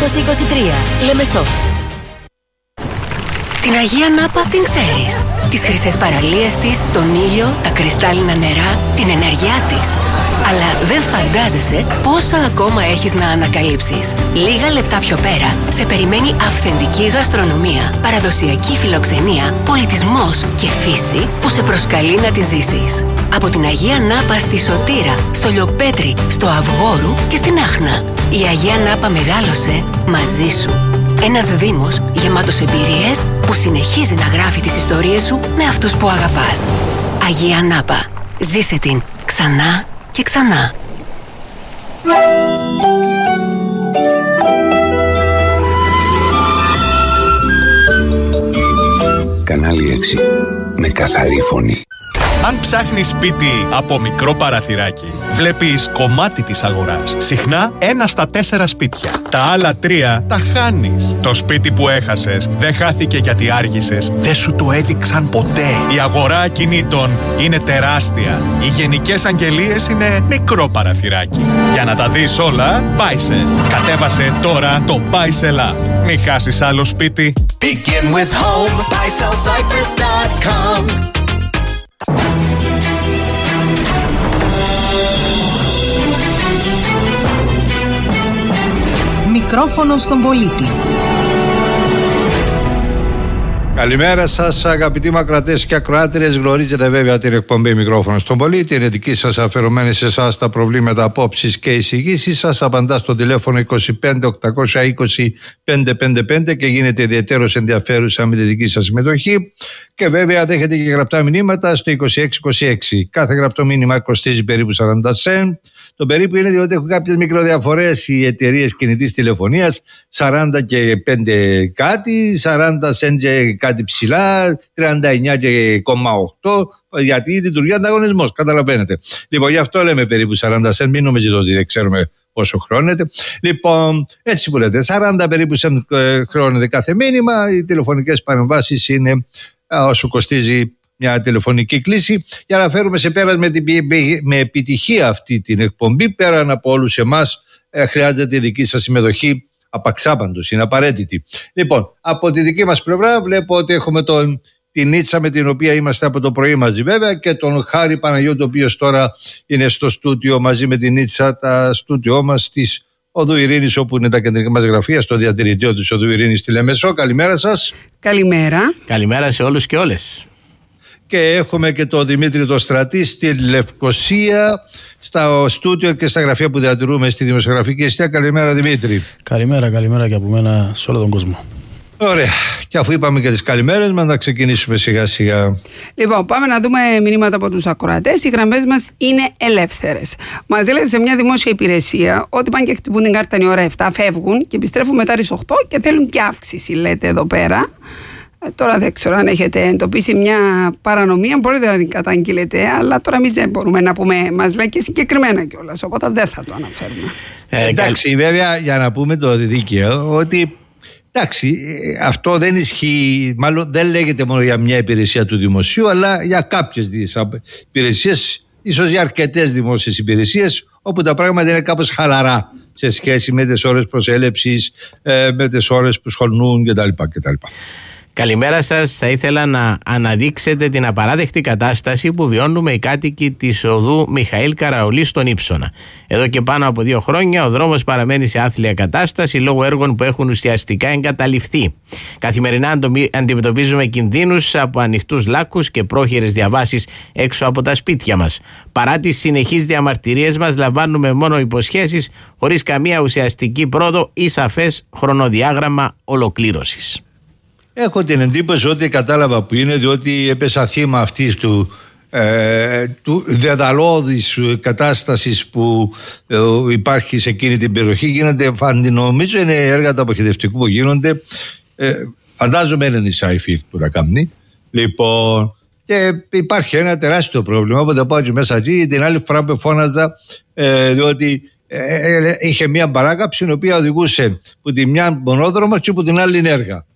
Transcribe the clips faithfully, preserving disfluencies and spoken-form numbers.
είκοσι είκοσι τρία. Λεμεσός. Την Αγία Νάπα την ξέρεις. Τις χρυσές παραλίες της, τον ήλιο, τα κρυστάλλινα νερά, την ενέργειά της. Αλλά δεν φαντάζεσαι πόσα ακόμα έχεις να ανακαλύψεις. Λίγα λεπτά πιο πέρα σε περιμένει αυθεντική γαστρονομία, παραδοσιακή φιλοξενία, πολιτισμός και φύση που σε προσκαλεί να τη ζήσεις. Από την Αγία Νάπα στη Σωτήρα, στο Λιοπέτρι, στο Αυγόρου και στην Άχνα. Η Αγία Νάπα μεγάλωσε μαζί σου. Ένας δήμος γεμάτος εμπειρίες που συνεχίζει να γράφει τις ιστορίες σου με αυτούς που αγαπάς. Αγία Νάπα. Ζήσε την ξανά και ξανά. Κανάλι έξι. Με καθαρή φωνή. Αν ψάχνεις σπίτι από μικρό παραθυράκι, βλέπεις κομμάτι της αγοράς. Συχνά ένα στα τέσσερα σπίτια. Τα άλλα τρία τα χάνεις. Το σπίτι που έχασες δεν χάθηκε γιατί άργησες. Δεν σου το έδειξαν ποτέ. Η αγορά ακινήτων είναι τεράστια. Οι γενικές αγγελίες είναι μικρό παραθυράκι. Για να τα δεις όλα, Buysell. Κατέβασε τώρα το Buysell App. Μην χάσεις άλλο σπίτι. Begin with home. buy sell cyprus dot com. Μικρόφωνο στον πολίτη. Καλημέρα σας αγαπητοί μακρατές και ακροάτριες. Γνωρίζετε βέβαια την εκπομπή Μικρόφωνο στον πολίτη. Είναι δική σας αφιερωμένη σε εσάς τα προβλήματα, απόψεις και εισηγήσεις σας. Απαντά στο τηλέφωνο είκοσι πέντε οκτακόσια είκοσι πεντακόσια πενήντα πέντε και γίνεται ιδιαίτερος ενδιαφέρουσα με τη δική σας συμμετοχή. Και βέβαια δέχεται και γραπτά μηνύματα στο είκοσι έξι είκοσι έξι. Κάθε γραπτό μήνυμα κοστίζει περίπου σαράντα σεντ. Το περίπου είναι διότι έχουν κάποιες μικροδιαφορές οι εταιρείες κινητής τηλεφωνίας, σαράντα και πέντε κάτι, σαράντα σεντ και κάτι ψηλά, τριάντα εννιά κόμμα οκτώ, γιατί λειτουργεί ανταγωνισμός, καταλαβαίνετε. Λοιπόν, γι' αυτό λέμε περίπου σαράντα σεντ, μην νομίζετε ότι δεν ξέρουμε πόσο χρώνεται. Λοιπόν, έτσι που λέτε, σαράντα περίπου σεντ χρώνεται κάθε μήνυμα. Οι τηλεφωνικές παρεμβάσεις είναι όσο κοστίζει μια τηλεφωνική κλήση, για να φέρουμε σε πέρας με, με επιτυχία αυτή την εκπομπή. Πέραν από όλους εμάς ε, χρειάζεται η δική σας συμμετοχή απαξάπαντος, είναι απαραίτητη. Λοιπόν, από τη δική μας πλευρά βλέπω ότι έχουμε τον, την Νίτσα με την οποία είμαστε από το πρωί μαζί βέβαια, και τον Χάρη Παναγιώτου, ο οποίος τώρα είναι στο στούτιο μαζί με την Νίτσα, τα στούτιό μας της Οδού Ειρήνης, όπου είναι τα κεντρικά μας γραφεία, στο διατηρητήριο της Οδού Ειρήνης στη Λεμεσό. Καλημέρα σας. Καλημέρα. Καλημέρα σε όλους και όλες. Και έχουμε και τον Δημήτρη το Στρατή στη Λευκοσία, στα στούτιο και στα γραφεία που διατηρούμε στη Δημοσιογραφική Εστία. Καλημέρα Δημήτρη. Καλημέρα, καλημέρα και από μένα σε όλο τον κόσμο. Ωραία. Και αφού είπαμε και τις καλημέρες μας, να ξεκινήσουμε σιγά σιγά. Λοιπόν, πάμε να δούμε μηνύματα από τους ακροατές. Οι γραμμές μας είναι ελεύθερες. Μας λέτε σε μια δημόσια υπηρεσία ότι πάνε και χτυπούν την κάρτα η ώρα επτά, φεύγουν και επιστρέφουν μετά τις οκτώ και θέλουν και αύξηση, λέτε εδώ πέρα. Τώρα δεν ξέρω αν έχετε εντοπίσει μια παρανομία, μπορείτε να την καταγγείλετε, αλλά τώρα εμείς δεν μπορούμε να πούμε, μας λέει και συγκεκριμένα κιόλας, οπότε δεν θα το αναφέρουμε. Ε, εντάξει, βέβαια, για να πούμε το δίκαιο, ότι εντάξει, αυτό δεν ισχύει, μάλλον δεν λέγεται μόνο για μια υπηρεσία του δημοσίου, αλλά για κάποιες υπηρεσίες, ίσως για αρκετές δημόσιες υπηρεσίες, όπου τα πράγματα είναι κάπως χαλαρά σε σχέση με τις ώρες προσέλευσης, με τις ώρες που σχολνούν κτλ. Καλημέρα σας. Θα ήθελα να αναδείξετε την απαράδεκτη κατάσταση που βιώνουμε οι κάτοικοι της οδού Μιχαήλ Καραολή στον Ύψωνα. Εδώ και πάνω από δύο χρόνια ο δρόμος παραμένει σε άθλια κατάσταση λόγω έργων που έχουν ουσιαστικά εγκαταλειφθεί. Καθημερινά αντιμετωπίζουμε κινδύνους από ανοιχτούς λάκκους και πρόχειρες διαβάσεις έξω από τα σπίτια μας. Παρά τις συνεχείς διαμαρτυρίες μας, λαμβάνουμε μόνο υποσχέσεις χωρίς καμία ουσιαστική πρόοδο ή σαφές χρονοδιάγραμμα ολοκλήρωσης. Έχω την εντύπωση ότι κατάλαβα που είναι, διότι έπεσα θύμα αυτής του, ε, του δεδαλώδης κατάστασης που ε, υπάρχει σε εκείνη την περιοχή. Γίνονται, νομίζω είναι έργα του αποχαιρετευτικού που γίνονται, ε, φαντάζομαι είναι η Σάιφιλ που τα κάνει. Λοιπόν, και υπάρχει ένα τεράστιο πρόβλημα, οπότε πάω και μέσα εκεί. Την άλλη φορά που φώναζα, ε, διότι ε, ε, είχε μια παράκαψη η οποία οδηγούσε που τη μια μονόδρομο και που την άλλη είναι έργα.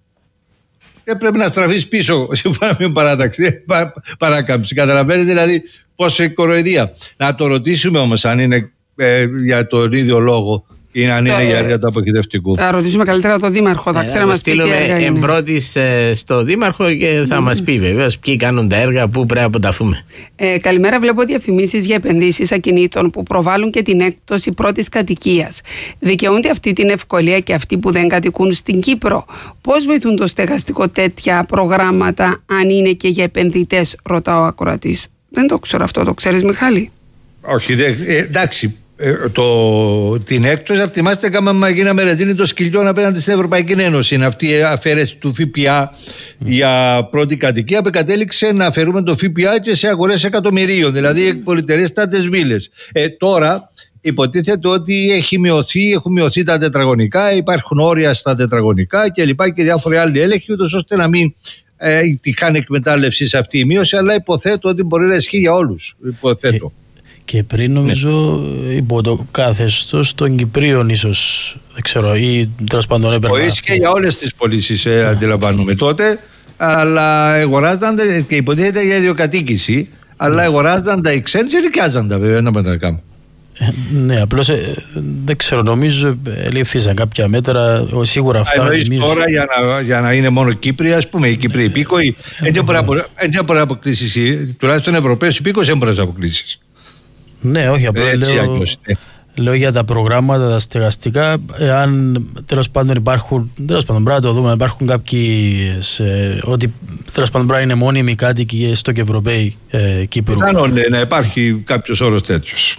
Και πρέπει να στραφείς πίσω σύμφωνα με παράταξη, πα, παράκαμψη. Καταλαβαίνετε δηλαδή πόσο κοροϊδία. Να το ρωτήσουμε όμως αν είναι ε, για τον ίδιο λόγο Είναι αν είναι Το, για έργα του αποχαιρετικού. Θα ρωτήσουμε καλύτερα τον Δήμαρχο. Θα Ε, ξέραμε θα στείλουμε εμπρότης ε, στο Δήμαρχο και θα mm. μας πει βεβαίως ποιοι κάνουν τα έργα, πού πρέπει να αποταθούμε. Ε, καλημέρα, βλέπω διαφημίσεις για επενδύσεις ακινήτων που προβάλλουν και την έκπτωση πρώτης κατοικίας. Δικαιούνται αυτή την ευκολία και αυτοί που δεν κατοικούν στην Κύπρο? Πώς βοηθούν το στεγαστικό τέτοια προγράμματα, αν είναι και για επενδυτές, ρωτάω ο ακροατής. Δεν το ξέρω αυτό, το ξέρεις Μιχάλη? Όχι, δε, ε, εντάξει. Ε, το, την έκπτωση, θα θυμάστε, κάμα γίναμε ρετίνη το σκυλιόν απέναντι στην Ευρωπαϊκή Ένωση. Είναι αυτή η αφαίρεση του ΦΠΑ mm. για πρώτη κατοικία που κατέληξε να αφαιρούμε το ΦΠΑ και σε αγορές εκατομμυρίων, δηλαδή mm. πολυτερέστατες βίλες. Ε, τώρα υποτίθεται ότι έχει μειωθεί, έχουν μειωθεί τα τετραγωνικά, υπάρχουν όρια στα τετραγωνικά και λοιπά και διάφοροι άλλοι έλεγχοι, ούτως ώστε να μην ε, τυχάνει εκμετάλλευση σε αυτή η μείωση, αλλά υποθέτω ότι μπορεί να ισχύει για όλους. Υποθέτω. Και πριν νομίζω ναι. υπό το καθεστώς των Κυπρίων ίσως, δεν ξέρω, ή τέλος πάντων έπαιρνα. Ίσχυε για όλες τις πωλήσεις, ε, αντιλαμβάνομαι τότε, αλλά αγοράζονταν και υποτίθεται για ιδιοκατοίκηση, αλλά αγοράζονταν τα οι ξένοι και νοικιάζαν τα, βέβαια, να μην τα κάνουμε. Ναι, απλώς ε, δεν ξέρω, νομίζω ελήφθησαν κάποια μέτρα, σίγουρα αυτά. Εννοείς τώρα για να, για να είναι μόνο Κύπροι, ας πούμε, οι Κύπροι υπήκοοι, δεν μπορεί να αποκλείσεις, τουλάχιστον Ευρωπαίους υπήκοοι δεν μπορεί να αποκλείσεις. Ναι, όχι, απλά λέω, άγιος, ναι. λέω για τα προγράμματα, τα στεγαστικά, εάν τέλος πάντων υπάρχουν, τέλος πάντων πρέπει να το δούμε, υπάρχουν κάποιοι, σε, ότι τέλος πάντων πρέπει να είναι μόνιμοι κάτοικοι, έστω και Ευρωπαίοι ε, Κύπρου. Πιθανόν ναι, να υπάρχει κάποιος όρος τέτοιος.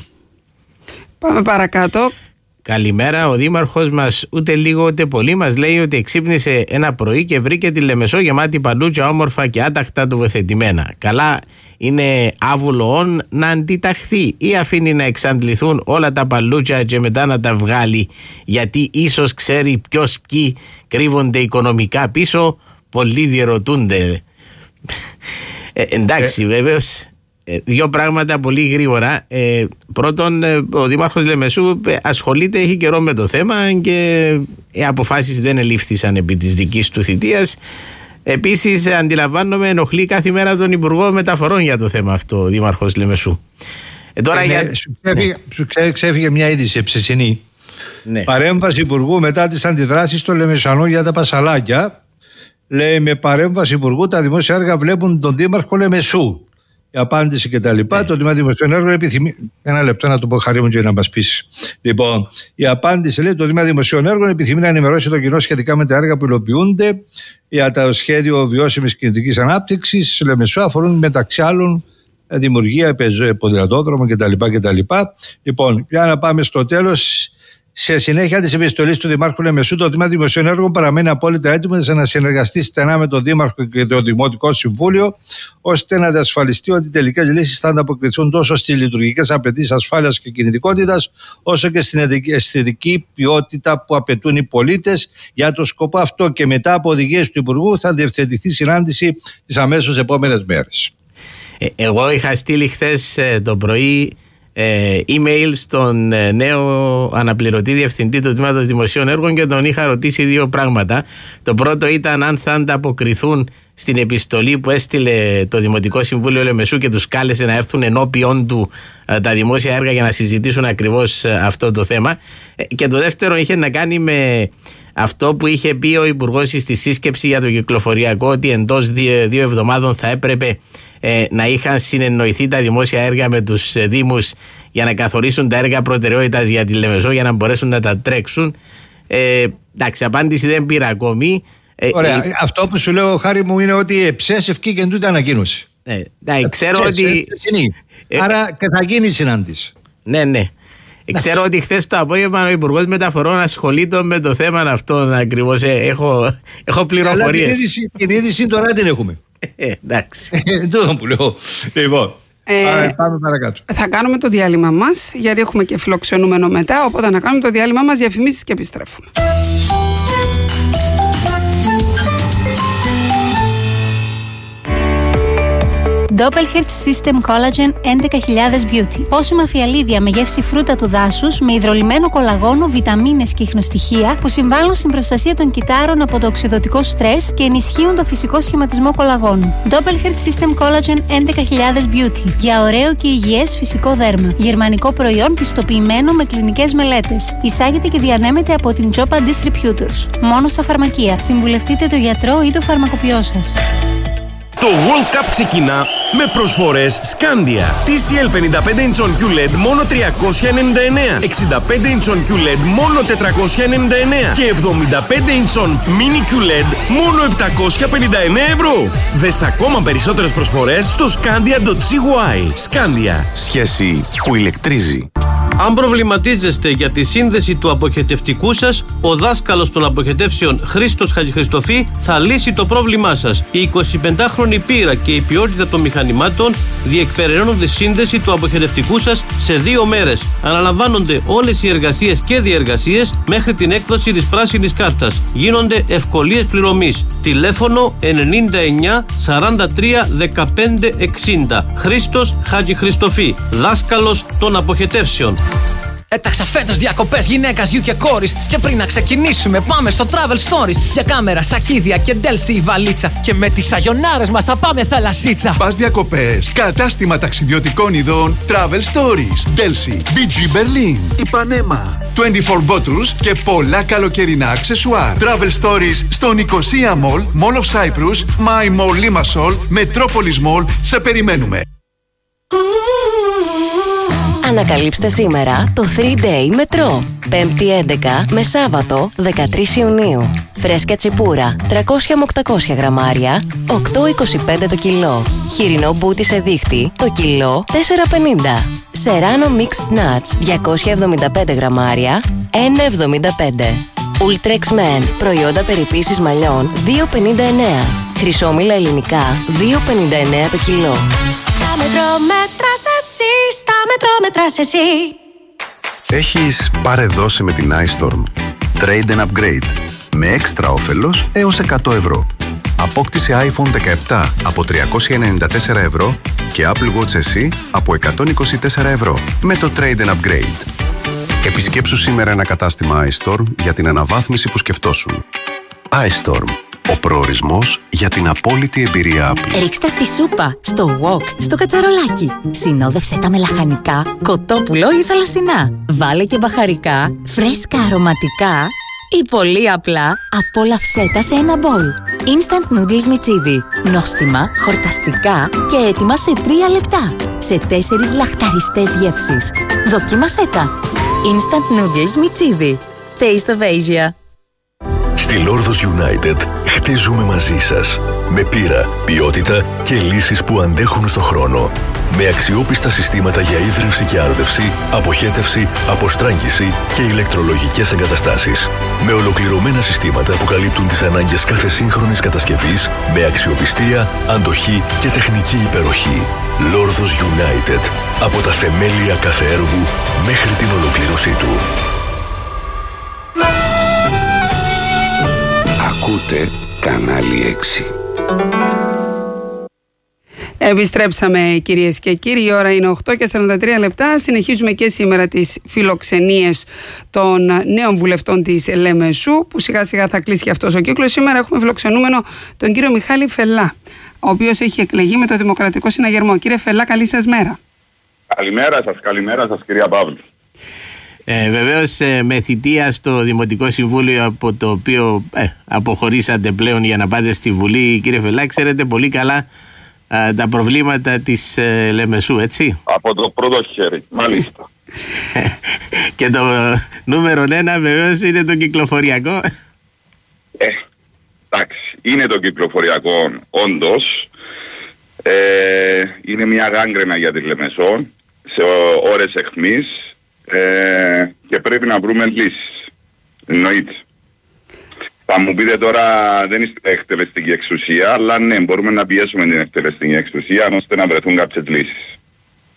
Πάμε παρακάτω. Καλημέρα, ο Δήμαρχος μας ούτε λίγο ούτε πολύ μας λέει ότι εξύπνησε ένα πρωί και βρήκε τη Λεμεσό γεμάτη παλούτσια όμορφα και άταχτα τοποθετημένα. Καλά είναι άβουλο να αντιταχθεί ή αφήνει να εξαντληθούν όλα τα παλούτσια και μετά να τα βγάλει, γιατί ίσως ξέρει ποιος ποιοι κρύβονται οικονομικά πίσω, πολλοί διερωτούνται. ε, εντάξει ε. βεβαίως. Δύο πράγματα πολύ γρήγορα. Ε, πρώτον, ο Δήμαρχος Λεμεσού ασχολείται, έχει καιρό με το θέμα και οι αποφάσεις δεν ελήφθησαν επί της δικής του θητείας. Επίσης, αντιλαμβάνομαι, ενοχλεί κάθε μέρα τον Υπουργό Μεταφορών για το θέμα αυτό, ο Δήμαρχος Λεμεσού. Ε, τώρα ε, για... ναι, σου, ξέφυγε, ναι. σου ξέ, ξέφυγε μια είδηση ψεσινή. Ναι. Παρέμβαση Υπουργού μετά τις αντιδράσεις στο Λεμεσανό για τα πασαλάκια. Λέει, με παρέμβαση Υπουργού τα δημόσια έργα βλέπουν τον Δήμαρχο Λεμεσού. Η απάντηση και τα λοιπά, yeah. το Τμήμα Δημοσίων Έργων επιθυμεί. Ένα λεπτό να το πω, Χαρή μου, και να μα πει. Λοιπόν, η απάντηση λέει: το Τμήμα Δημοσίων Έργων επιθυμεί να ενημερώσει το κοινό σχετικά με τα έργα που υλοποιούνται για το σχέδιο βιώσιμη κινητική ανάπτυξη. Λεμεσού αφορούν μεταξύ άλλων δημιουργία ποδηλατόδρομων κτλ. κτλ. Λοιπόν, για να πάμε στο τέλος. Σε συνέχεια τη επιστολή του Δημάρχου Λεμεσού, το Τμήμα Δημοσίων Έργων παραμένει απόλυτα έτοιμο να συνεργαστεί στενά με τον Δήμαρχο και το Δημοτικό Συμβούλιο, ώστε να διασφαλιστεί ότι οι τελικές λύσεις θα ανταποκριθούν τόσο στις λειτουργικές απαιτήσεις ασφάλειας και κινητικότητας, όσο και στην αισθητική ποιότητα που απαιτούν οι πολίτες. Για το σκοπό αυτό και μετά από οδηγίες του Υπουργού, θα διευθετηθεί συνάντηση τις αμέσως επόμενες μέρες. Ε, εγώ είχα στείλει χθες ε, το πρωί Ε, email στον ε, νέο αναπληρωτή διευθυντή του Τμήματος Δημοσίων Έργων και τον είχα ρωτήσει δύο πράγματα. Το πρώτο ήταν αν θα ανταποκριθούν στην επιστολή που έστειλε το Δημοτικό Συμβούλιο Λεμεσού και τους κάλεσε να έρθουν ενώπιον του ε, τα δημόσια έργα για να συζητήσουν ακριβώς ε, αυτό το θέμα. Ε, και το δεύτερο είχε να κάνει με αυτό που είχε πει ο Υπουργός στη σύσκεψη για το κυκλοφοριακό, ότι εντός δύο, δύο εβδομάδων θα έπρεπε ε, να είχαν συνεννοηθεί τα δημόσια έργα με τους ε, Δήμους για να καθορίσουν τα έργα προτεραιότητας για τη Λεμεσό για να μπορέσουν να τα τρέξουν. Ε, εντάξει, απάντηση δεν πήρα ακόμη. Ε, Ωραία. Ε, αυτό που σου λέω, Χάρη μου, είναι ότι εψές ευκεί και τούτη ανακοίνωση. Ε, ναι, ξέρω ψες, ότι... Ε, Άρα και θα γίνει συνάντηση. Ναι, ναι. Ξέρω ότι χθες το απόγευμα ο Υπουργός Μεταφορών ασχολείται με το θέμα αυτό ακριβώς. Έχω, έχω πληροφορίες. Αλλά την είδηση, την είδηση τώρα την έχουμε. Ε, εντάξει. Τούτο που λέω. Λοιπόν, ε, άρα, πάμε παρακάτω. Θα κάνουμε το διάλειμμα μας, γιατί έχουμε και φιλοξενούμενο μετά. Οπότε να κάνουμε το διάλειμμα μας, διαφημίσεις και επιστρέφουμε. Doppelherz System Collagen έντεκα χιλιάδες Beauty. Πόσιμα φιαλίδια με γεύση φρούτα του δάσους με υδρολυμμένο κολαγόνο, βιταμίνες και ιχνοστοιχεία που συμβάλλουν στην προστασία των κυτάρων από το οξυδωτικό στρες και ενισχύουν το φυσικό σχηματισμό κολαγόνου. Doppelherz System Collagen έντεκα χιλιάδες Beauty. Για ωραίο και υγιές φυσικό δέρμα. Γερμανικό προϊόν πιστοποιημένο με κλινικές μελέτες. Εισάγεται και διανέμεται από την Jopa Distributors. Μόνο στα φαρμακεία. Συμβουλευτείτε τον γιατρό ή το φαρμακοποιό σας. Το World Cup ξεκινά με προσφορές Scandia. τι σι ελ πενήντα πέντε ιντσών κιου ελ ι ντι μόνο τριακόσια ενενήντα εννέα, εξήντα πέντε ιντσών κιου ελ ι ντι μόνο τετρακόσια ενενήντα εννέα και εβδομήντα πέντε ιντσών Mini κιου ελ ι ντι μόνο επτακόσια πενήντα εννέα ευρώ. Δες ακόμα περισσότερες προσφορές στο scandia τελεία τζι άι. Scandia. Σχέση που ηλεκτρίζει. Αν προβληματίζεστε για τη σύνδεση του αποχετευτικού σας, ο δάσκαλος των αποχετεύσεων Χρήστος Χατζηχριστοφή θα λύσει το πρόβλημά σας. Η εικοσιπεντάχρονη πείρα και η ποιότητα των μηχανημάτων διεκπεραιώνουν τη σύνδεση του αποχετευτικού σας σε δύο μέρες. Αναλαμβάνονται όλες οι εργασίες και διεργασίες μέχρι την έκδοση της πράσινης κάρτας. Γίνονται ευκολίες πληρωμής. Τηλέφωνο ενενήντα εννέα σαράντα τρία δεκαπέντε εξήντα. Χρήστος Χατζηχριστοφή, δάσκαλος των αποχετεύσεων. Έταξα φέτος διακοπές γυναίκας, γιου και κόρης. Και πριν να ξεκινήσουμε, πάμε στο Travel Stories. Για κάμερα, σακίδια και ντέλση η βαλίτσα. Και με τις σαγιονάρες μας θα πάμε θαλασσίτσα. Πας διακοπές, κατάστημα ταξιδιωτικών ειδών Travel Stories. Ντέλση, μπι τζι Berlin, Ιπανέμα, είκοσι τέσσερα Bottles και πολλά καλοκαιρινά αξεσουάρ. Travel Stories στο Nicosia Mall, Mall of Cyprus, My Mall Limassol, Metropolis Mall. Σε περιμένουμε. Ανακαλύψτε σήμερα το θρι ντέι Μετρό. Πέμπτη έντεκα με Σάββατο δεκατρείς Ιουνίου. Φρέσκια τσιπούρα τριακόσια με οκτακόσια γραμμάρια, οκτώ είκοσι πέντε το κιλό. Χοιρινό μπούτι σε δίχτυ, το κιλό τέσσερα πενήντα. Σεράνο Mixed Nuts διακόσια εβδομήντα πέντε γραμμάρια, ένα εβδομήντα πέντε. Ultrex Men, προϊόντα περιποίησης μαλλιών δύο πενήντα εννέα. Χρυσόμυλα ελληνικά δύο πενήντα εννέα το κιλό. Στα μετρό μέτρας εσύ, στα μετρό μέτρας εσύ. Έχεις παρεδώσει με την iStorm. Trade and upgrade. Με έξτρα όφελος έως εκατό ευρώ. Απόκτησε άιφον δεκαεπτά από τριακόσια ενενήντα τέσσερα ευρώ και Apple Watch εσι από εκατόν είκοσι τέσσερα ευρώ με το Trade and upgrade. Επισκέψου σήμερα ένα κατάστημα iStorm για την αναβάθμιση που σκεφτόσουν. iStorm. Ο προορισμός για την απόλυτη εμπειρία Apple. Ρίξτε στη σούπα, στο wok, στο κατσαρολάκι. Συνόδευσέ τα με λαχανικά, κοτόπουλο ή θαλασσινά. Βάλε και μπαχαρικά, φρέσκα αρωματικά ή πολύ απλά απόλαυσέ τα σε ένα μπολ. Instant noodles μιτσίδι. Νόστιμα, χορταστικά και έτοιμα σε τρία λεπτά. Σε τέσσερις λαχταριστές γεύσεις. Δοκίμασέ τα. Instant noodles μιτσίδι. Taste of Asia. Στη Lordos United χτίζουμε μαζί σας. Με πείρα, ποιότητα και λύσεις που αντέχουν στο χρόνο. Με αξιόπιστα συστήματα για ίδρυυση και άρδευση, αποχέτευση, αποστράγγιση και ηλεκτρολογικές εγκαταστάσεις. Με ολοκληρωμένα συστήματα που καλύπτουν τις ανάγκες κάθε σύγχρονης κατασκευής, με αξιοπιστία, αντοχή και τεχνική υπεροχή. Lordos United. Από τα θεμέλια κάθε έργου μέχρι την ολοκλήρωσή του. Ακούτε Κανάλι έξι. Επιστρέψαμε κυρίες και κύριοι, η ώρα είναι οκτώ και σαράντα τρία λεπτά. Συνεχίζουμε και σήμερα τις φιλοξενίες των νέων βουλευτών της Λεμεσού, που σιγά σιγά θα κλείσει και αυτός ο κύκλος. Σήμερα έχουμε φιλοξενούμενο τον κύριο Μιχάλη Φελά, ο οποίος έχει εκλεγεί με το Δημοκρατικό Συναγερμό. Κύριε Φελά, καλή σας μέρα. Καλημέρα σας, καλημέρα σας κυρία Παύλου. Ε, βεβαίως ε, με θητεία στο Δημοτικό Συμβούλιο, από το οποίο ε, αποχωρήσατε πλέον για να πάτε στη Βουλή, κύριε Φελά, ξέρετε πολύ καλά ε, τα προβλήματα της ε, Λεμεσού, έτσι. Από το πρώτο χέρι, μάλιστα. Και το νούμερο ένα βεβαίως είναι το κυκλοφοριακό. Ε, εντάξει, είναι το κυκλοφοριακό όντως. Ε, είναι μια γάγκρενα για τη Λεμεσό σε ώρες αιχμής. Ε, και πρέπει να βρούμε λύσεις. Εννοείται. Θα μου πείτε τώρα, δεν είστε εκτελεστική εξουσία, αλλά ναι, μπορούμε να πιέσουμε την εκτελεστική εξουσία ώστε να βρεθούν κάποιες λύσεις.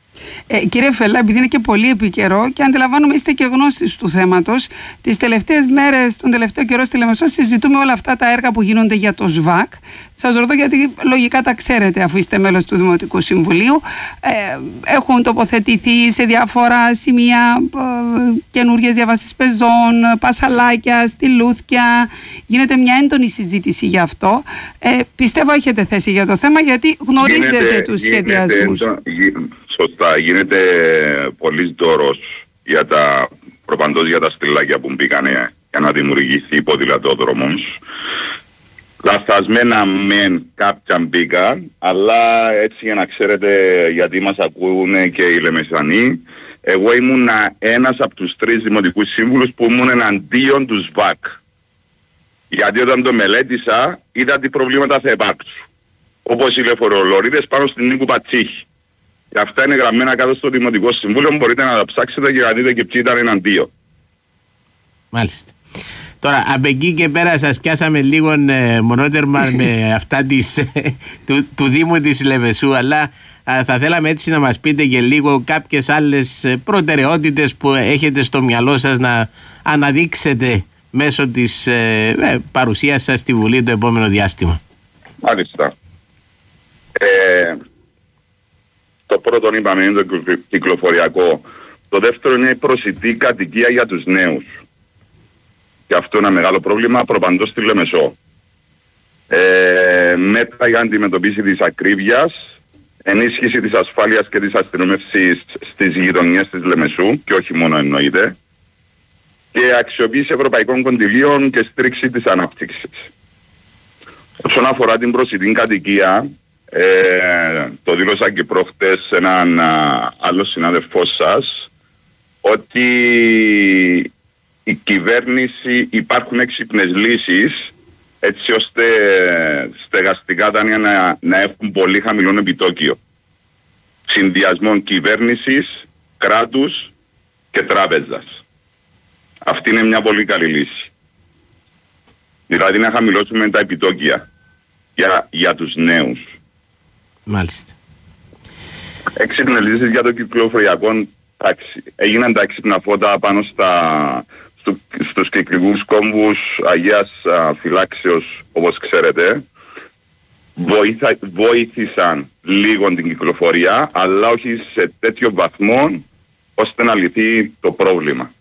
Ε, κύριε Φελά, επειδή είναι και πολύ επικαιρό και αντιλαμβάνομαι είστε και γνώστης του θέματος, τις τελευταίες μέρες, τον τελευταίο καιρό στη Λεμεσό συζητούμε όλα αυτά τα έργα που γίνονται για το ΣΒΑΚ. Σας ρωτώ γιατί λογικά τα ξέρετε αφού είστε μέλος του Δημοτικού Συμβουλίου. Ε, έχουν τοποθετηθεί σε διάφορα σημεία ε, καινούργιες διαβάσεις πεζών, πασαλάκια, στυλούθια. Γίνεται μια έντονη συζήτηση γι' αυτό. Ε, πιστεύω έχετε θέση για το θέμα γιατί γνωρίζετε γίνεται, τους σχεδιασμούς. Γίνεται, σωστά, γίνεται πολύς δώρος για τα προπαντός για τα στυλάκια που μπήκανε για να δημιουργηθεί ποδηλατόδρομος. Λαθασμένα μεν κάποια μπήκαν, αλλά έτσι για να ξέρετε γιατί μας ακούνε και οι Λεμεσανοί, εγώ ήμουν ένας από τους τρεις δημοτικούς σύμβουλους που ήμουν εναντίον του ΣΒΑΚ. Γιατί όταν το μελέτησα είδα τι προβλήματα θα υπάρξουν. Όπως οι λεωφορολορίδες πάνω στην Νίκου Πατσίχη. Και αυτά είναι γραμμένα κάτω στο Δημοτικό Συμβούλιο, μπορείτε να τα ψάξετε και να δείτε και ποιοι ήταν εναντίον. Μάλιστα. Τώρα, από εκεί και πέρα σας πιάσαμε λίγο ε, μονότερμα με αυτά της, ε, του, του Δήμου της Λεμεσού, αλλά ε, θα θέλαμε έτσι να μας πείτε και λίγο κάποιες άλλες προτεραιότητες που έχετε στο μυαλό σας να αναδείξετε μέσω της ε, ε, παρουσίας σας στη Βουλή το επόμενο διάστημα. Μάλιστα. Ε, το πρώτο είπαμε είναι το κυκλοφοριακό. Το δεύτερο είναι η προσιτή κατοικία για τους νέους. Και αυτό είναι ένα μεγάλο πρόβλημα προπαντός στη Λεμεσό. Ε, μέτρα για αντιμετωπίση της ακρίβειας, ενίσχυση της ασφάλειας και της αστυνομεύσης στις γειτονιές της Λεμεσού και όχι μόνο εννοείται, και αξιοποίηση ευρωπαϊκών κονδυλίων και στήριξη της ανάπτυξης. Όσον αφορά την προσιτή κατοικία, ε, το δήλωσα και προχτές σε έναν α, άλλο συνάδελφό σας, ότι η κυβέρνηση υπάρχουν έξυπνες λύσεις έτσι ώστε στεγαστικά δάνεια να, να έχουν πολύ χαμηλό επιτόκιο. Συνδυασμών κυβέρνησης, κράτους και τράπεζας. Αυτή είναι μια πολύ καλή λύση. Δηλαδή να χαμηλώσουμε τα επιτόκια για, για τους νέους. Μάλιστα. Έξυπνες λύσεις για το κυκλοφοριακό. Έγιναν τα έξυπνα φώτα πάνω στα, στου, στους κυκλικούς κόμβους Αγίας α, Φυλάξεως, όπως ξέρετε. Βοήθα, βοήθησαν λίγο την κυκλοφορία, αλλά όχι σε τέτοιο βαθμό ώστε να λυθεί το πρόβλημα.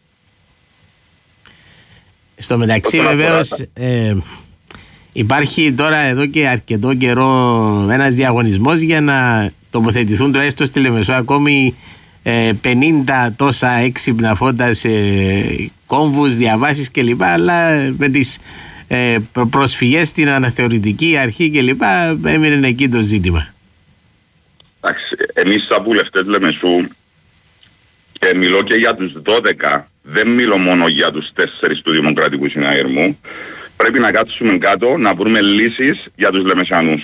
Στο μεταξύ βεβαίως ε, υπάρχει τώρα εδώ και αρκετό καιρό ένας διαγωνισμός για να τοποθετηθούν τουλάχιστον στη Λεμεσό ακόμη πενήντα τόσα έξυπνα φώτα σε κόμβους, διαβάσεις κλπ, αλλά με τις ε, προσφυγές στην αναθεωρητική αρχή κλπ έμεινε εκεί το ζήτημα. Εντάξει, εμείς σαν βουλευτές Λεμεσού, και μιλώ και για τους δώδεκα, δεν μιλώ μόνο για τους τέσσερις του Δημοκρατικού Συναγερμού, πρέπει να κάτσουμε κάτω να βρούμε λύσεις για τους Λεμεσανούς.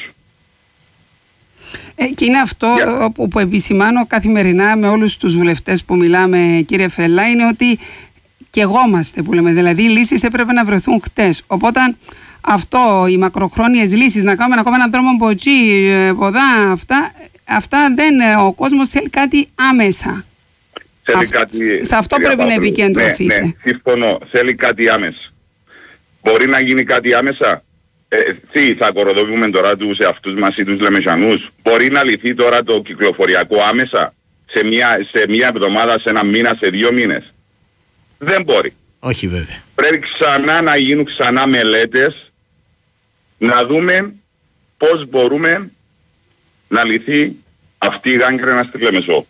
Ε, και είναι αυτό yeah. που, που επισημάνω καθημερινά με όλους τους βουλευτές που μιλάμε, κύριε Φελά, είναι ότι και εγώμαστε που λέμε, δηλαδή οι λύσεις έπρεπε να βρεθούν χτες. Οπότε αυτό, οι μακροχρόνιες λύσεις, να κάνουμε ακόμα έναν δρόμο από εκεί, ποδά, αυτά, αυτά δεν, ο κόσμος θέλει κάτι άμεσα. Θέλει Αυτό, κάτι, σε αυτό πρέπει Παύλου να επικεντρωθείτε. Ναι, ναι, συμφωνώ, θέλει κάτι άμεσα. Μπορεί να γίνει κάτι άμεσα. Ε, τι θα κοροδοβούμε τώρα τους εαυτούς μας ή τους Λεμεσανούς? Μπορεί να λυθεί τώρα το κυκλοφοριακό άμεσα σε μια, σε μια εβδομάδα, σε ένα μήνα, σε δύο μήνες? Δεν μπορεί. Όχι βέβαια. Πρέπει ξανά να γίνουν ξανά μελέτες, να δούμε πώς μπορούμε να λυθεί αυτή η γάγκρενα στη Λεμεσό.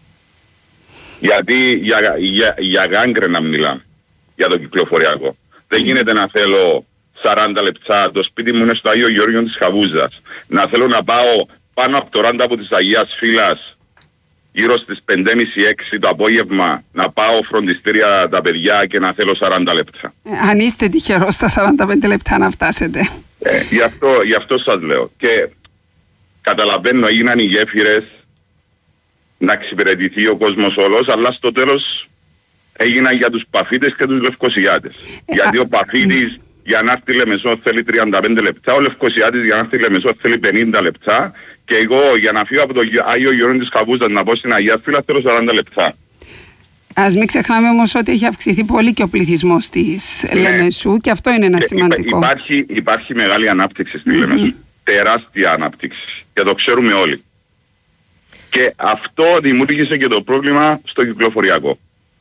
Γιατί για, για, για γάγκρενα μιλάμε, για το κυκλοφοριακό. Δεν γίνεται να θέλω σαράντα λεπτά, το σπίτι μου είναι στο Άγιο Γεώργιο της Χαβούζας, να θέλω να πάω πάνω από το ράντα από της Αγίας Φύλας γύρω στις πέντε και μισή έξι το απόγευμα, να πάω φροντιστήρια τα παιδιά και να θέλω σαράντα λεπτά. Ε, αν είστε τυχερός στα σαράντα πέντε λεπτά να φτάσετε. Ε, γι, αυτό, γι' αυτό σας λέω. Και καταλαβαίνω, έγιναν οι γέφυρες να εξυπηρετηθεί ο κόσμος όλος, αλλά στο τέλος έγιναν για τους Παφίτες και τους Λευκοσιάτες. Ε, Γιατί α... ο Παφίτης για να έρθει Λεμεσό θέλει τριάντα πέντε λεπτά, ο Λευκοσιάτης για να έρθει Λεμεσό θέλει πενήντα λεπτά και εγώ για να φύγω από το Άγιο Γιώργο της Καβούζας να πάω στην Αγία Φύλλα θέλω σαράντα λεπτά. Ας μην ξεχνάμε όμως ότι έχει αυξηθεί πολύ και ο πληθυσμός της ναι. Λεμεσού και αυτό είναι ένα και σημαντικό. Υπάρχει, υπάρχει μεγάλη ανάπτυξη στη mm-hmm. Λεμεσού. Τεράστια ανάπτυξη. Και το ξέρουμε όλοι. Και αυτό δημιούργησε και το πρόβλημα στο κυκλοφοριακό.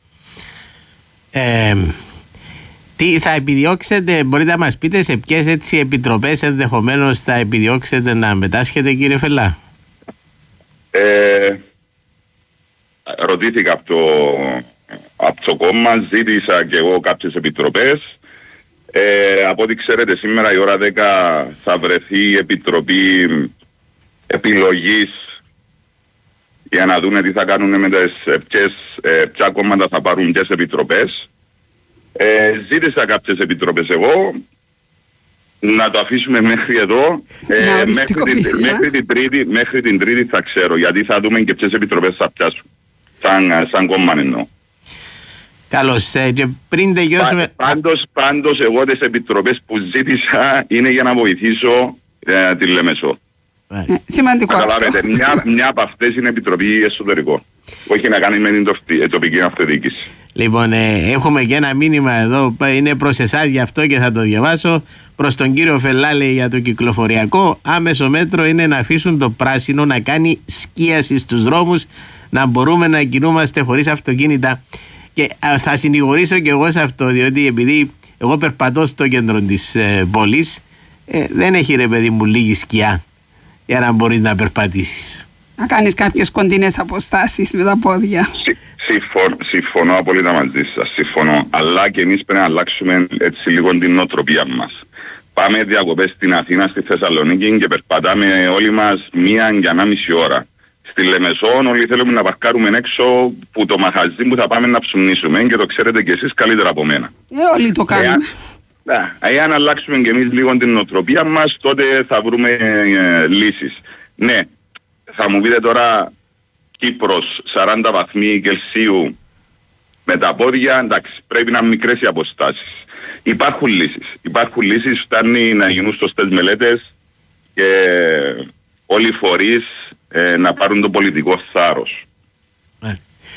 Ε, τι θα επιδιώξετε, μπορείτε να μας πείτε σε ποιες έτσι επιτροπές ενδεχομένως θα επιδιώξετε να μετάσχετε, κύριε Φελλά? Ε, ρωτήθηκα από το, από το κόμμα, ζήτησα και εγώ κάποιες επιτροπές. Ε, από ό,τι ξέρετε σήμερα η ώρα δέκα θα βρεθεί η επιτροπή επιλογής για να δούνε τι θα κάνουν με τις ποιες, ποια κόμματα θα πάρουν ποιες επιτροπές. Ε, ζήτησα κάποιες επιτροπές εγώ, να το αφήσουμε μέχρι εδώ, ε, μέχρι, την, μέχρι, την τρίτη, μέχρι την Τρίτη θα ξέρω, γιατί θα δούμε και ποιες επιτροπές θα πιάσουν, σαν, σαν κόμμα εννοώ. Καλώς, ε, και πριν τελειώσουμε... Πά, πάντως, πάντως εγώ τις επιτροπές που ζήτησα είναι για να βοηθήσω ε, τη Λεμεσό. Ε, σημαντικό αυτό. Μια, μια από αυτές είναι επιτροπή εσωτερικό. Όχι να κάνει με την τοπική αυτοδιοίκηση. Λοιπόν, ε, έχουμε και ένα μήνυμα εδώ, είναι προς εσάς γι' αυτό και θα το διαβάσω. Προς τον κύριο Φελλά, λέει, για το κυκλοφοριακό, άμεσο μέτρο είναι να αφήσουν το πράσινο να κάνει σκίαση στους δρόμους, να μπορούμε να κινούμαστε χωρίς αυτοκίνητα. Και α, θα συνηγορήσω και εγώ σε αυτό, διότι επειδή εγώ περπατώ στο κέντρο της ε, πόλης, ε, δεν έχει ρε παιδί μου λίγη σκιά για να μπορείς να περπατήσεις. Να κάνεις κάποιες κοντινές αποστάσεις με τα πόδια. Συμφωνώ, συμφωνώ απολύτως μαζί σας, συμφωνώ. Αλλά και εμείς πρέπει να αλλάξουμε έτσι λίγο την νοοτροπία μας. Πάμε διακοπές στην Αθήνα, στη Θεσσαλονίκη και περπατάμε όλοι μας μία και ανάμιση ώρα. Στη Λεμεσόν όλοι θέλουμε να παρκάρουμε έξω που το μαχαζί που θα πάμε να ψουμνήσουμε και το ξέρετε κι εσείς καλύτερα από μένα. Ε, όλοι το κάνουμε. Εάν, να, εάν αλλάξουμε κι εμείς λίγο την νοοτροπία μας, τότε θα βρούμε ε, λύσεις. Ναι, θα μου πείτε τώρα Κύπρος σαράντα βαθμοί Κελσίου με τα πόδια, εντάξει, πρέπει να μικρές οι αποστάσεις. Υπάρχουν λύσεις. Υπάρχουν λύσεις, φτάνει να γίνουν σωστές μελέτες και όλοι οι φορείς ε, να πάρουν το πολιτικό θάρρος. Yeah.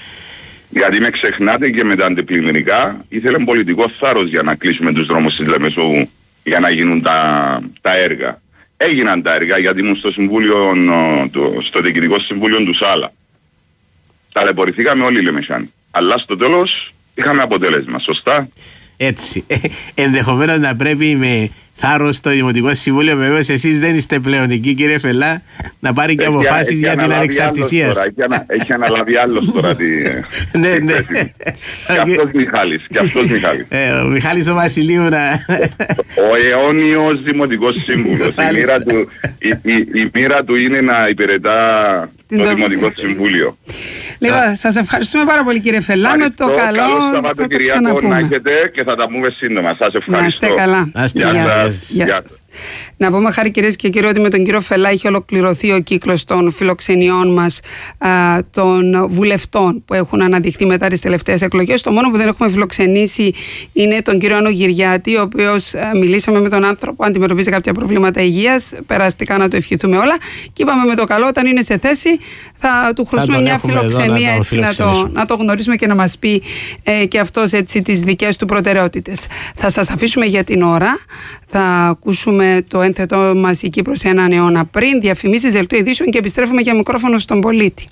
Γιατί με ξεχνάτε και με τα αντιπλημμυρικά ήθελαν πολιτικό θάρρος για να κλείσουμε τους δρόμους της Λεμεσού για να γίνουν τα, τα έργα. Έγιναν τα έργα γιατί ήμουν στο, συμβούλιο, το, στο Διοικητικό Συμβούλιο του Σάλα. Ταλαιπωρηθήκαμε όλοι οι Λεμεσάνοι. Αλλά στο τέλος είχαμε αποτέλεσμα, σωστά. Έτσι. Ε, ενδεχομένως να πρέπει με θάρρος στο Δημοτικό Συμβούλιο, βεβαίως εσείς δεν είστε πλέον εκεί, κύριε Φελλά, να πάρει και αποφάσεις για την ανεξαρτησία. Έχει, ανα, έχει αναλάβει άλλος τώρα τη... ναι, ναι. Και αυτός Μιχάλης. Και αυτός Μιχάλης. Ε, ο Μιχάλης ο Βασιλείου να... Ο αιώνιος Δημοτικός Σύμβουλος. η, μοίρα του, η, η, η μοίρα του είναι να υπηρετά το Δημοτικό Συμβούλιο. Λοιπόν, σας ευχαριστούμε πάρα πολύ, κύριε Φελλά. Με το καλό θα το ξαναπούμε. Να έχετε και θα τα πούμε σύντομα. Σας ευχαριστώ. Να είστε καλά. Γεια σας. Γεια σας. Να πούμε χάρη, κυρίες και κύριοι, ότι με τον κύριο Φελλά έχει ολοκληρωθεί ο κύκλος των φιλοξενιών μας α, των βουλευτών που έχουν αναδειχθεί μετά τις τελευταίες εκλογές. Το μόνο που δεν έχουμε φιλοξενήσει είναι τον κύριο Άνω Γυριάτη, ο οποίος α, μιλήσαμε με τον άνθρωπο, αντιμετωπίζει κάποια προβλήματα υγείας, περαστικά να το ευχηθούμε όλα και είπαμε με το καλό όταν είναι σε θέση θα του χρωστούμε μια φιλοξενία να, έτσι, να, το, να το γνωρίσουμε και να μας πει ε, και αυτός έτσι τις δικές του προτεραιότητες. Θα σας αφήσουμε για την ώρα, θα ακούσουμε το ένθετό μας «Η Κύπρος έναν αιώνα πριν», διαφημίσεις, δελτίο ειδήσεων και επιστρέφουμε για μικρόφωνο στον πολίτη.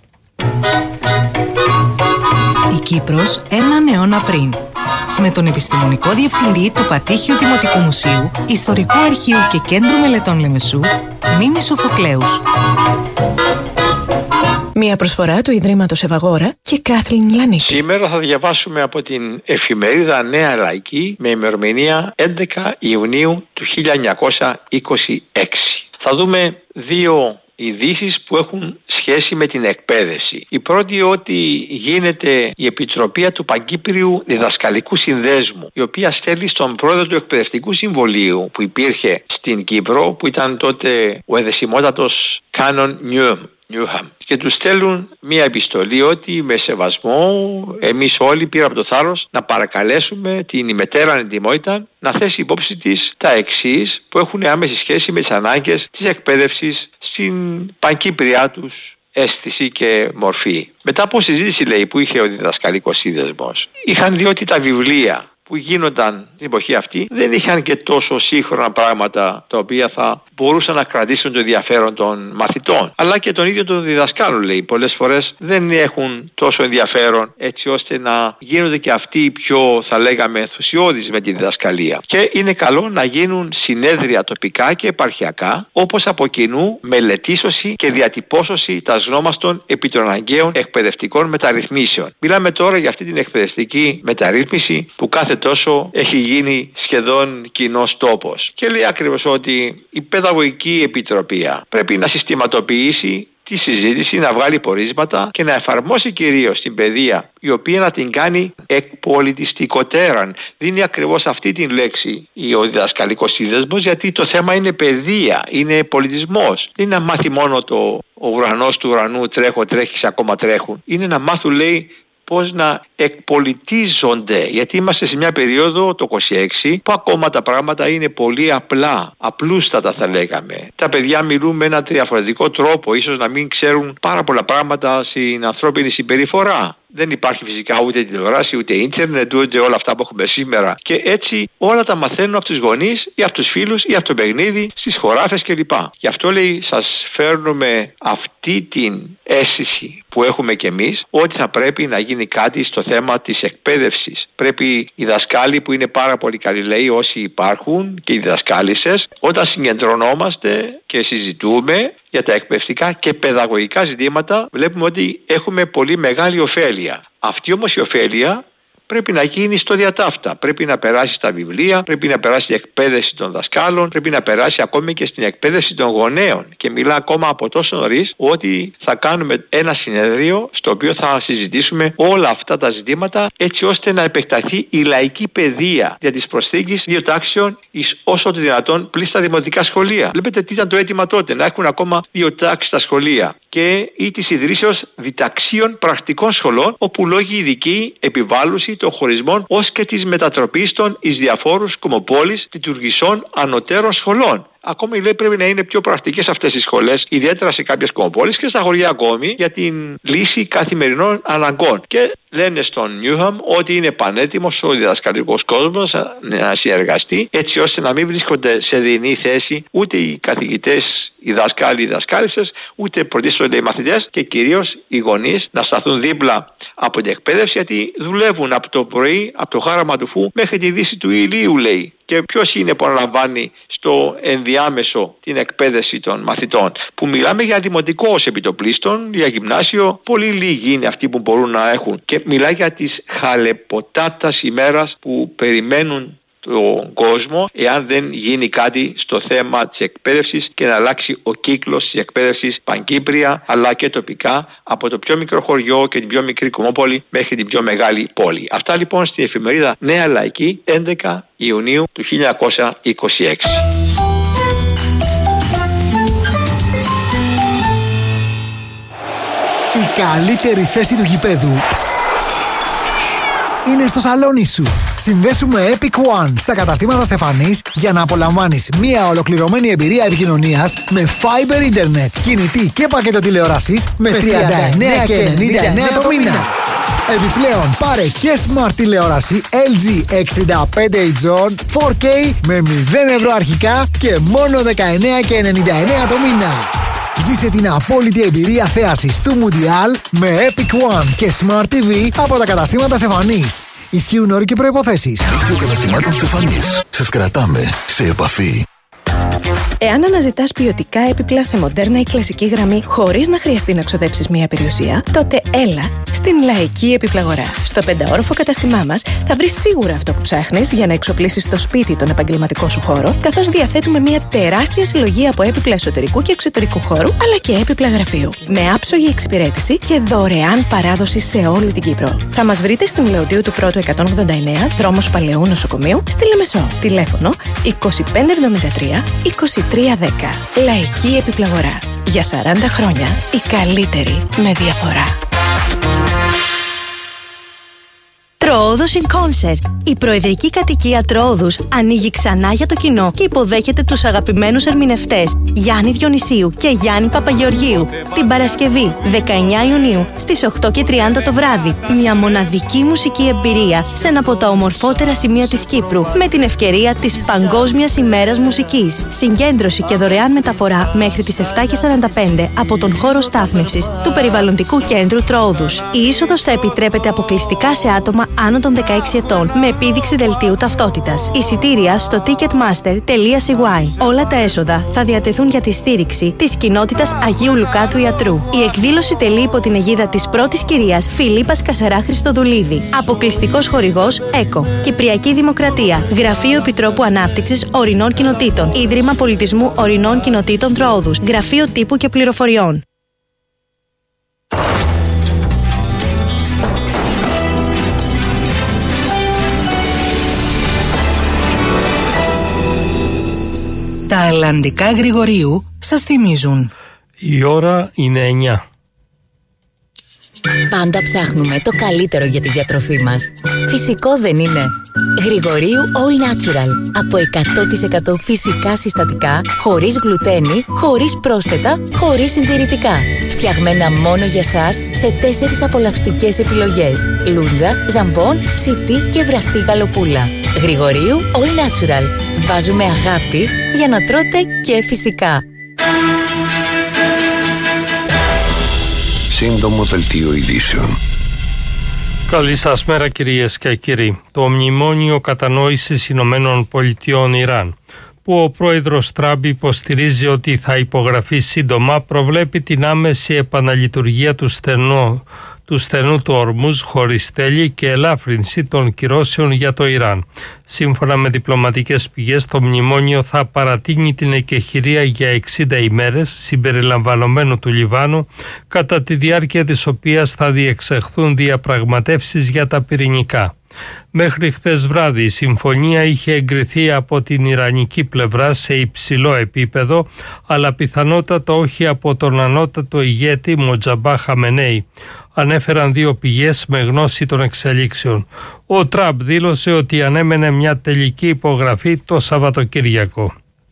Η Κύπρος έναν αιώνα πριν. Με τον επιστημονικό διευθυντή του Πατήχιου Δημοτικού Μουσείου, Ιστορικού Αρχείου και Κέντρου Μελετών Λεμεσού, Μίμη Σοφοκλέους. Μια προσφορά του Ιδρύματος Ευαγόρα και Κάθλιν Λανίτη. Σήμερα θα διαβάσουμε από την εφημερίδα Νέα Λαϊκή με ημερομηνία έντεκα Ιουνίου του χίλια εννιακόσια είκοσι έξι. Θα δούμε δύο ειδήσεις που έχουν σχέση με την εκπαίδευση. Η πρώτη ότι γίνεται η Επιτροπή του Παγκύπριου Διδασκαλικού Συνδέσμου, η οποία στέλνει στον πρόεδρο του Εκπαιδευτικού Συμβολίου που υπήρχε στην Κύπρο, που ήταν τότε ο εδεσιμότατος Κάνον Νιούμ. Νιούχαμ και τους στέλνουν μια επιστολή ότι με σεβασμό εμείς όλοι πήραμε το θάρρος να παρακαλέσουμε την ημετέρα ανετοιμότητα να θέσει υπόψη της τα εξής που έχουν άμεση σχέση με τις ανάγκες της εκπαίδευσης στην πανκύπριά τους αίσθηση και μορφή. Μετά από συζήτηση, λέει, που είχε ο διδασκαλικός σύνδεσμος, είχαν δει ότι τα βιβλία που γίνονταν την εποχή αυτή δεν είχαν και τόσο σύγχρονα πράγματα τα οποία θα μπορούσαν να κρατήσουν το ενδιαφέρον των μαθητών, αλλά και τον ίδιο τον διδασκάλων, λέει. Πολλές φορές δεν έχουν τόσο ενδιαφέρον έτσι ώστε να γίνονται και αυτοί πιο, θα λέγαμε, ενθουσιώδεις με τη διδασκαλία. Και είναι καλό να γίνουν συνέδρια τοπικά και επαρχιακά, όπως από κοινού μελετήσωση και διατυπώσωση τασνόμαστον επί των αναγκαίων εκπαιδευτικών μεταρρυθμίσεων. Μιλάμε τώρα για αυτή την εκπαιδευτική μεταρρύθμιση που κάθε τόσο έχει γίνει σχεδόν κοινός τόπος. Και λέει ακριβώς ότι η Παιδαγωγική Επιτροπή πρέπει να συστηματοποιήσει τη συζήτηση, να βγάλει πορίσματα και να εφαρμόσει κυρίως την παιδεία, η οποία να την κάνει εκπολιτιστικότεραν. Δίνει ακριβώς αυτή την λέξη ο διδασκαλικός σύνδεσμος, γιατί το θέμα είναι παιδεία, είναι πολιτισμός. Δεν είναι να μάθει μόνο το ο ουρανός του ουρανού τρέχω, τρέχεις, ακόμα τρέχουν. Είναι να μάθουν, λέει, πώς να εκπολιτίζονται, γιατί είμαστε σε μια περίοδο, το είκοσι έξι, που ακόμα τα πράγματα είναι πολύ απλά, απλούστατα θα λέγαμε. Τα παιδιά μιλούν με ένα διαφορετικό τρόπο, ίσως να μην ξέρουν πάρα πολλά πράγματα στην ανθρώπινη συμπεριφορά. Δεν υπάρχει φυσικά ούτε τηλεόραση, ούτε ίντερνετ, ούτε όλα αυτά που έχουμε σήμερα. Και έτσι όλα τα μαθαίνουν από τους γονείς ή από τους φίλους ή από το παιχνίδι, στις χωράφες κλπ. Γι' αυτό, λέει, σας φέρνουμε αυτή την αίσθηση που έχουμε κι εμείς, ότι θα πρέπει να γίνει κάτι στο θέμα της εκπαίδευσης. Πρέπει οι δασκάλοι, που είναι πάρα πολύ καλοί, λέει, όσοι υπάρχουν, και οι δασκάλισσες, όταν συγκεντρωνόμαστε και συζητούμε για τα εκπαιδευτικά και παιδαγωγικά ζητήματα, βλέπουμε ότι έχουμε πολύ μεγάλη ωφέλεια. Αυτή όμως η ωφέλεια πρέπει να γίνει στο διατάφτα. Πρέπει να περάσει στα βιβλία, πρέπει να περάσει στην εκπαίδευση των δασκάλων, πρέπει να περάσει ακόμη και στην εκπαίδευση των γονέων. Και μιλά ακόμα από τόσο νωρίς ότι θα κάνουμε ένα συνέδριο στο οποίο θα συζητήσουμε όλα αυτά τα ζητήματα, έτσι ώστε να επεκταθεί η λαϊκή παιδεία για τις προσθήκες δύο τάξεων εις όσο το δυνατόν πλην στα δημοτικά σχολεία. Βλέπετε τι ήταν το αίτημα τότε, να έχουν ακόμα δύο τάξεις στα σχολεία, και ή της ιδρύσεως διταξίων πρακτικών σχολών, όπου λόγοι ειδικοί επιβάλλουση των χωρισμών ως και της μετατροπής των εις διαφόρους κομοπόλεις λειτουργισών ανωτέρων σχολών. Ακόμη, λέει, πρέπει να είναι πιο πρακτικές αυτές οι σχολές, ιδιαίτερα σε κάποιες κομοπόλεις και στα χωριά ακόμη, για την λύση καθημερινών αναγκών. Και λένε στον Νιούχαμ ότι είναι πανέτοιμος ο διδασκαλικός κόσμος να συνεργαστεί, έτσι ώστε να μην βρίσκονται σε δεινή θέση ούτε οι καθηγητές, οι δάσκαλοι, οι δασκάλισσες, ούτε πρωτίστως οι μαθητές, και κυρίως οι γονείς να σταθούν δίπλα από την εκπαίδευση, γιατί δουλεύουν από το πρωί, από το χάραμα του φου μέχρι τη δύση του ηλίου, λέει. Και ποιος είναι που αναλαμβάνει στο ενδιάμεσο την εκπαίδευση των μαθητών? Που μιλάμε για δημοτικό ως επιτοπλίστων, για γυμνάσιο, πολύ λίγοι είναι αυτοί που μπορούν να έχουν. Και μιλάει για τις χαλεποτάτας ημέρας που περιμένουν τον κόσμο, εάν δεν γίνει κάτι στο θέμα της εκπαίδευσης και να αλλάξει ο κύκλος της εκπαίδευσης πανκύπρια αλλά και τοπικά, από το πιο μικρό χωριό και την πιο μικρή κομμόπολη μέχρι την πιο μεγάλη πόλη. Αυτά λοιπόν στην εφημερίδα Νέα Λαϊκή, έντεκα Ιουνίου του χίλια εννιακόσια είκοσι έξι. Η καλύτερη θέση του γηπέδου είναι στο σαλόνι σου. Συνδέσου με Epic One στα καταστήματα Στεφανής για να απολαμβάνεις μια ολοκληρωμένη εμπειρία επικοινωνίας με Fiber Internet, κινητή και πακέτο τηλεόρασης με τριάντα εννέα και ενενήντα εννέα το μήνα. Επιπλέον, πάρε και smart τηλεόραση ελ τζι εξήντα πέντε ιντσών φορ κέι με μηδέν ευρώ αρχικά και μόνο δεκαεννέα και ενενήντα εννέα το μήνα. Ζήσε την απόλυτη εμπειρία θέασης του Μουντιάλ με Epic One και Smart τι βι από τα καταστήματα Στεφανής. Ισχύουν όροι και προϋποθέσεις. Δίκτυο καταστημάτων Στεφανής. Σας κρατάμε σε επαφή. Εάν αναζητάς ποιοτικά έπιπλα σε μοντέρνα ή κλασική γραμμή χωρίς να χρειαστεί να ξοδέψεις μία περιουσία, τότε έλα στην Λαϊκή Επιπλαγορά. Στο πενταόροφο καταστημά μας θα βρεις σίγουρα αυτό που ψάχνεις για να εξοπλίσεις στο σπίτι τον επαγγελματικό σου χώρο, καθώς διαθέτουμε μία τεράστια συλλογή από έπιπλα εσωτερικού και εξωτερικού χώρου, αλλά και έπιπλα γραφείου. Με άψογη εξυπηρέτηση και δωρεάν παράδοση σε όλη την Κύπρο. Θα μας βρείτε στην Λεωδίου του Πρώτου εκατόν ογδόντα εννέα, δρόμος Παλαιού Νοσοκομείου, στη Λεμεσό. Τηλέφωνο είκοσι πέντε εβδομήντα τρία είκοσι τρία δέκα. Λαϊκή Επιπλαγορά. Για σαράντα χρόνια η καλύτερη με διαφορά. Τροόδος in Concert. Η προεδρική κατοικία Τροόδους ανοίγει ξανά για το κοινό και υποδέχεται τους αγαπημένους ερμηνευτές Γιάννη Διονυσίου και Γιάννη Παπαγεωργίου την Παρασκευή δεκαεννέα Ιουνίου στις οκτώ και τριάντα το βράδυ. Μια μοναδική μουσική εμπειρία σε ένα από τα ομορφότερα σημεία της Κύπρου με την ευκαιρία της Παγκόσμιας ημέρας μουσικής. Συγκέντρωση και δωρεάν μεταφορά μέχρι τις επτά και σαράντα πέντε από τον χώρο στάθμευσης του Περιβαλλοντικού Κέντρου Τροόδους. Η είσοδος θα επιτρέπεται αποκλειστικά σε άτομα άνω των δεκαέξι ετών με επίδειξη δελτίου ταυτότητας. Εισιτήρια στο ticketmaster τελεία σι γουάι. Όλα τα έσοδα θα διατεθούν για τη στήριξη της κοινότητας Αγίου Λουκά του Ιατρού. Η εκδήλωση τελεί υπό την αιγίδα της πρώτης κυρίας Φιλίππας Κασαρά Χριστοδουλίδη. Αποκλειστικός χορηγός ΕΚΟ. Κυπριακή Δημοκρατία. Γραφείο Επιτρόπου Ανάπτυξης Ορεινών Κοινοτήτων. Ίδρυμα Πολιτισμού Ορεινών Κοινοτήτων Τροόδους. Γραφείο Τύπου και Πληροφοριών. Τα αλλαντικά Γρηγορίου σας θυμίζουν. Η ώρα είναι εννιά. Πάντα ψάχνουμε το καλύτερο για τη διατροφή μας. Φυσικό δεν είναι? Γρηγορίου All Natural. Από εκατό τοις εκατό φυσικά συστατικά, χωρίς γλουτένι, χωρίς πρόσθετα, χωρίς συντηρητικά. Φτιαγμένα μόνο για σας σε τέσσερις απολαυστικές επιλογές. Λούντζα, ζαμπόν, ψητή και βραστή γαλοπούλα. Γρηγορίου All Natural. Βάζουμε αγάπη για να τρώτε και φυσικά. Σύντομο δελτίο ειδήσεων. Καλή σας μέρα κυρίες και κύριοι. Το Μνημόνιο Κατανόησης Ηνωμένων Πολιτειών Ιράν, που ο πρόεδρος Τραμπ υποστηρίζει ότι θα υπογραφεί σύντομα, προβλέπει την άμεση επαναλειτουργία του στενού του στενού του Ορμούζ χωρίς τέλη και ελάφρυνση των κυρώσεων για το Ιράν. Σύμφωνα με διπλωματικές πηγές, το μνημόνιο θα παρατείνει την εκεχηρία για εξήντα ημέρες, συμπεριλαμβανομένου του Λιβάνου, κατά τη διάρκεια της οποίας θα διεξαχθούν διαπραγματεύσεις για τα πυρηνικά. Μέχρι χθες βράδυ η συμφωνία είχε εγκριθεί από την ιρανική πλευρά σε υψηλό επίπεδο, αλλά πιθανότατα όχι από τον ανώτατο ηγέτη Μοτζαμπά Χαμενέι, ανέφεραν δύο πηγές με γνώση των εξελίξεων. Ο Τραμπ δήλωσε ότι ανέμενε μια τελική υπογραφή το Σαββατοκύριακο.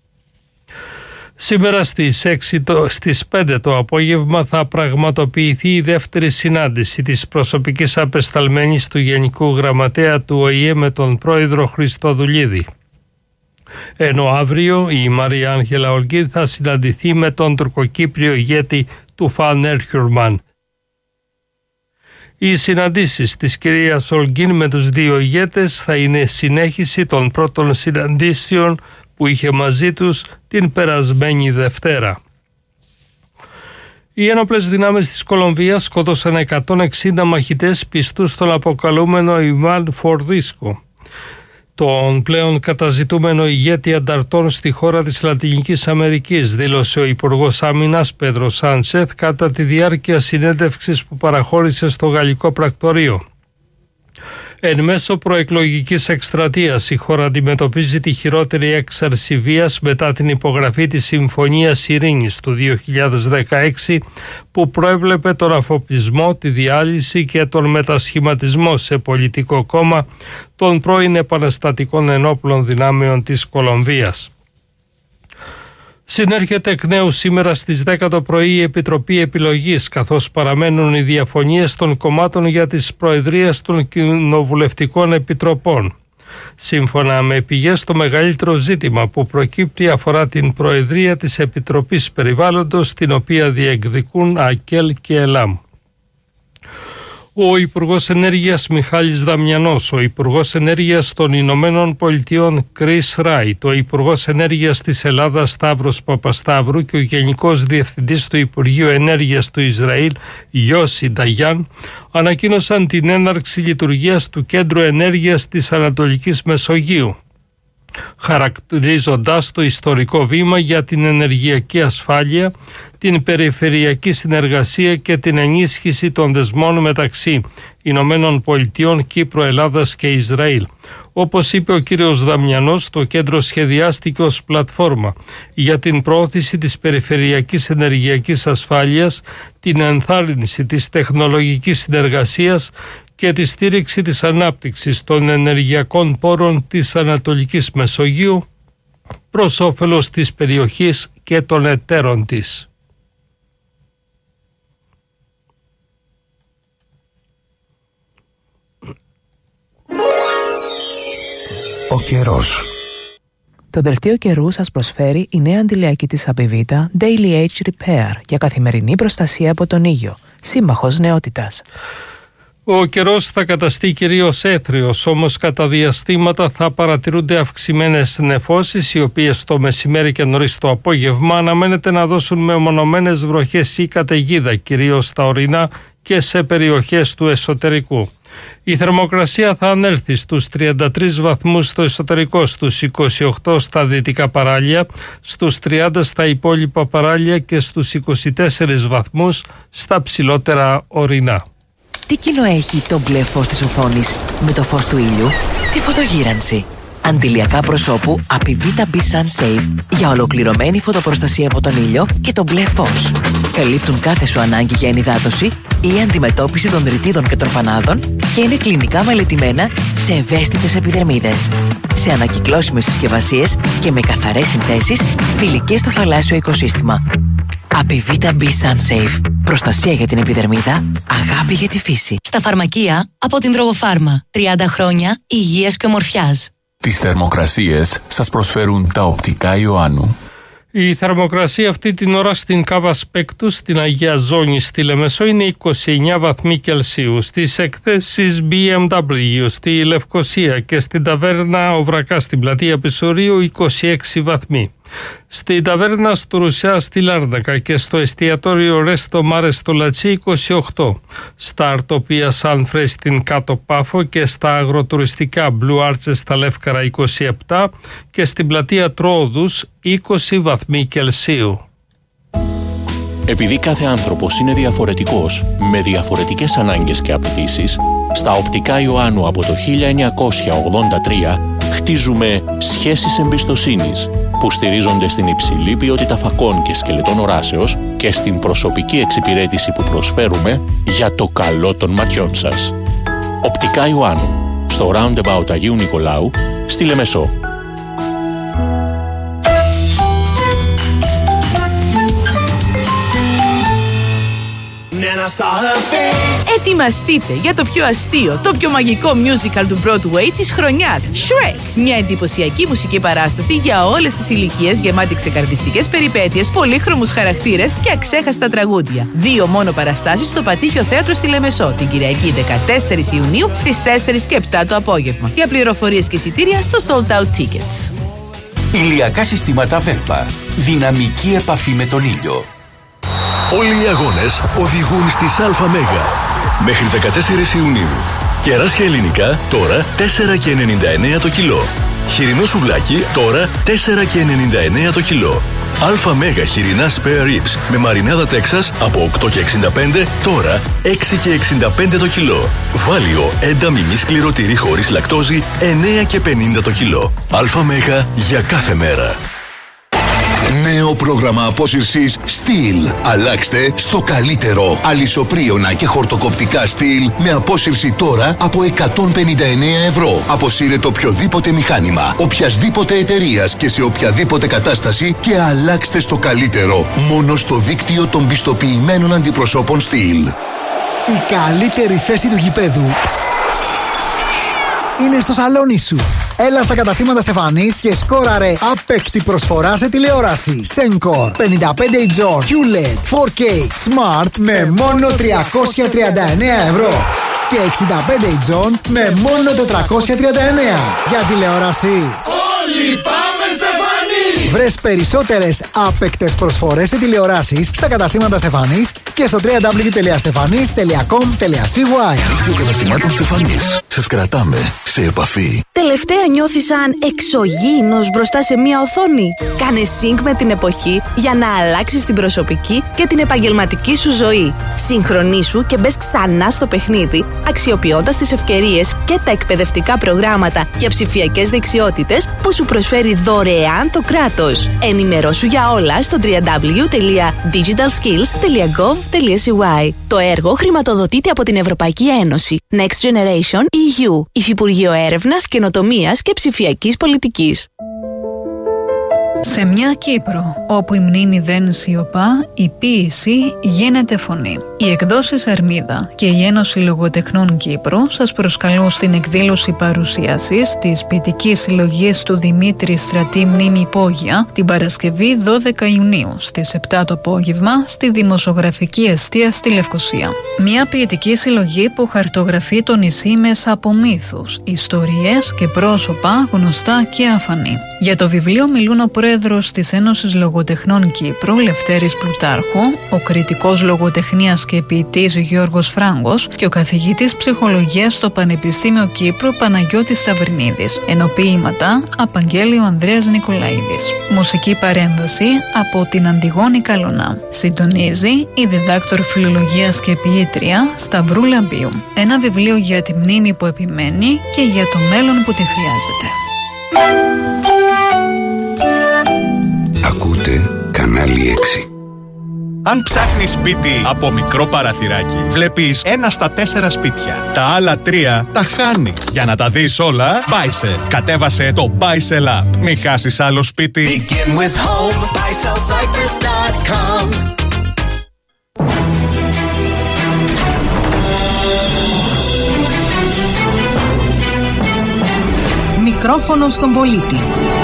Σήμερα στις, έξι το, στις πέντε το απόγευμα θα πραγματοποιηθεί η δεύτερη συνάντηση της προσωπικής απεσταλμένης του Γενικού Γραμματέα του Ο Η Ε με τον πρόεδρο Χριστοδουλίδη. Ενώ αύριο η Μαρία Άγγελα Ολγκίν θα συναντηθεί με τον τουρκοκύπριο ηγέτη του Φαν Έρχιουρμαν. Οι συναντήσεις της κυρίας Ολγκίν με τους δύο ηγέτες θα είναι συνέχιση των πρώτων συναντήσεων που είχε μαζί τους την περασμένη Δευτέρα. Οι ένοπλες δυνάμεις της Κολομβίας σκότωσαν εκατόν εξήντα μαχητές πιστούς στον αποκαλούμενο Ιμάν Φορδίσκο, τον πλέον καταζητούμενο ηγέτη ανταρτών στη χώρα της Λατινικής Αμερικής, δήλωσε ο Υπουργός Άμυνας Πέδρο Σάντσεθ κατά τη διάρκεια συνέντευξης που παραχώρησε στο Γαλλικό Πρακτορείο. Εν μέσω προεκλογικής εκστρατείας, η χώρα αντιμετωπίζει τη χειρότερη έξαρση βίας μετά την υπογραφή της Συμφωνίας Ειρήνης του δύο χιλιάδες δεκαέξι, που προέβλεπε τον αφοπλισμό, τη διάλυση και τον μετασχηματισμό σε πολιτικό κόμμα των πρώην επαναστατικών ενόπλων δυνάμεων της Κολομβίας. Συνέρχεται εκ νέου σήμερα στις δέκα το πρωί η Επιτροπή Επιλογής, καθώς παραμένουν οι διαφωνίες των κομμάτων για τις προεδρίες των κοινοβουλευτικών επιτροπών. Σύμφωνα με πηγές, το μεγαλύτερο ζήτημα που προκύπτει αφορά την προεδρία της Επιτροπής Περιβάλλοντος, την οποία διεκδικούν ΑΚΕΛ και ΕΛΑΜ. Ο Υπουργός Ενέργειας Μιχάλης Δαμιανός, ο Υπουργός Ενέργειας των Ηνωμένων Πολιτειών Κρίς Ράιτ, ο Υπουργός Ενέργειας της Ελλάδας Σταύρος Παπασταύρου και ο Γενικός Διευθυντής του Υπουργείου Ενέργειας του Ισραήλ Γιώσι Νταγιάν ανακοίνωσαν την έναρξη λειτουργίας του Κέντρου Ενέργειας της Ανατολικής Μεσογείου, χαρακτηρίζοντας το ιστορικό βήμα για την ενεργειακή ασφάλεια, την περιφερειακή συνεργασία και την ενίσχυση των δεσμών μεταξύ Ηνωμένων Πολιτειών, Κύπρο, Ελλάδας και Ισραήλ. Όπως είπε ο κύριος Δαμιανός, το κέντρο σχεδιάστηκε ως πλατφόρμα για την προώθηση της περιφερειακής ενεργειακής ασφάλειας, την ενθάρρυνση της τεχνολογικής συνεργασίας και τη στήριξη της ανάπτυξης των ενεργειακών πόρων της Ανατολικής Μεσογείου προς όφελος της περιοχής και των εταίρων της. Ο καιρός. Το δελτίο καιρού σας προσφέρει η νέα αντιλιακή της Απιβίτα Daily Age Repair για καθημερινή προστασία από τον ήλιο. Σύμμαχος νεότητας. Ο καιρός θα καταστεί κυρίως έθριος, όμως κατά διαστήματα θα παρατηρούνται αυξημένες νεφώσεις, οι οποίες το μεσημέρι και νωρίς το απόγευμα αναμένεται να δώσουν μεμονωμένες βροχές ή καταιγίδα, κυρίως στα ορεινά και σε περιοχές του εσωτερικού. Η θερμοκρασία θα ανέλθει στους τριάντα τρεις βαθμούς στο εσωτερικό, στους είκοσι οκτώ στα δυτικά παράλια, στους τριάντα στα υπόλοιπα παράλια και στους είκοσι τέσσερις βαθμούς στα ψηλότερα ορεινά. Τι κοινό έχει το μπλε φως της οθόνης με το φως του ήλιου? Τη φωτογύρανση. Αντιλιακά προσώπου Apivita B Sun Safe για ολοκληρωμένη φωτοπροστασία από τον ήλιο και το μπλε φως. Καλύπτουν κάθε σου ανάγκη για ενυδάτωση ή αντιμετώπιση των ρητίδων και τροφανάδων και είναι κλινικά μελετημένα σε ευαίσθητες επιδερμίδες. Σε ανακυκλώσιμες συσκευασίες και με καθαρές συνθέσεις φιλικές στο θαλάσσιο οικοσύστημα. Apivita B Sun Safe. Προστασία για την επιδερμίδα, αγάπη για τη φύση. Στα φαρμακεία από την Τρογοφάρμα. τριάντα χρόνια υγείας και ομορφιάς. Τις θερμοκρασίες σας προσφέρουν τα οπτικά Ιωάννου. Η θερμοκρασία αυτή την ώρα στην Κάβα Σπέκτου, στην Αγία Ζώνη, στη Λεμεσό, είναι είκοσι εννέα βαθμοί Κελσίου. Στις εκθέσεις μπι εμ ντάμπλιου, στη Λευκοσία και στην ταβέρνα Οβρακά, στην πλατεία Πισωρίου, είκοσι έξι βαθμοί. Στην ταβέρνα Στουρουσιά στη Λάρνακα και στο εστιατόριο Ρέστο Μάρε στο Λατσί, είκοσι οκτώ. Στα αρτοπία Σάνφρε στην Κάτω Πάφο και στα αγροτουριστικά Blue Arches στα Λεύκαρα, είκοσι επτά, και στην πλατεία Τρόοδους, είκοσι βαθμοί Κελσίου. Επειδή κάθε άνθρωπος είναι διαφορετικός, με διαφορετικές ανάγκες και απαιτήσεις, στα οπτικά Ιωάννου από το χίλια εννιακόσια ογδόντα τρία χτίζουμε σχέσεις εμπιστοσύνης που στηρίζονται στην υψηλή ποιότητα φακών και σκελετών οράσεως και στην προσωπική εξυπηρέτηση που προσφέρουμε για το καλό των ματιών σας. Οπτικά Ιωάννου, στο Roundabout Αγίου Νικολάου, στη Λεμεσό. Ετοιμαστείτε για το πιο αστείο, το πιο μαγικό musical του Broadway της χρονιάς, Shrek. Μια εντυπωσιακή μουσική παράσταση για όλες τις ηλικίες, γεμάτη ξεκαρδιστικές περιπέτειες, πολύχρωμους χαρακτήρες και αξέχαστα τραγούδια. Δύο μόνο παραστάσεις στο Πατήχιο Θέατρο στη Λεμεσό, την Κυριακή δεκατέσσερις Ιουνίου στις τέσσερις και επτά το απόγευμα. Για πληροφορίες και εισιτήρια στο Sold Out Tickets. Ηλιακά συστήματα Βέρπα. Δυναμική επαφή με τον ήλιο. Όλοι οι αγώνες οδηγούν στις ΑΜΕΓΑ. Μέχρι δεκατέσσερις Ιουνίου. Κεράσια ελληνικά τώρα τέσσερα και ενενήντα εννέα το κιλό. Χοιρινό σουβλάκι τώρα τέσσερα και ενενήντα εννέα το κιλό. ΑΜΕΓΑ χοιρινά spare ribs με μαρινάδα Τέξας από οκτώ και εξήντα πέντε τώρα έξι και εξήντα πέντε το κιλό. Βάλιο ένταμι μη σκληρό τυρί χωρίς λακτόζη εννέα και πενήντα το κιλό. ΑΜΕΓΑ για κάθε μέρα. Νέο πρόγραμμα απόσυρσης Steel. Αλλάξτε στο καλύτερο. Αλυσοπρίωνα και χορτοκοπτικά Steel με απόσυρση τώρα από εκατόν πενήντα εννέα ευρώ. Αποσύρετε οποιοδήποτε μηχάνημα, οποιασδήποτε εταιρείας και σε οποιαδήποτε κατάσταση και αλλάξτε στο καλύτερο. Μόνο στο δίκτυο των πιστοποιημένων αντιπροσώπων Steel. Η καλύτερη θέση του γηπέδου είναι στο σαλόνι σου. Έλα στα καταστήματα Στεφανής και σκόραρε άπεκτη προσφορά σε τηλεόραση. Sencore πενήντα πέντε ιντσών κιου ελ ι ντι φορ κέι Smart με μόνο τριακόσια τριάντα εννέα ευρώ και εξήντα πέντε ιντσών με μόνο τετρακόσια τριάντα εννέα. Για τηλεόραση όλοι πάμε Στεφανή! Βρες περισσότερες άπεκτες προσφορές σε τηλεοράσεις στα καταστήματα Στεφανής και στο double-u double-u double-u τελεία στεφανής τελεία κομ τελεία σι γουάι. Δίκτυο καταστημάτων Στεφανής. Σας κρατάμε σε επαφή. Τελευταία νιώθεις σαν εξωγήινος μπροστά σε μία οθόνη? Κάνε Κάνε sync με την εποχή για να αλλάξεις την προσωπική και την επαγγελματική σου ζωή. Συγχρονίσου και μπες ξανά στο παιχνίδι, αξιοποιώντας τις ευκαιρίες και τα εκπαιδευτικά προγράμματα για ψηφιακές δεξιότητες που σου προσφέρει δωρεάν το κράτος. Ενημερώσου για όλα στο double-u double-u double-u τελεία digital skills τελεία gov τελεία c y. Το έργο χρηματοδοτείται από την Ευρωπαϊκή Ένωση Next Generation ι γιου, Υφυπουργείο Έρευνας, Καινοτομίας και Ψηφιακής Πολιτικής. Σε μια Κύπρο, όπου η μνήμη δεν σιωπά, η ποίηση γίνεται φωνή. Οι εκδόσεις Αρμίδα και η Ένωση Λογοτεχνών Κύπρου σας προσκαλούν στην εκδήλωση παρουσίασης της ποιητικής συλλογής του Δημήτρη Στρατή Μνήμη Πόγια την Παρασκευή δώδεκα Ιουνίου στις επτά το απόγευμα στη Δημοσιογραφική Εστία στη Λευκοσία. Μια ποιητική συλλογή που χαρτογραφεί το νησί μέσα από μύθους, ιστορίες και πρόσωπα γνωστά και αφανή. Για το βιβλίο μιλούν ο πρόεδρος της Ένωσης Λογοτεχνών Κύπρου, Λευτέρης Πλουτάρχου, ο κριτικός λογοτεχνίας και ποιητής Γιώργος Φράγκος και ο καθηγητής ψυχολογίας στο Πανεπιστήμιο Κύπρου Παναγιώτης Σταυρνίδης, ενώ ποίηματα απαγγέλει ο Ανδρέας Νικολαίδης. Μουσική παρέμβαση από την Αντιγόνη Καλονά. Συντονίζει η διδάκτορ φιλολογίας και ποιήτρια Σταυρού Λαμπίου. Ένα βιβλίο για τη μνήμη που επιμένει και για το μέλλον που τη χρειάζεται. Ακούτε κανάλι έξι. Αν ψάχνεις σπίτι από μικρό παραθυράκι, βλέπεις ένα στα τέσσερα σπίτια. Τα άλλα τρία τα χάνεις. Για να τα δεις όλα, Buysell. Κατέβασε το Buysell App. Μην χάσεις άλλο σπίτι. Begin with home, buy sell cypress dot com. Μικρόφωνο στον πολίτη.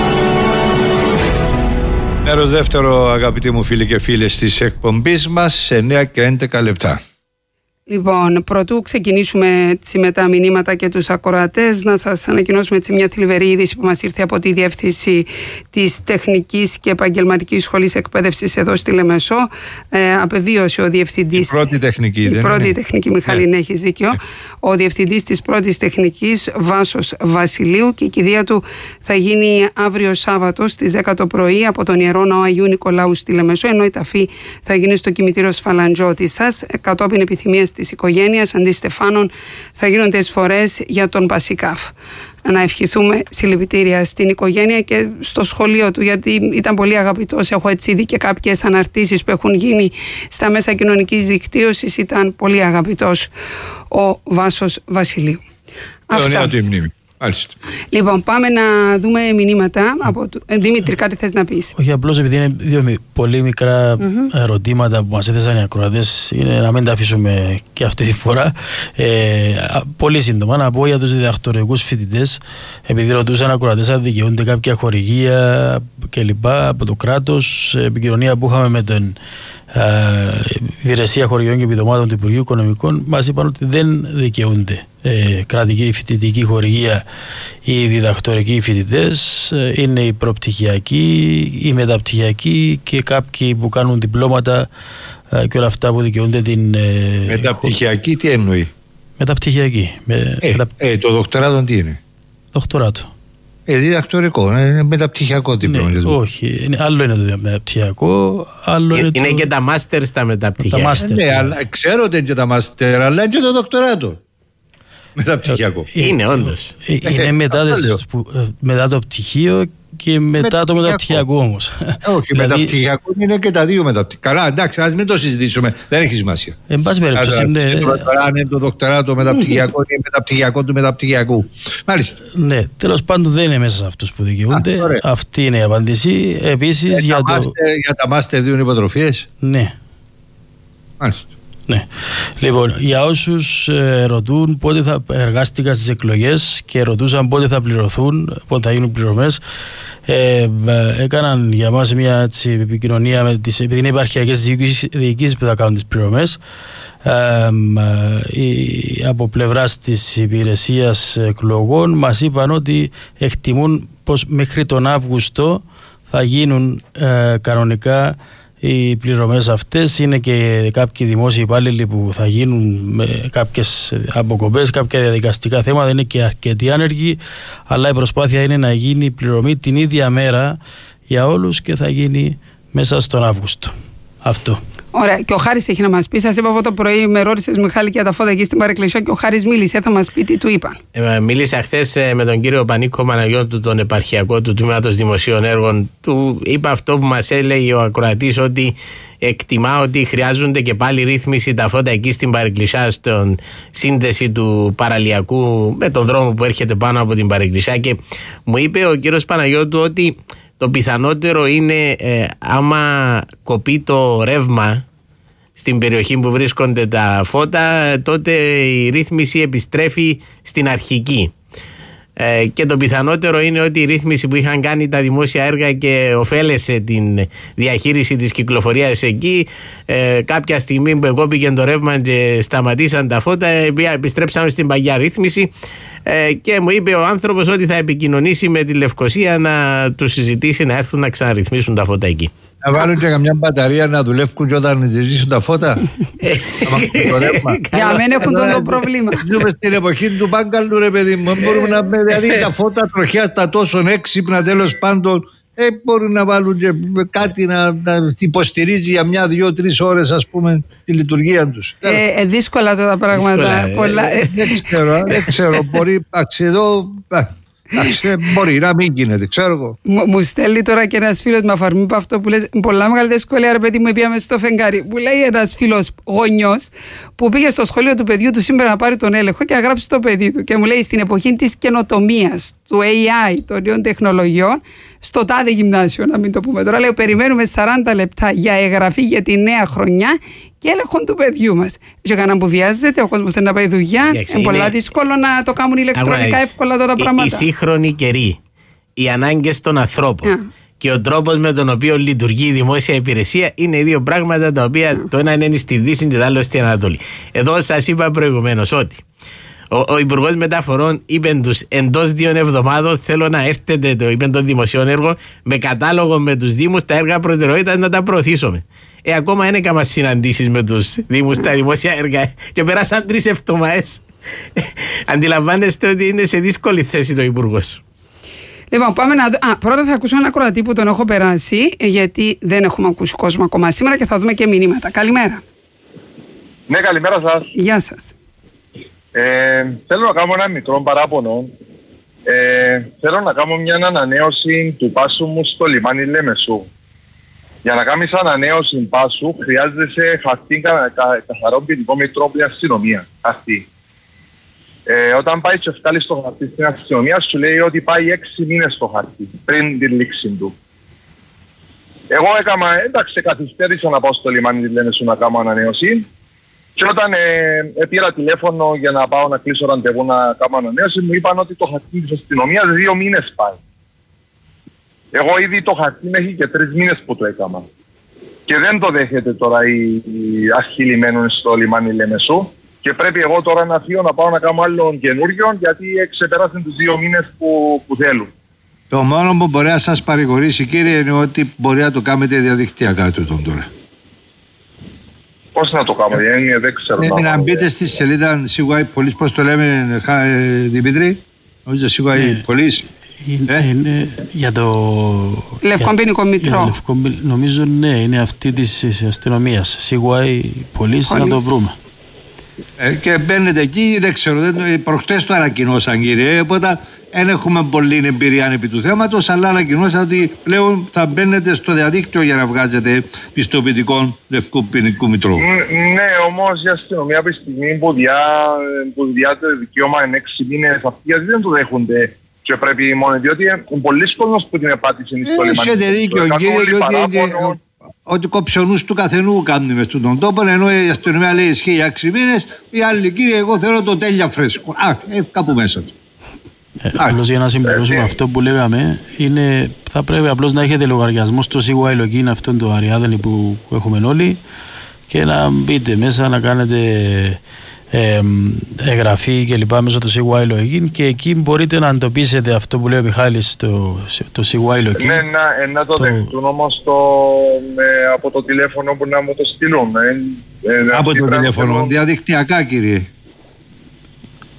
Μέρος δεύτερο, αγαπητοί μου φίλοι και φίλες της εκπομπής μας, εννιά και έντεκα λεπτά. Λοιπόν, πρωτού ξεκινήσουμε έτσι με τα μηνύματα και τους ακροατές, να σας ανακοινώσουμε έτσι μια θλιβερή είδηση που μας ήρθε από τη Διεύθυνση της Τεχνικής και Επαγγελματικής Σχολής Εκπαίδευσης εδώ στη Λεμεσό. Ε, απεβίωσε ο διευθυντής. Η πρώτη τεχνική, η δεν πρώτη είναι. τεχνική, Μιχάλη, ναι, έχεις δίκιο. Ο διευθυντής της πρώτης τεχνικής, Βάσος Βασιλείου, και η κηδεία του θα γίνει αύριο Σάββατο στις δέκα το πρωί από τον Ιερό Ναό Αγίου Νικολάου στη Λεμεσό, ενώ η ταφή θα γίνει στο κημητήριο Σφαλαντζώτισσας. Κατόπιν επιθυμίας της οικογένειας αντί Στεφάνων θα γίνονται εισφορές για τον Πασικάφ. Να ευχηθούμε συλληπιτήρια στην οικογένεια και στο σχολείο του, γιατί ήταν πολύ αγαπητός. Έχω έτσι δει και κάποιες αναρτήσεις που έχουν γίνει στα μέσα κοινωνικής δικτύωσης. Ήταν πολύ αγαπητός ο Βάσος Βασιλείου. Αυτά. Τη μνήμη. Μάλιστα. Λοιπόν, πάμε να δούμε μηνύματα. Από... Δημήτρη, κάτι θες να πεις? Όχι, απλώς επειδή είναι δύο πολύ μικρά mm-hmm. ερωτήματα που μας έθεσαν οι ακροατές, είναι να μην τα αφήσουμε και αυτή τη φορά. Ε, πολύ σύντομα να πω για τους διδακτορικούς φοιτητές, επειδή ρωτούσαν ακροατές αν δικαιούνται κάποια χορηγία κλπ. Από το κράτος, επικοινωνία που είχαμε με την Uh, υπηρεσία χορηγιών και επιδομάτων του Υπουργείου Οικονομικών, μας είπαν ότι δεν δικαιούνται ε, κρατική φοιτητική χορηγία ή διδακτορικοί φοιτητές. Ε, είναι οι προπτυχιακοί, οι μεταπτυχιακοί και κάποιοι που κάνουν διπλώματα ε, και όλα αυτά που δικαιούνται την ε, μεταπτυχιακή. Τι εννοεί μεταπτυχιακή? Με, ε, μετα... ε, το δοκτοράτο τι είναι? Δοκτοράτο. Ε, διδακτορικό, είναι μεταπτυχιακό δίπλωμα. Ναι, όχι, είναι, άλλο είναι το μεταπτυχιακό, άλλο ε, είναι, είναι το... και τα μάστερ στα μεταπτυχιακά. Τα μάστερ, ναι, ναι, αλλά ξέρω ότι είναι και τα μάστερ, αλλά είναι και το δοκτοράτο. Μεταπτυχιακό. Ε, είναι όντως. Ε, είναι μετά, που, μετά το πτυχίο και μετά το μεταπτυχιακό όμως. Όχι, δηλαδή... μεταπτυχιακό είναι και τα δύο μεταπτυχιακά. Καλά, εντάξει, ας μην το συζητήσουμε, δεν έχει σημασία. Εν πάση περιπτώσει είναι... Αν είναι το δοκτοράτο μεταπτυχιακό ή μεταπτυχιακό του μεταπτυχιακού. Μάλιστα. Ναι, τέλος πάντων δεν είναι μέσα σε αυτούς που δικαιούνται. Αυτή είναι η απάντηση. Επίσης για το... Για τα μάστερ δίνουν υποτροφίες. Ναι. Μάλιστα. Ναι. Λοιπόν, για όσους ε, ρωτούν πότε θα εργάστηκαν στις εκλογές και ρωτούσαν πότε θα πληρωθούν, πότε θα γίνουν πληρωμές, ε, ε, έκαναν για μας μια έτσι, επικοινωνία με τις, επειδή είναι επαρχιακές διοικήσεις που θα κάνουν τις πληρωμές, ε, ε, από πλευράς της υπηρεσίας εκλογών μας είπαν ότι εκτιμούν πως μέχρι τον Αύγουστο θα γίνουν ε, κανονικά οι πληρωμές αυτές. Είναι και κάποιοι δημόσιοι υπάλληλοι που θα γίνουν με κάποιες αποκοπές, κάποια διαδικαστικά θέματα, δεν είναι και αρκετοί άνεργοι, αλλά η προσπάθεια είναι να γίνει η πληρωμή την ίδια μέρα για όλους και θα γίνει μέσα στον Αύγουστο. Αυτό. Ωραία, και ο Χάρης έχει να μας πει. Σας είπα από το πρωί, με ρώτησες Μιχάλη για τα φώτα εκεί στην Παρεκκλησία και ο Χάρης μίλησε. Θα μας πει τι του είπαν. Ε, μίλησα χθες με τον κύριο Πανίκο Παναγιώτου, τον επαρχιακό του Τμήματος Δημοσίων Έργων. Του είπα αυτό που μας έλεγε ο ακροατής, ότι εκτιμά ότι χρειάζονται και πάλι ρύθμιση τα φώτα εκεί στην Παρεκκλησία, στον σύνδεση του παραλιακού με τον δρόμο που έρχεται πάνω από την Παρεκκλησία. Και μου είπε ο κύριος Παναγιώτου ότι το πιθανότερο είναι ε, άμα κοπεί το ρεύμα στην περιοχή που βρίσκονται τα φώτα, τότε η ρύθμιση επιστρέφει στην αρχική. Ε, και το πιθανότερο είναι ότι η ρύθμιση που είχαν κάνει τα δημόσια έργα και ωφέλεσε την διαχείριση της κυκλοφορίας εκεί, ε, κάποια στιγμή που εκόπηκε το ρεύμα και σταματήσαν τα φώτα, επιστρέψαμε στην παγιά ρύθμιση. Ε, και μου είπε ο άνθρωπος ότι θα επικοινωνήσει με τη Λευκοσία να του συζητήσει να έρθουν να ξαναρυθμίσουν τα φώτα εκεί. Να βάλουν και καμιά μπαταρία να δουλεύουν και όταν ζητήσουν τα φώτα. Για μένα έχουν το πρόβλημα. Ζούμε στην εποχή του Πάγκαλου, ρε παιδί μου. Μπορούμε να πούμε, δηλαδή τα φώτα τροχιά τα τόσο έξυπνα, τέλος πάντων, ε, μπορούν να βάλουν και κάτι να, να υποστηρίζει για μια, δύο, τρεις ώρες, ας πούμε, τη λειτουργία τους. Ε, ε, δύσκολα τα πράγματα. Δύσκολα, πολλά, ε, ε, δεν ξέρω, δεν ξέρω. Μπορεί, εντάξει, εδώ. Μπορεί να μην γίνεται, ξέρω εγώ. Μου, μου στέλνει τώρα και ένας φίλος με αφορμή από αυτό που λες, πολλά μεγάλη δυσκολία, ρε παιδί μου, πήγαμε στο φεγγάρι. Μου λέει ένας φίλος γονιός που πήγε στο σχολείο του παιδιού του σήμερα να πάρει τον έλεγχο και να γράψει το παιδί του. Και μου λέει, στην εποχή της καινοτομίας, του έι άι, των νέων τεχνολογιών, στο τάδε γυμνάσιο, να μην το πούμε τώρα, λέω, περιμένουμε σαράντα λεπτά για εγγραφή για τη νέα χρονιά και έλεγχο του παιδιού μας. Και κανέναν που βιάζεται, ο κόσμος θέλει να πάει δουλειά. Είναι πολλά δύσκολο να το κάνουν ηλεκτρονικά εύκολα τώρα τα πράγματα. Η σύγχρονη καιρή, οι ανάγκες των ανθρώπων yeah. και ο τρόπος με τον οποίο λειτουργεί η δημόσια υπηρεσία είναι δύο πράγματα τα οποία yeah. το ένα είναι στη Δύση και το άλλο στην Ανατολή. Εδώ σας είπα προηγουμένως ότι ο, ο Υπουργός Μεταφορών είπε τους εντός δύο εβδομάδων θέλω να έρθετε, το είπε των δημοσίων έργων, με κατάλογο με τους Δήμους τα έργα προτεραιότητας να τα προωθήσουμε. Ε, ακόμα δεν έκανα συναντήσεις με τους Δήμους στα δημόσια έργα και περάσαν τρεις εβδομάδες. Αντιλαμβάνεστε ότι είναι σε δύσκολη θέση ο Υπουργός. Λοιπόν, πάμε να δω. Α, πρώτα θα ακούσω ένα ακροατή που τον έχω περάσει, γιατί δεν έχουμε ακούσει κόσμο ακόμα σήμερα και θα δούμε και μηνύματα. Καλημέρα. Ναι, καλημέρα σας. Γεια σας. Ε, θέλω να κάνω ένα μικρό παράπονο. Ε, θέλω να κάνω μια ανανέωση του πάσου μου στο λιμάνι Λεμεσού. Για να κάνεις ανανέωση πάσου χρειάζεσαι χαρτί κα, κα, καθαρό ποινικό μητρό από την αστυνομία. Χαρτί. Ε, όταν πάει και φτάλει στο χαρτί στην αστυνομία σου λέει ότι πάει έξι μήνες στο χαρτί πριν την λήξη του. Εγώ έκανα, εντάξει, καθυστέρησα να πάω στο λιμάνι Λεμεσού να κάνω ανανέωση. Και όταν ε, πήρα τηλέφωνο για να πάω να κλείσω ραντεβού να κάνω ανανέωση, μου είπαν ότι το χαρτί της αστυνομίας δύο μήνες πάει. Εγώ ήδη το χαρτί έχει και τρεις μήνες που το έκανα. Και δεν το δέχεται τώρα η, η αρχή λιμένων στο λιμάνι Λεμεσού. Και πρέπει εγώ τώρα να φύγω να πάω να κάνω άλλον καινούριο γιατί ξεπεράσαν τους δύο μήνες που, που θέλουν. Το μόνο που μπορεί να σας παρηγορήσει, κύριε, είναι ότι μπορεί να το κάνετε διαδικτυακά τούτον τώρα. Πώς να το κάνω, ε, δεν ξέρω. Ε, να μπείτε στη σελίδα σι γουάι Police, πώς το λέμε, ε, Δημήτρη, νομίζω σι γουάι Police. Είναι, ε? είναι για το Λευκό ποινικό μητρό. Νομίζω ναι, είναι αυτή της αστυνομίας. σι γουάι Police, να το βρούμε. Ε, και μπαίνετε εκεί, δεν ξέρω, δεν, προχτές το ανακοινώσαν, κύριε, οπότε δεν έχουμε πολλή εμπειρία επί του θέματος, αλλά ανακοινώσαν ότι πλέον θα μπαίνετε στο διαδίκτυο για να βγάζετε πιστοποιητικό λευκού ποινικού μητρού. Ναι, όμως η αστυνομία από τη στιγμή που διά, που διά το δικαίωμα είναι έξι μήνες αυτοί, γιατί δεν το δέχονται και πρέπει μόνο, διότι είναι πολλοί κόσμος που την επάτησε στο λιμάνι. Έχετε δίκιο, κύριε, διότι ότι κοψονούς του καθενού κάνουν μες στον τόπο, ενώ η αστυνομία λέει ισχύει για έξι μήνες, οι άλλοι, κύριε, εγώ θέλω το τέλεια φρέσκο. Α, ε, κάπου μέσα του. Ε, απλώς για να συμπληρώσουμε αυτό που λέγαμε, είναι, θα πρέπει απλώς να έχετε λογαριασμό στο σι γουάι Login, αυτόν το Ariadne που, που έχουμε όλοι, και να μπείτε μέσα να κάνετε ε, εγγραφή και λοιπά μέσω του σι γουάι Login, και εκεί μπορείτε να εντοπίσετε αυτό που λέει ο Μιχάλης, το, το σι γουάι Login. Ναι, να, να το, το δεχτούν όμως το, ε, από το τηλέφωνο που να μου το στείλουν. Ε, ε, από το τηλέφωνο, διαδικτυακά, κύριε.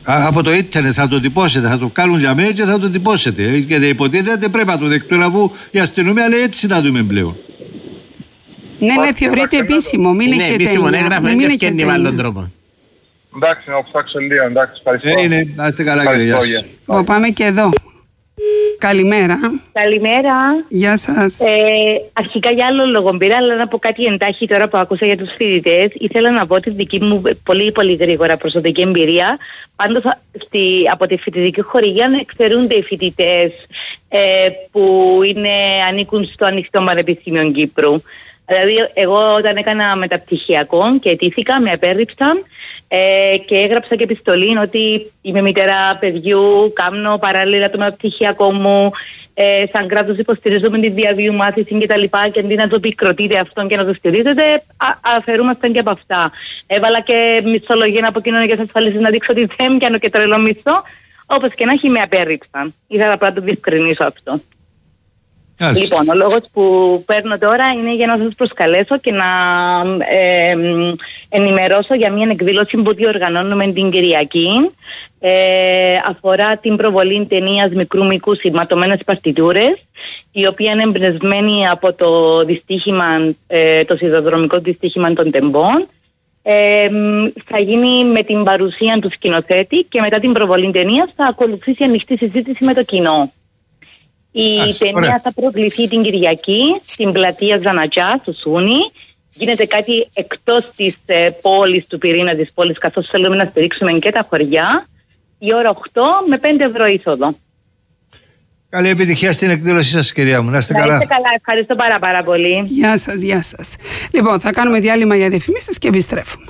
Α, από το ίντερνετ θα το τυπώσετε, θα το κάνουν για μένα και θα το τυπώσετε. Γιατί υποτίθεται πρέπει να το δεκτούν, αφού η αστυνομία λέει έτσι θα δούμε πλέον. Ναι, ναι, θεωρείται επίσημο. Μην είναι έχετε επίσημο έγγραφο, μην δεν έχετε ευκαιρνεί με άλλον τρόπο. Εντάξει, να ψάξω λίγο, εντάξει, ευχαριστώ. Είναι, να είστε καλά κύριε, γεια σας. Ω, πάμε και εδώ. Καλημέρα. Καλημέρα. Γεια σας. Ε, αρχικά για άλλο λόγο πήρα, αλλά να πω κάτι εντάχει τώρα που άκουσα για τους φοιτητές. Ήθελα να πω τη δική μου πολύ πολύ γρήγορα προσωπική εμπειρία. Πάντως στη, από τη φοιτητική χορηγία εξαιρούνται οι φοιτητές ε, που είναι, ανήκουν στο ανοιχτό Πανεπιστήμιο Κύπρου. Δηλαδή, εγώ όταν έκανα μεταπτυχιακό και αιτήθηκα, με απέρριψαν ε, και έγραψα και επιστολή ότι είμαι μητέρα παιδιού, κάνω παράλληλα το μεταπτυχιακό μου, ε, σαν κράτος υποστηρίζομαι τη διαβίου μάθηση κτλ. Και αντί να το πικροτείτε αυτόν και να το στηρίζετε, αφαιρούμασταν και από αυτά. Έβαλα και μισθολογία από κοινωνικές ασφαλίσεις να δείξω ότι δεν πιάνω και τρελό μισθό. Όπως και να έχει, με απέρριψαν. Ήθελα απλά να το διευκρινίσω αυτό. Άλιστα. Λοιπόν, ο λόγος που παίρνω τώρα είναι για να σας προσκαλέσω και να ε, ενημερώσω για μια εκδήλωση που διοργανώνουμε την Κυριακή. Ε, αφορά την προβολή ταινίας μικρού μήκου σηματωμένες παρτιτούρες, η οποία είναι εμπνευσμένη από το δυστύχημα, ε, το σιδηροδρομικό δυστύχημα των Τεμπών. Ε, θα γίνει με την παρουσία του σκηνοθέτη και μετά την προβολή ταινίας θα ακολουθήσει ανοιχτή συζήτηση με το κοινό. Η Άς, ταινία ωραία. θα προβληθεί την Κυριακή στην πλατεία Ζανατζά, στο Σούνι. Γίνεται κάτι εκτός της ε, πόλης, του πυρήνα της πόλης, καθώς θέλουμε να στηρίξουμε και τα χωριά. Η ώρα οκτώ με πέντε ευρώ είσοδο. Καλή επιτυχία στην εκδήλωσή σας, κυρία μου. Να είστε να καλά. είστε καλά. Ευχαριστώ πάρα πάρα πολύ. Γεια σας, γεια σας. Λοιπόν, θα κάνουμε διάλειμμα για διαφημίσεις και επιστρέφουμε.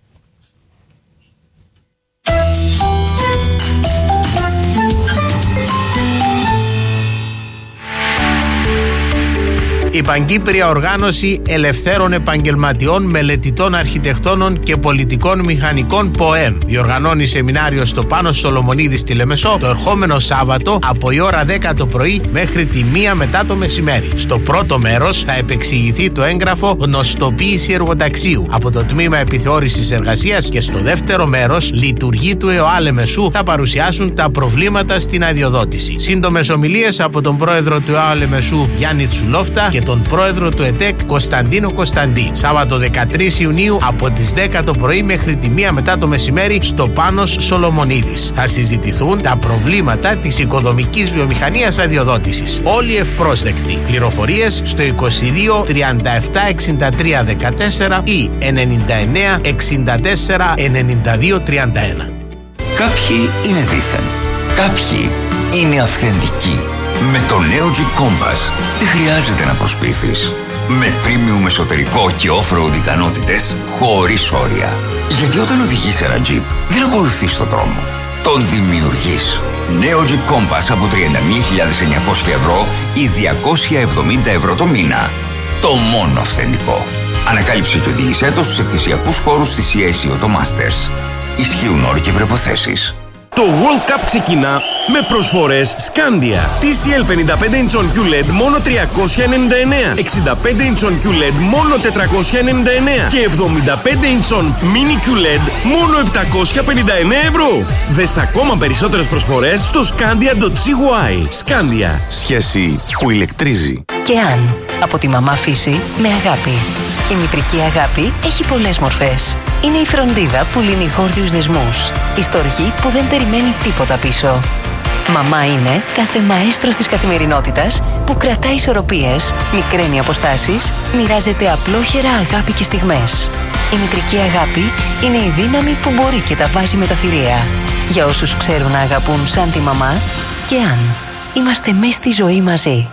Η Παγκύπρια Οργάνωση Ελευθέρων Επαγγελματιών Μελετητών Αρχιτεκτόνων και Πολιτικών Μηχανικών ΠΟΕΜ διοργανώνει σεμινάριο στο Πάνος Σολομονίδη στη Λεμεσό το ερχόμενο Σάββατο από η ώρα δέκα το πρωί μέχρι τη μία μετά το μεσημέρι. Στο πρώτο μέρος θα επεξηγηθεί το έγγραφο Γνωστοποίηση Εργοταξίου από το Τμήμα Επιθεώρησης Εργασίας και στο δεύτερο μέρος λειτουργοί του ΕΟΑ Λεμεσού θα παρουσιάσουν τα προβλήματα στην αδειοδότηση. Σύντομες ομιλίες από τον πρόεδρο του ΕΟΑ Λεμεσού Γιάννη Τσουλόφτα και τον πρόεδρο του ΕΤΕΚ Κωνσταντίνο Κωνσταντή. Σάββατο δεκατρείς Ιουνίου από τις δέκα το πρωί μέχρι τη μία μετά το μεσημέρι στο Πάνος Σολομονίδης. Θα συζητηθούν τα προβλήματα της οικοδομικής βιομηχανίας αδειοδότησης. Όλοι ευπρόσδεκτοι. Πληροφορίες στο είκοσι δύο τριάντα επτά εξήντα τρία δεκατέσσερα ή ενενήντα εννέα εξήντα τέσσερα ενενήντα δύο τριάντα ένα. Κάποιοι είναι δήθεν. Κάποιοι είναι αυθεντικοί. Με το νέο Jeep Compass δεν χρειάζεται να προσποιηθείς. Με premium εσωτερικό και off-road ικανότητες χωρίς όρια. Γιατί όταν οδηγείς ένα Jeep δεν ακολουθείς το δρόμο. Τον δημιουργείς. Νέο Jeep Compass από τριάντα μία χιλιάδες εννιακόσια ευρώ ή διακόσια εβδομήντα ευρώ το μήνα. Το μόνο αυθεντικό. Ανακάλυψε και οδήγησέ το στους εκθεσιακούς χώρους της σι έι σι Auto Masters. Ισχύουν όροι και προϋποθέσεις. Το World Cup ξεκινά με προσφορές Scandia. τι σι ελ πενήντα πέντε ιντσον κιου ελ ι ντι μόνο τριακόσια ενενήντα εννέα, εξήντα πέντε ιντσον κιου ελ ι ντι μόνο τετρακόσια ενενήντα εννέα και εβδομήντα πέντε ιντσον Mini κιου ελ ι ντι μόνο επτακόσια πενήντα εννέα ευρώ. Δες ακόμα περισσότερες προσφορές στο scandia τελεία τζι άι. Scandia. Σχέση που ηλεκτρίζει. Και αν από τη μαμά φύση με αγάπη. Η μητρική αγάπη έχει πολλές μορφές. Είναι η φροντίδα που λύνει γόρδιους δεσμούς. Η στοργή που δεν περιμένει τίποτα πίσω. Μαμά είναι κάθε μαέστρος της καθημερινότητας που κρατάει ισορροπίες, μικραίνει αποστάσεις, μοιράζεται απλόχερα αγάπη και στιγμές. Η μητρική αγάπη είναι η δύναμη που μπορεί και τα βάζει με τα θηρία. Για όσους ξέρουν να αγαπούν σαν τη μαμά και αν είμαστε μες στη ζωή μαζί.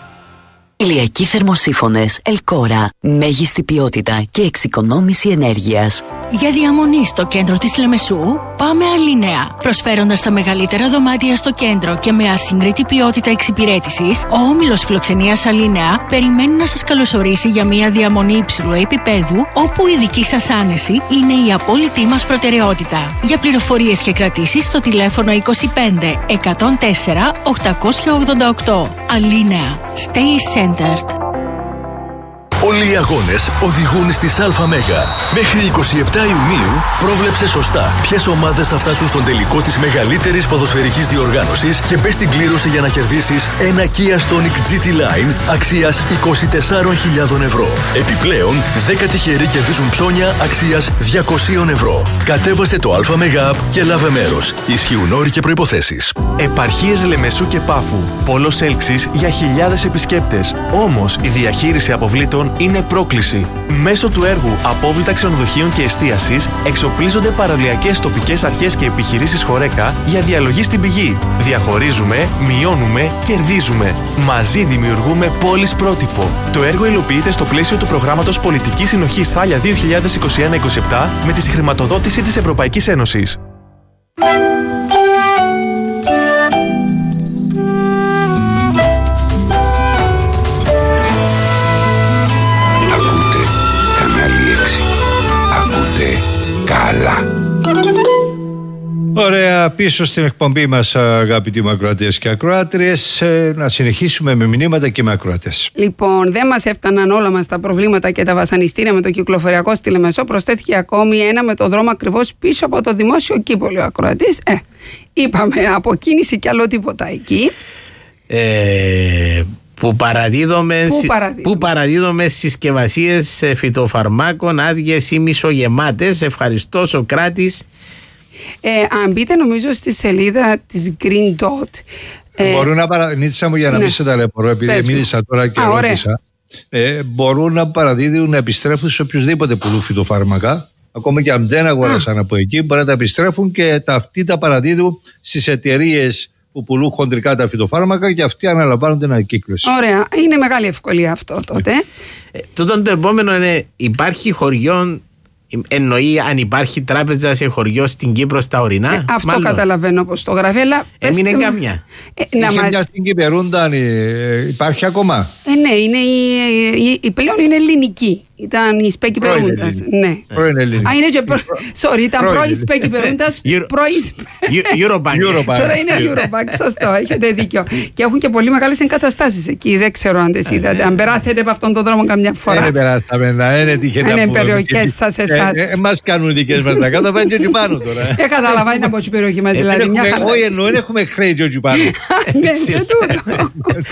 Ηλιακοί θερμοσύφωνες Ελκόρα. Μέγιστη ποιότητα και εξοικονόμηση ενέργειας. Για διαμονή στο κέντρο της Λεμεσού, πάμε Αλίνεα. Προσφέροντας τα μεγαλύτερα δωμάτια στο κέντρο και με ασύγκριτη ποιότητα εξυπηρέτησης, ο όμιλος φιλοξενίας Αλίνεα περιμένει να σας καλωσορίσει για μια διαμονή υψηλού επίπεδου, όπου η δική σας άνεση είναι η απόλυτη μας προτεραιότητα. Για πληροφορίες και κρατήσεις στο τηλέφωνο είκοσι πέντε εκατόν τέσσερα οχτακόσια ογδόντα οκτώ. Αλίνεα. Stay centered. Όλοι οι αγώνες οδηγούν στις ΑΜΕΓΑ. Μέχρι εικοστή εβδόμη Ιουνίου πρόβλεψε σωστά ποιες ομάδες θα φτάσουν στον τελικό της μεγαλύτερης ποδοσφαιρικής διοργάνωσης και μπες στην κλήρωση για να κερδίσεις ένα Kia Stonic τζι τι Line αξίας είκοσι τεσσάρες χιλιάδες ευρώ. Επιπλέον, δέκα τυχεροί κερδίζουν ψώνια αξίας διακόσια ευρώ. Κατέβασε το ΑΜΕΓΑ App και λάβε μέρος. Ισχύουν όροι και προϋποθέσεις. Επαρχίες Λεμεσού και Πάφου. Πόλος έλξης για χιλιάδες επισκέπτες. Όμως η διαχείριση αποβλήτων είναι πρόκληση. Μέσω του έργου Απόβλητα Ξενοδοχείων και Εστίασης εξοπλίζονται παραλιακές τοπικές αρχές και επιχειρήσεις Χορέκα για διαλογή στην πηγή. Διαχωρίζουμε, μειώνουμε, κερδίζουμε. Μαζί δημιουργούμε πόλεις πρότυπο. Το έργο υλοποιείται στο πλαίσιο του προγράμματος Πολιτικής Συνοχής Θάλια δύο χιλιάδες είκοσι ένα είκοσι επτά με τη συγχρηματοδότηση της Ευρωπαϊκής Ένωσης. Καλά. Ωραία, πίσω στην εκπομπή μας, αγαπητοί μου ακροατές και ακροάτριες, να συνεχίσουμε με μηνύματα και με ακροατές. Λοιπόν, δεν μας έφταναν όλα μας τα προβλήματα και τα βασανιστήρια με το κυκλοφοριακό στη Λεμεσό. Προσθέθηκε ακόμη ένα με το δρόμο ακριβώς πίσω από το δημόσιο κήπο, λέει ο ακροατής. Ε, είπαμε, αποκίνηση και άλλο τίποτα εκεί. Ε, που παραδίδουμε, Πού παραδίδουμε. που παραδίδουμε συσκευασίες φυτοφαρμάκων άδειες ή μισογεμάτες. Ευχαριστώ, Σοκράτης. Ε, αν μπείτε νομίζω στη σελίδα της Green Dot. Ε, μπορούν να παραδίδουν, μου για να ναι. μην σε ταλαιπωρώ, επειδή μίλησα τώρα και Α, ρώτησα. Ε, μπορούν να παραδίδουν να επιστρέφουν σε οποιοδήποτε πουλούν φυτοφάρμακα. Ακόμα και αν δεν αγοράσαν Α. από εκεί, μπορεί να τα επιστρέφουν και τα, αυτοί τα παραδίδουν στις εταιρείες που πουλούν χοντρικά τα φυτοφάρμακα και αυτοί αναλαμβάνουν την ανακύκλωση. Ωραία. Είναι μεγάλη ευκολία αυτό τότε. Ε, τούτο το επόμενο είναι, υπάρχει χωριό, εννοεί αν υπάρχει τράπεζα σε χωριό στην Κύπρο στα ορεινά. Ε, αυτό μάλλον. Καταλαβαίνω όπως το γράφει, αλλά έμεινε πέστε... καμιά. Ε, Είχε μας... μια στην Κυπερούντα, ε, υπάρχει ακόμα. Ε, ναι, είναι η, η, η πλέον είναι ελληνική. Ήταν η Σπέκη Περούντας. Ναι. Πρώην ελληνική. Α, είναι και προ... Sorry, ήταν πρώην Σπέκη Περούντας. Eurobank. Τώρα είναι Eurobank, σωστό, έχετε δίκιο. Και έχουν και πολύ μεγάλες εγκαταστάσεις εκεί. Δεν ξέρω αν τις είδατε. Αν περάσετε από αυτόν τον δρόμο καμιά φορά. Δεν περάσαμε, να είναι τυχεροί. Είναι περιοχές σας εσάς. Μας κάνουν δικές μας τα κάτω, πάνε και πάνω τώρα. Δεν καταλαβαίνω είναι από την περιοχή μας. Όχι, εννοώ, έχουμε χρέη και πάνω. Ναι, και τούτο.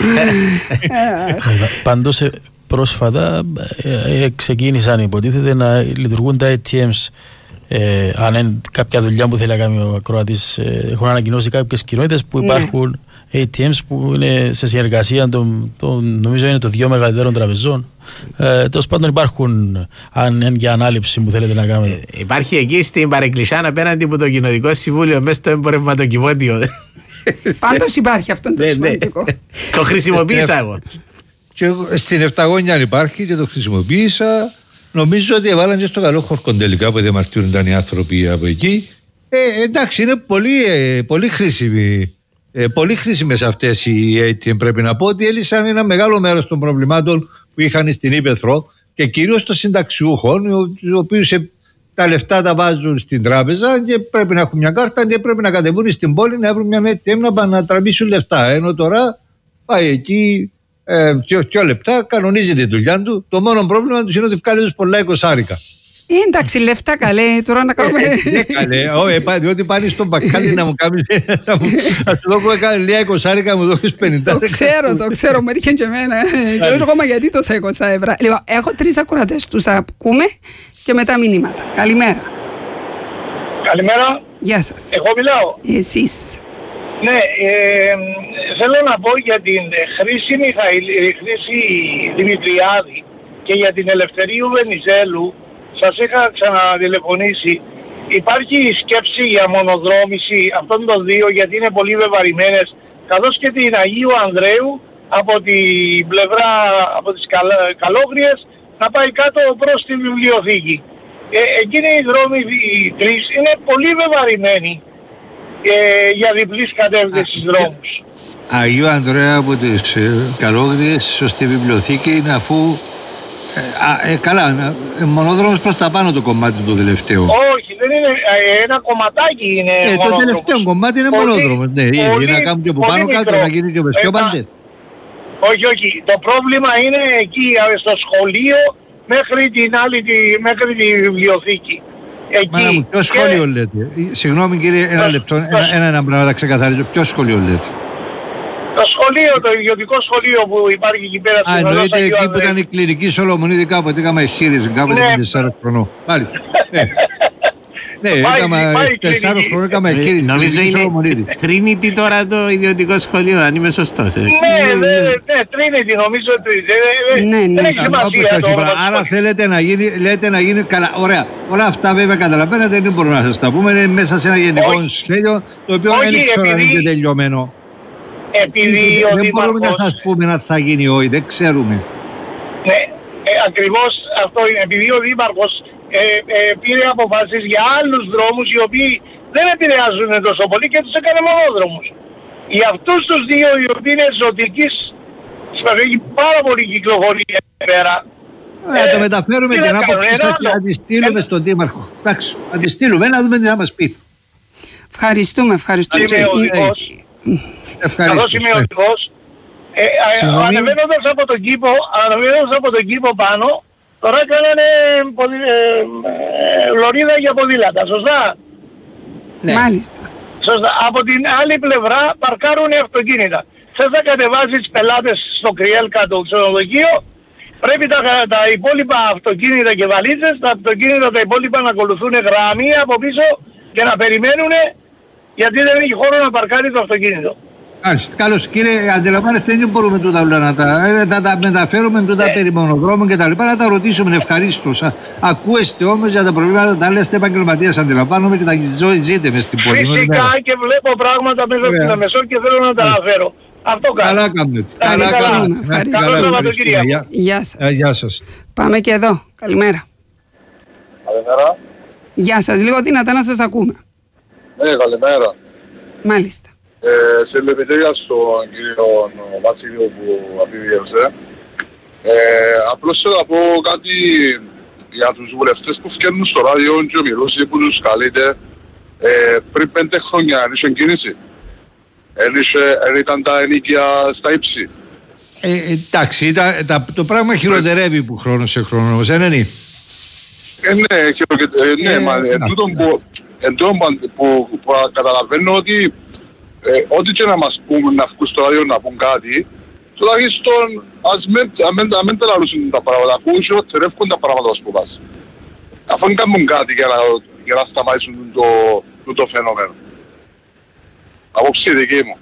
Πάντως πρόσφατα ε, ξεκίνησαν υποτίθεται να λειτουργούν τα έι τι εμς. Ε, αν είναι κάποια δουλειά που θέλει να κάνει ο ακροατής, ε, έχουν ανακοινώσει κάποιες κοινότητες που υπάρχουν ναι. έι τι εμς που είναι σε συνεργασία των, των, νομίζω είναι των δύο μεγαλύτερων τραπεζών. Ε, Τέλος πάντων υπάρχουν, αν είναι για ανάληψη που θέλετε να κάνετε. Ε, υπάρχει εκεί στην Παρεκκλησιάν απέναντι από το Κοινοτικό Συμβούλιο μέσα στο εμπορευματοκιβώτιο. Πάντως υπάρχει αυτό το σημαντικό. Το χρησιμοποίησα εγώ. Και στην Εφταγόνια υπάρχει και το χρησιμοποίησα. Νομίζω ότι έβαλαν και στο καλό χορκον τελικά που διαμαρτύρονταν οι άνθρωποι από εκεί. Ε, εντάξει, είναι πολύ, ε, πολύ χρήσιμοι. Ε, πολύ χρήσιμες αυτές οι έι τι εμ, πρέπει να πω ότι έλυσαν ένα μεγάλο μέρος των προβλημάτων που είχαν στην Ήπεθρο και κυρίως των συνταξιούχων, οι οποίοι τα λεφτά τα βάζουν στην τράπεζα και πρέπει να έχουν μια κάρτα και πρέπει να κατεβούν στην πόλη να βρουν μια έι τι εμ να, να τραβήσουν λεφτά. Ενώ τώρα πάει εκεί. Ε, δύο λεπτά κανονίζει τη δουλειά του. Το μόνο πρόβλημα του είναι ότι βγάλει τους πολλά εικοσάρικα. Ε, εντάξει, λεφτά καλέ, τώρα να κάνουμε. Ναι, καλέ, όχι, διότι πάνε στον μπακάλι να μου κάνεις. Να σου δω έκανε λίγα εικοσάρικα, μου δώσεις πενήντα. Το ξέρω, το ξέρω, μου έρχεται και εμένα. Και λέω ακόμα γιατί τόσα είκοσι ευρώ. Λοιπόν, έχω τρεις ακροατές, τους ακούμε και μετά μηνύματα. Καλημέρα. Καλημέρα. Γεια σας. Εγώ μιλάω. Εσείς. Ναι, ε, θέλω να πω για την χρήση Μιχαήλ, χρήση Δημητριάδη και για την Ελευθερίου Βενιζέλου. Σας είχα ξανατηλεφωνήσει. Υπάρχει σκέψη για μονοδρόμηση αυτών των δύο γιατί είναι πολύ βεβαρημένες, καθώς και την Αγίου Ανδρέου από την πλευρά, από τις Καλόγριες να πάει κάτω προς τη βιβλιοθήκη. Ε, εκείνοι οι δρόμοι οι τρεις είναι πολύ βεβαρημένοι. Ε, για διπλής κατεύθυνσης δρόμους. Αγίου Ανδρέα από τις ε, Καλόγριες στη βιβλιοθήκη είναι αφού ε, α, ε, καλά, ε, μονόδρομος προς τα πάνω το κομμάτι το τελευταίο. Όχι, δεν είναι ε, ένα κομματάκι είναι ε, μονόδρομος. Το τελευταίο κομμάτι είναι πολύ, μονόδρομος, ναι, πολύ, να κάνουν και από πάνω κάτω να γίνει και με πιο πάντες. Όχι, όχι. Το πρόβλημα είναι εκεί στο σχολείο μέχρι την άλλη, τη, μέχρι τη βιβλιοθήκη. Εκεί. Μάνα μου, ποιο σχολείο και... λέτε? Συγγνώμη κύριε, ένα λεπτό, ένα, ένα, ένα πράγμα να ξεκαθαρίσω. Ποιο σχολείο λέτε? Το σχολείο, το ιδιωτικό σχολείο που υπάρχει εκεί πέρα. Α, εννοείται εκεί που ήταν η κλινική Σολομονίδη κάποτε, είχαμε εγχείρηση κάποτε με τεσσάρων χρονών. Πάλι. Ναι, έκαμε τεσσάρων χρονών, έκαμε εγχείρηση. Νομίζω είναι Trinity τώρα το ιδιωτικό σχολείο, αν είμαι σωστός. Ναι, ναι, Trinity νομίζω ότι δεν έχει σημασία τώρα. Άρα θέλετε να γίνει, λέτε να γίνει καλά. Ωραία. Όλα αυτά βέβαια καταλαβαίνετε, δεν μπορούμε να σας τα πούμε. Είναι μέσα σε ένα γενικό σχέδιο το οποίο δεν ξέρω αν είναι τελειωμένο. Επειδή ο δεν Δήμαρχος... μπορούμε να σας πούμε να θα γίνει όχι, δεν ξέρουμε. Ναι, ε, ακριβώς αυτό είναι. Επειδή ο Δήμαρχος ε, ε, πήρε αποφάσεις για άλλους δρόμους οι οποίοι δεν επηρεάζουν τόσο πολύ και τους έκανε μονόδρομους. Για αυτούς τους δύο οι οποίοι είναι ζωτικής, έχει πάρα πολύ κυκλοφορία εδώ πέρα. Να το μεταφέρουμε την άποψη σας και να τη στείλουμε στον Δήμαρχο. Εντάξει, να τη στείλουμε, να δούμε τι θα μας πει. Ευχαριστούμε, ευχαριστούμε. Είμαι οδηγός. Καθώς είμαι οδηγός, ε, ανεβαίνοντας από τον κήπο, ανεβαίνοντας από τον κήπο πάνω, τώρα κάνανε ποδη, ε, ε, λωρίδα για ποδήλατα, σωστά? Ναι. Μάλιστα. Σωστά. Από την άλλη πλευρά παρκάρουν αυτοκίνητα. Θες να κατεβάζεις πελάτες στο Κριέλκα το ξενοδοχείο, πρέπει τα, τα υπόλοιπα αυτοκίνητα και βαλίτσες, τα αυτοκίνητα τα υπόλοιπα να ακολουθούν γραμμή από πίσω και να περιμένουν, γιατί δεν έχει χώρο να παρκάρει το αυτοκίνητο. Μάλιστα. Καλώς κύριε, αντιλαμβάνεστε δεν μπορούμε τούτα όλα να τα, ε, θα τα μεταφέρουμε τούτα ε. περί μονοδρόμων και τα λοιπά, να τα ρωτήσουμε ευχαρίστως. Ακούεστε όμως για τα προβλήματα, τα λέστε επαγγελματίας, αντιλαμβάνομαι και τα ζείτε μες στην πόλη. Φυσικά και βλέπω πράγματα μέσα στην Λεμεσό και θέλω να τα αναφέρω. Αυτό κάνω. Καλά κάνετε. Καλά κάνετε. Καλό Σαββατοκύριακο. Γεια σας. Γεια σας. Πάμε και εδώ. Καλημέρα. Καλημέρα. Γεια σας. Λίγο δυνατά να σας ακούμε. Ναι, καλημέρα. Μάλιστα. Ε, σε λεπιτέρια στον κύριο Βασίλειο που απειβίευσε. Ε, απλώς θέλω να πω κάτι για τους βουλευτές που φτιάχνουν στο ράδιο και ο Μιλούς που τους καλείτε ε, πριν πέντε χρόνια ένιξε κίνηση. Εν ήταν τα ενίκια στα ύψη. Ε, εντάξει, τα, τα, το πράγμα χειροτερεύει που χρόνο σε χρόνο όμως, δεν είναι? Ε, ναι, ε, ναι, ε, μα εν τούτον που, που, που, που καταλαβαίνω ότι Ε, ό,τι και να μας πούν, να βγουν στο ράδιο να πούν κάτι, τουλάχιστον ας μην τα λαλούσουν τα πράγματα, που χειροτερεύουν τα πράγματα που πας. Αφού δεν κάνουν κάτι για να, για να σταματήσουν το, το, το φαινόμενο. Απόψη δική μου.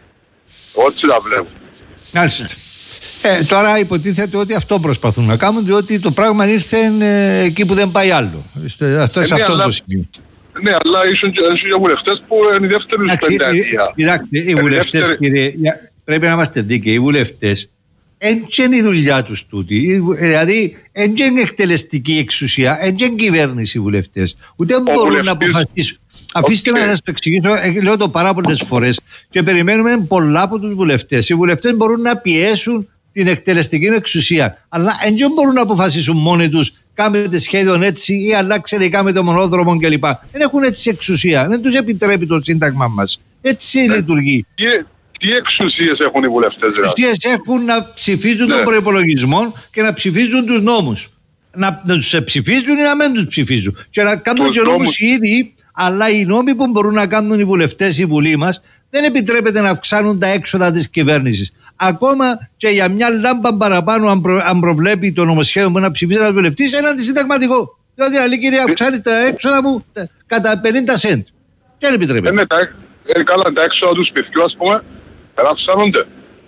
Εγώ έτσι τα βλέπω. Μάλιστα. Ε, τώρα υποτίθεται ότι αυτό προσπαθούν να κάνουν, διότι το πράγμα ήρθε ε, εκεί που δεν πάει άλλο. Αυτό είναι ε, αυτό το σημείο. Ναι, αλλά ήσουν και βουλευτές που είναι η δεύτερη πενταετία. Κοιτάξτε, οι βουλευτές, κύριε, πρέπει να είμαστε δίκαιοι. Οι βουλευτές δεν είναι η δουλειά τους τούτη. Δηλαδή, δεν είναι εκτελεστική εξουσία, δεν είναι κυβέρνηση οι βουλευτές. Ούτε μπορούν να αποφασίσουν. Αφήστε με να σας το εξηγήσω, λέω το πάρα πολλές φορές και περιμένουμε πολλά από τους βουλευτές. Οι βουλευτές μπορούν να πιέσουν την εκτελεστική εξουσία, αλλά δεν μπορούν να αποφασίσουν μόνοι τους. Κάμετε σχέδιο έτσι ή αλλάξετε ή κάμετε μονόδρομο κλπ. Δεν έχουν έτσι εξουσία. Δεν τους επιτρέπει το σύνταγμα μας. Έτσι ε, λειτουργεί. Τι, τι εξουσίες έχουν οι βουλευτές? Εξουσίες έχουν να ψηφίζουν ναι. τον προϋπολογισμό και να ψηφίζουν τους νόμους. Να, να τους ψηφίζουν ή να μην τους ψηφίζουν. Και να κάνουν τους και νόμους οι ίδιοι, αλλά οι νόμοι που μπορούν να κάνουν οι βουλευτές, η Βουλή μας, δεν επιτρέπεται να αυξάνουν τα έξοδα της κυβέρνησης. Ακόμα και για μια λάμπα παραπάνω, αν, προ, αν προβλέπει το νομοσχέδιο που να ψηφίσει ένας βουλευτής, είναι αντισυνταγματικό. Διότι άλλη κύριε, αυξάνει τα έξοδα μου κατά πενήντα σεντ. Και δεν επιτρέπεται. Είναι τα, ε, καλά, τα έξοδα του σπιτιού, ας πούμε, αυξάνονται.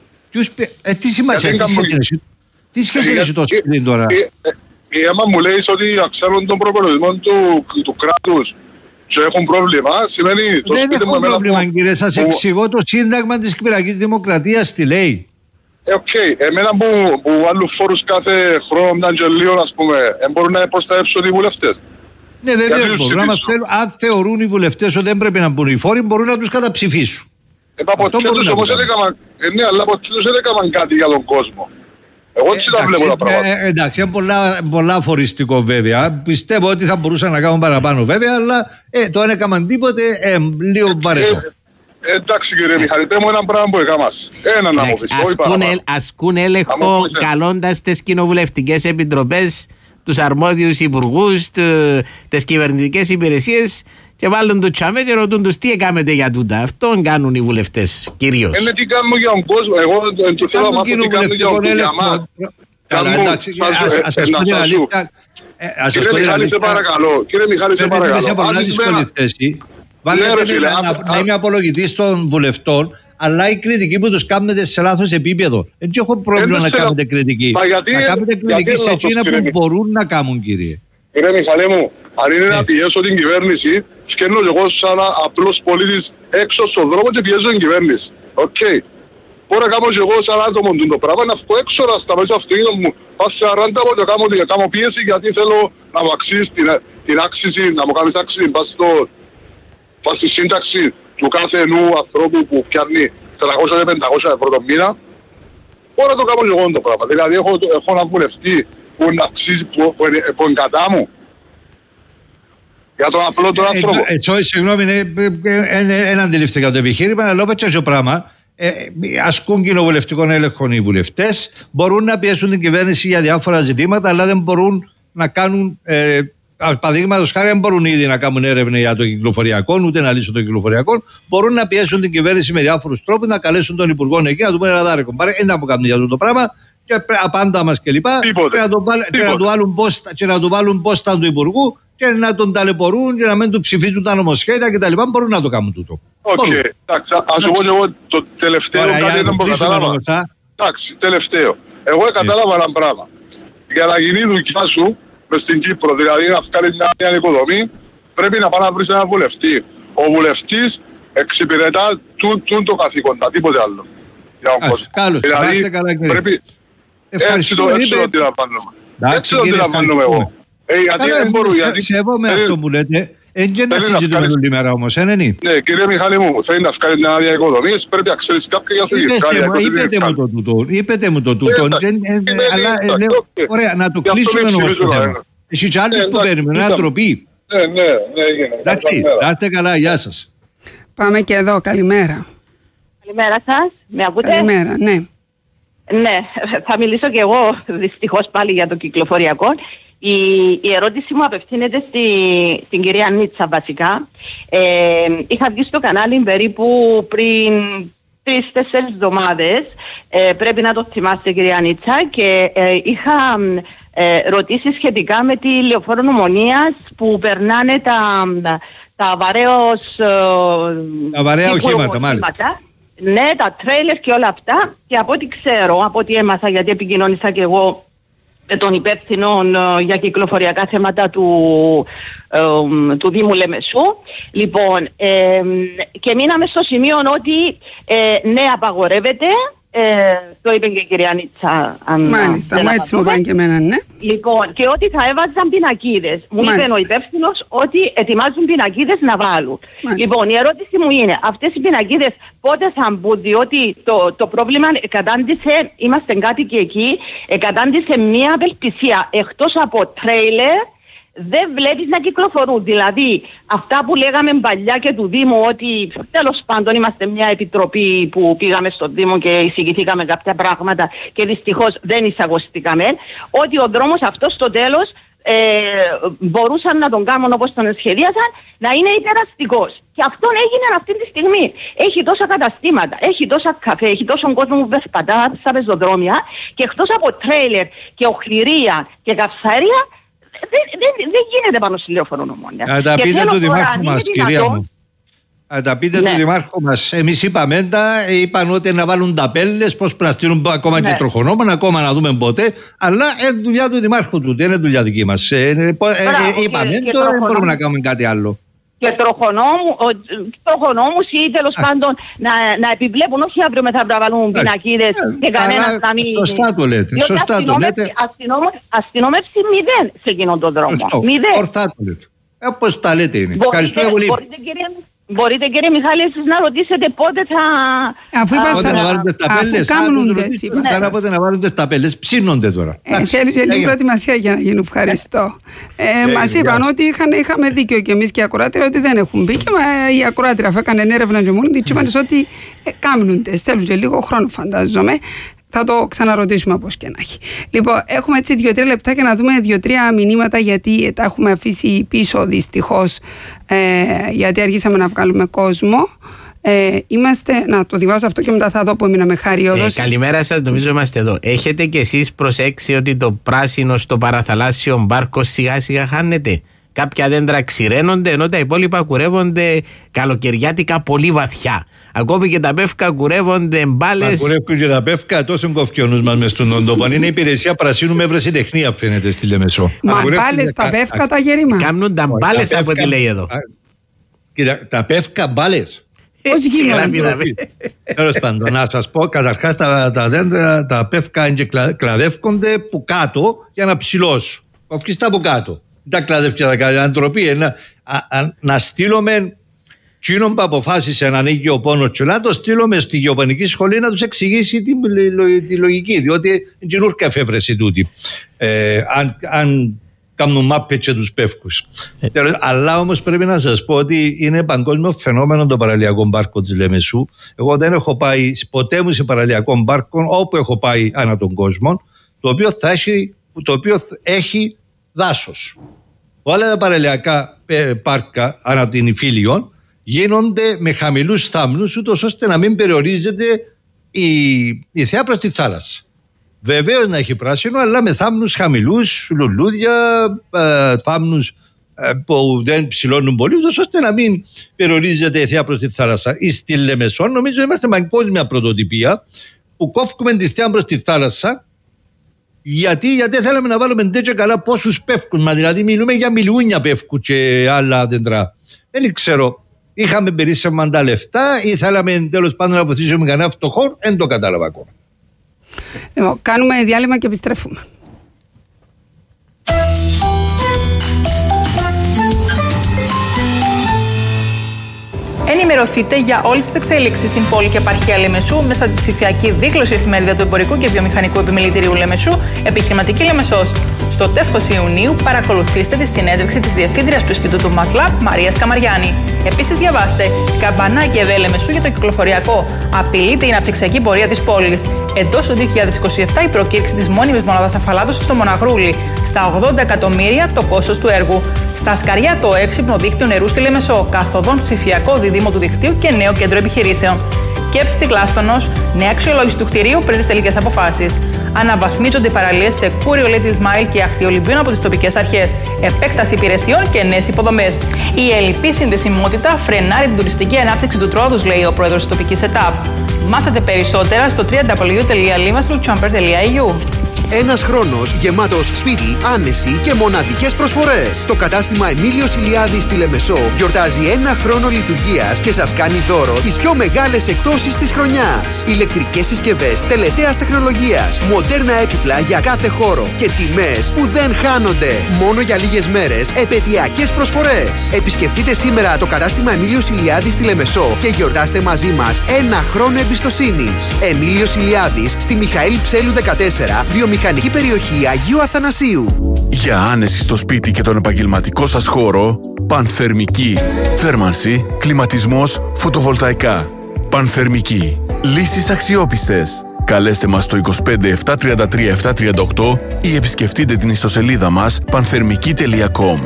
Ε, τι σημασία, τι σχέση, τι σχέση είναι το σπίτι τώρα? Η αίμα μου λέει ότι αυξάνουν τον προπολογισμό του, του κράτους και έχουν πρόβλημα, σημαίνει... Το δεν έχουν πρόβλημα που, κύριε, σας που... εξηγώ το σύνταγμα της Κυπριακής Δημοκρατίας τι λέει. Ε, οκ, okay. Εμένα που, που βάλουν φόρους κάθε χρόνο μιαν και λίγο, ας πούμε, ε, μπορούν να προστατεύσουν οι βουλευτές. Ναι, βέβαια μπορούν. Αν θεωρούν οι βουλευτές ότι δεν πρέπει να μπουν οι φόροι, μπορούν να τους καταψηφίσουν. Ε, από τους όμως δεν έκαναν, ε, ναι, αλλά από τους δεν έκαναν κάτι για τον κόσμο. Εγώ έτσι τα βλέπω τα πράγματα. Ε, εντάξει, είναι πολλά, πολλά αφοριστικό βέβαια. Πιστεύω ότι θα μπορούσαν να κάνουν παραπάνω βέβαια, αλλά ε, το αν έκαναν τίποτε, ε, λίγο βαρετό. Εντάξει κύριε Μιχάλη, πέ μου έναν πράγμα που έκαμας. Ένα να μου πεις, όχι παραπάνω. Ασκούν έλεγχο καλώντας τις κοινοβουλευτικές επιτροπές, τους αρμόδιους υπουργούς, τις κυβερνητικές υπηρεσίες και βάλουν το τσάμε και ρωτούν τους τι έκαμετε για τούτα. Αυτό κάνουν οι βουλευτές κυρίως. Είναι τι κάνουμε για τον κόσμο, εγώ δεν θέλω να μάθω τι κάνουμε για τον κόσμο. Καλά, εντάξει, ας σας πω την αλήθεια. Κύριε Μιχάλη, σε παρακαλώ. Κύριε Μιχάλη, σε παρακαλώ. Σε πολλά δύσκολη θέση. Βάλετε να είμαι απολογητής των βουλευτών, αλλά η κριτική που τους κάνετε σε λάθος επίπεδο. Δεν έχω πρόβλημα να κάνετε κριτική. Να κάνετε κριτική σε εκείνα που μπορούν να κάνουν, κύριε. Κύριε Μιχάλη μου, αν είναι να πιέσω την κυβέρνηση, σκένω εγώ σαν απλός πολίτης έξω στον δρόμο και πιέζω την κυβέρνηση. Οκ. Μπορεί να κάνω και εγώ σαν άτομο το πράγμα, να βγω έξω να σταματήσω αυτοκίνητο μου, πάω σε σαράντα από και κάνω πίεση γιατί θέλω να μου αξίσεις την άξιση, να μου κάνεις άξιση, πας στη σύνταξη του κάθε νου ανθρώπου που πιάνει τριακόσια με πεντακόσια ευρώ το μήνα. Μπορώ να το κάνω και εγώ το πράγμα. Δηλαδή έχω, έχω ένα βουλευτή που είναι αξίζει, που, που, που είναι κατά μου. Για τον απλό τον άνθρωπο. Ε, ε, συγγνώμη, δεν αντιληφθήκα το επιχείρημα, αλλά λέω τέτοιο πράγμα. Ε, ασκούν κοινοβουλευτικών έλεγχων οι βουλευτές, μπορούν να πιέσουν την κυβέρνηση για διάφορα ζητήματα, αλλά δεν μπορούν να κάνουν. Ε, Παραδείγματος χάρη, δεν μπορούν ήδη να κάνουν έρευνα για το κυκλοφοριακό, ούτε να λύσουν το κυκλοφοριακό. Μπορούν να πιέσουν την κυβέρνηση με διάφορους τρόπους, να καλέσουν τον Υπουργό εκεί, να του πούνε Ελλάδα, ρε κομπάρε, δεν θα κάνουν για αυτό το πράγμα. Και απάντα μας κλπ. Και να, το βάλ, και, να του βάλουν πόστα, και να του βάλουν πόστα του Υπουργού και να τον ταλαιπωρούν και να μην του ψηφίζουν τα νομοσχέδια κτλ. Μπορούν να το κάνουν τούτο. Οκ, εντάξει, ας σου πω και εγώ το τελευταίο κάτι δεν μπορώ να καταλάβω. Εντάξει, τελευταίο. Εγώ κατάλαβα ένα πράγμα. Για να γίνει η δουλειά σου μες στην Κύπρο, δηλαδή να βγάλει μια νέα οικοδομή, πρέπει να πάει να βρεις έναν βουλευτή. Ο βουλευτής εξυπηρετά τούν το καθήκοντα, τίποτε άλλο. Για τον κόσμο. Καλώς, δηλαδή πρέπει... Έτσι το αντιλαμβάνομαι. Έτσι το αντιλαμβάνομαι εγώ. Γιατί δεν μπορώ, γιατί... Σέβομαι αυτό που λέτε. Δεν και να συζητούμε όλη μέρα όμως, δεν είναι. Ναι, κύριε Μιχάλη μου, θέλει να βγάλει μια άδεια οικοδομής, πρέπει να ξέρεις κάποια για σου. Είπετε μου το τούτο, είπετε μου το τούτο, αλλά ωραία, να το κλείσουμε όμως το θέμα. Εσύ και άλλοι που παίρνουμε, να τροπή. Ναι, ναι, ναι. Εντάξει, να είστε καλά, γεια σας. Πάμε και εδώ, καλημέρα. Καλημέρα σας, με ακούτε? Καλημέρα, ναι. Ναι, θα μιλήσω και εγώ δυστυχώς πάλι για το κυκλοφοριακό. Η, η ερώτηση μου απευθύνεται στη, στην κυρία Νίτσα βασικά. Ε, είχα βγει στο κανάλι περίπου πριν τρεις-τέσσερις εβδομάδες, ε, πρέπει να το θυμάστε κυρία Νίτσα, και ε, είχα ε, ρωτήσει σχετικά με τη λεωφόρο Ομονίας που περνάνε τα, τα βαρέως... Τα βαρέα οχήματα, μάλιστα. Ναι, τα τρέιλερ και όλα αυτά, και από ό,τι ξέρω, από ό,τι έμαθα, γιατί επικοινώνησα και εγώ με τον υπεύθυνο για κυκλοφοριακά θέματα του, ε, του Δήμου Λεμεσού. Λοιπόν, ε, και μείναμε στο σημείο ότι ε, ναι, απαγορεύεται. Ε, το είπε και η κυρία Νίτσα. Μάλιστα, μα έτσι μου πάνε και εμένα, ναι. Λοιπόν, και ότι θα έβαζαν πινακίδες. Μου είπε ο υπεύθυνος ότι ετοιμάζουν πινακίδες να βάλουν. Μάλιστα. Λοιπόν, η ερώτηση μου είναι, αυτές οι πινακίδες πότε θα μπουν, διότι το, το πρόβλημα κατάντησε, είμαστε κάτοικοι εκεί, κατάντησε μια απελπισία εκτός από τρέιλερ. Δεν βλέπεις να κυκλοφορούν. Δηλαδή, αυτά που λέγαμε παλιά και του Δήμου, ότι τέλος πάντων είμαστε μια επιτροπή που πήγαμε στον Δήμο και εισηγηθήκαμε κάποια πράγματα και δυστυχώς δεν εισαγωστήκαμε, ότι ο δρόμος αυτός στο τέλος ε, μπορούσαν να τον κάνουν όπως τον σχεδίασαν, να είναι υπεραστικός. Και αυτόν έγινε αυτή τη στιγμή. Έχει τόσα καταστήματα, έχει τόσα καφέ, έχει τόσο κόσμο που περπατά στα πεζοδρόμια, και εκτός από τρέιλερ και οχληρία και καυσαέρια, Δεν, δεν, δεν γίνεται πάνω στη λεωφόρο Ομόνια. Να τα πείτε του Δημάρχου μας, κυρία μου. Να τα πείτε του Δημάρχου μας. Εμείς είπαμε τα, είπαν ότι να βάλουν ταπέλες, πώς πλαστείνουν ακόμα και τροχονόμων, ακόμα να δούμε πότε. Αλλά είναι δουλειά του Δημάρχου του, δεν είναι δουλειά δική μας. Είπαμε το, δεν μπορούμε να κάνουμε κάτι άλλο. Και τροχονόμους ή τέλος πάντων να, να επιβλέπουν, όχι αύριο μεθαύριο να βάλουν πινακίδες και κανένας να μην... Σωστά το λέτε, σωστά το λέτε. Αστυνόμευση μηδέν σε εκείνον τον δρόμο. Ορθά το λέτε. Όπως τα λέτε είναι. Ευχαριστώ πολύ. Μπορείτε, κυρία, Μπορείτε κύριε Μιχάλη εσείς να ρωτήσετε πότε θα... Αφού είπα να βάλουν τις ταπέλες, άρα πότε να βάλουν τις ταπέλες, ψήνονται τώρα. Θέλει και λίγη προετοιμασία για να γίνουν, ευχαριστώ. Μας είπαν ότι είχαμε δίκιο και εμείς και οι ακροάτρια ότι δεν έχουν μπει και οι ακροάτρια αφού έκανε έρευνα και μόνο και είπαν ότι κάμνονται, στέλνουν και λίγο χρόνο φαντάζομαι. Θα το ξαναρωτήσουμε όπως και να έχει. Λοιπόν, έχουμε έτσι δύο-τρία λεπτά και να δούμε δύο-τρία μηνύματα γιατί τα έχουμε αφήσει πίσω δυστυχώς ε, γιατί αργήσαμε να βγάλουμε κόσμο. Ε, είμαστε, να το διαβάσω αυτό και μετά θα δω που έμεινα με χαριόδος. Ε, καλημέρα σας, νομίζω είμαστε εδώ. Έχετε κι εσείς προσέξει ότι το πράσινο στο παραθαλάσσιο μπάρκο σιγά σιγά χάνεται? Κάποια δέντρα ξηραίνονται ενώ τα υπόλοιπα κουρεύονται καλοκαιριάτικα πολύ βαθιά. Ακόμη και τα πεύκα κουρεύονται μπάλες. Μα κουρεύουν και τα πεύκα, τόσο κοφκιόνους μας μες στον τόπο. Είναι υπηρεσία πρασίνου με ευρεσιτεχνία φαίνεται στη Λεμεσό. Μα μπάλες τα πεύκα τα γερήμα. Κάμνουν τα μπάλες από ό,τι λέει εδώ. Κοίτα, τα πεύκα μπάλες. Πώς γίνονται? Τέλος πάντων, να σας πω, καταρχάς τα, τα δέντρα, τα πεύκα κλαδεύκονται που κάτω για να ψηλώσουν. Κοφκιστά από κάτω. Τα κλαδεύκια θα κάνει αντροπή. Να, να στείλουμε τσίνον που αποφάσισε να ανοίγει ο πόνος και να το στείλουμε στη γεωπονική σχολή να τους εξηγήσει τη, τη λογική. Διότι είναι τσινούρκα εφεύρεση τούτη. Ε, αν, αν κάνουν μάπες και τους πεύκους. Ε. Αλλά όμως πρέπει να σας πω ότι είναι παγκόσμιο φαινόμενο το παραλιακό μπάρκο της Λεμεσού. Εγώ δεν έχω πάει ποτέ μου σε παραλιακό μπάρκο όπου έχω πάει ανά τον κόσμο, το οποίο, θα έχει, το οποίο έχει δάσος. Όλα τα παραλιακά πάρκα ανά την Ιφίλιον γίνονται με χαμηλούς θάμνους ούτως ώστε να μην περιορίζεται η, η θέα προς τη θάλασσα. Βεβαίως να έχει πράσινο, αλλά με θάμνους χαμηλούς, λουλούδια, ε, θάμνους ε, που δεν ψηλώνουν πολύ, ούτως ώστε να μην περιορίζεται η θέα προς τη θάλασσα. Στη Λεμεσό νομίζω είμαστε παγκόσμια πρωτοτυπία που κόφουμε τη θέα προς τη θάλασσα. Γιατί, γιατί θέλαμε να βάλουμε τέτοια καλά πόσους πεύκους, μα δηλαδή μιλούμε για μιλιούνια πεύκου και άλλα δέντρα. Δεν ξέρω, είχαμε περίσσευμα τα λεφτά ή θέλαμε τέλος πάντων να βοηθήσουμε κανένα φτωχό, δεν το κατάλαβα ακόμα. Λοιπόν, κάνουμε διάλειμμα και επιστρέφουμε. Ενημερωθείτε για όλες τις εξέλιξεις στην πόλη και επαρχία Λεμεσού μέσα από τη ψηφιακή δήλωση εφημερίδα του Εμπορικού και Βιομηχανικού Επιμελητηρίου Λεμεσού, Επιχειρηματική Λεμεσός. Στο τεύχος Ιουνίου παρακολουθήστε τη συνέντευξη της Διευθύντριας του Ινστιτούτου Μασλάπ, Μαρίας Καμαριάννη. Επίσης διαβάστε καμπανάκι ΕΒΕ Λεμεσού για το κυκλοφοριακό. Απειλείται η αναπτυξιακή πορεία της πόλης. Εντός του δύο χιλιάδες είκοσι επτά η προκήρυξη της μόνιμης μονάδας αφαλάτωσης στο Μοναγρούλι. Στα ογδόντα εκατομμύρια το κόστος του έργου. Στα Σκαριά το έξυπνο δίκτυο νερού στη Λεμεσό. Καθοδόν ψηφιακό δίδυμο του δικτύου και νέο κέντρο επιχειρήσεων. Και στη Γλάστονος, νέα αξιολόγηση του κτηρίου πριν τις τελικές αποφάσεις. Αναβαθμίζονται οι παραλίες σε Κούριο Λέτη Ισμάηλ και Αχτή Ολυμπίων από τις τοπικές αρχές. Επέκταση υπηρεσιών και νέες υποδομές. Η ελλειπή συνδεσιμότητα φρενάρει την τουριστική ανάπτυξη του Τρόδους, λέει ο πρόεδρος της τοπικής ΕΤΑΠ. Μάθετε περισσότερα στο double-u double-u double-u τελεία limassol chamber τελεία e u. Ένας χρόνος γεμάτος σπίτι, άνεση και μοναδικές προσφορές. Το κατάστημα Εμίλιος Ηλιάδης στη Λεμεσό γιορτάζει ένα χρόνο λειτουργίας και σας κάνει δώρο τις πιο μεγάλες εκπτώσεις της χρονιάς. Ηλεκτρικές συσκευές τελευταίας τεχνολογίας, μοντέρνα έπιπλα για κάθε χώρο και τιμές που δεν χάνονται. Μόνο για λίγες μέρες επαιτειακές προσφορές. Επισκεφτείτε σήμερα το κατάστημα Εμίλιος Ηλιάδης στη Λεμεσό και γιορτάστε μαζί μας ένα χρόνο εμπιστοσύνης. Εμίλιος Ηλιάδης στη Μιχαήλ Ψέλου δεκατέσσερα, βιομηχανική περιοχή Αγίου Αθανασίου. Για άνεση στο σπίτι και τον επαγγελματικό σας χώρο, Πανθερμική. Θέρμανση, κλιματισμός, φωτοβολταϊκά. Πανθερμική. Λύσεις αξιόπιστες. Καλέστε μας στο είκοσι πέντε επτακόσια τριάντα τρία επτακόσια τριάντα οκτώ ή επισκεφτείτε την ιστοσελίδα μας πανθερμική τελεία κομ.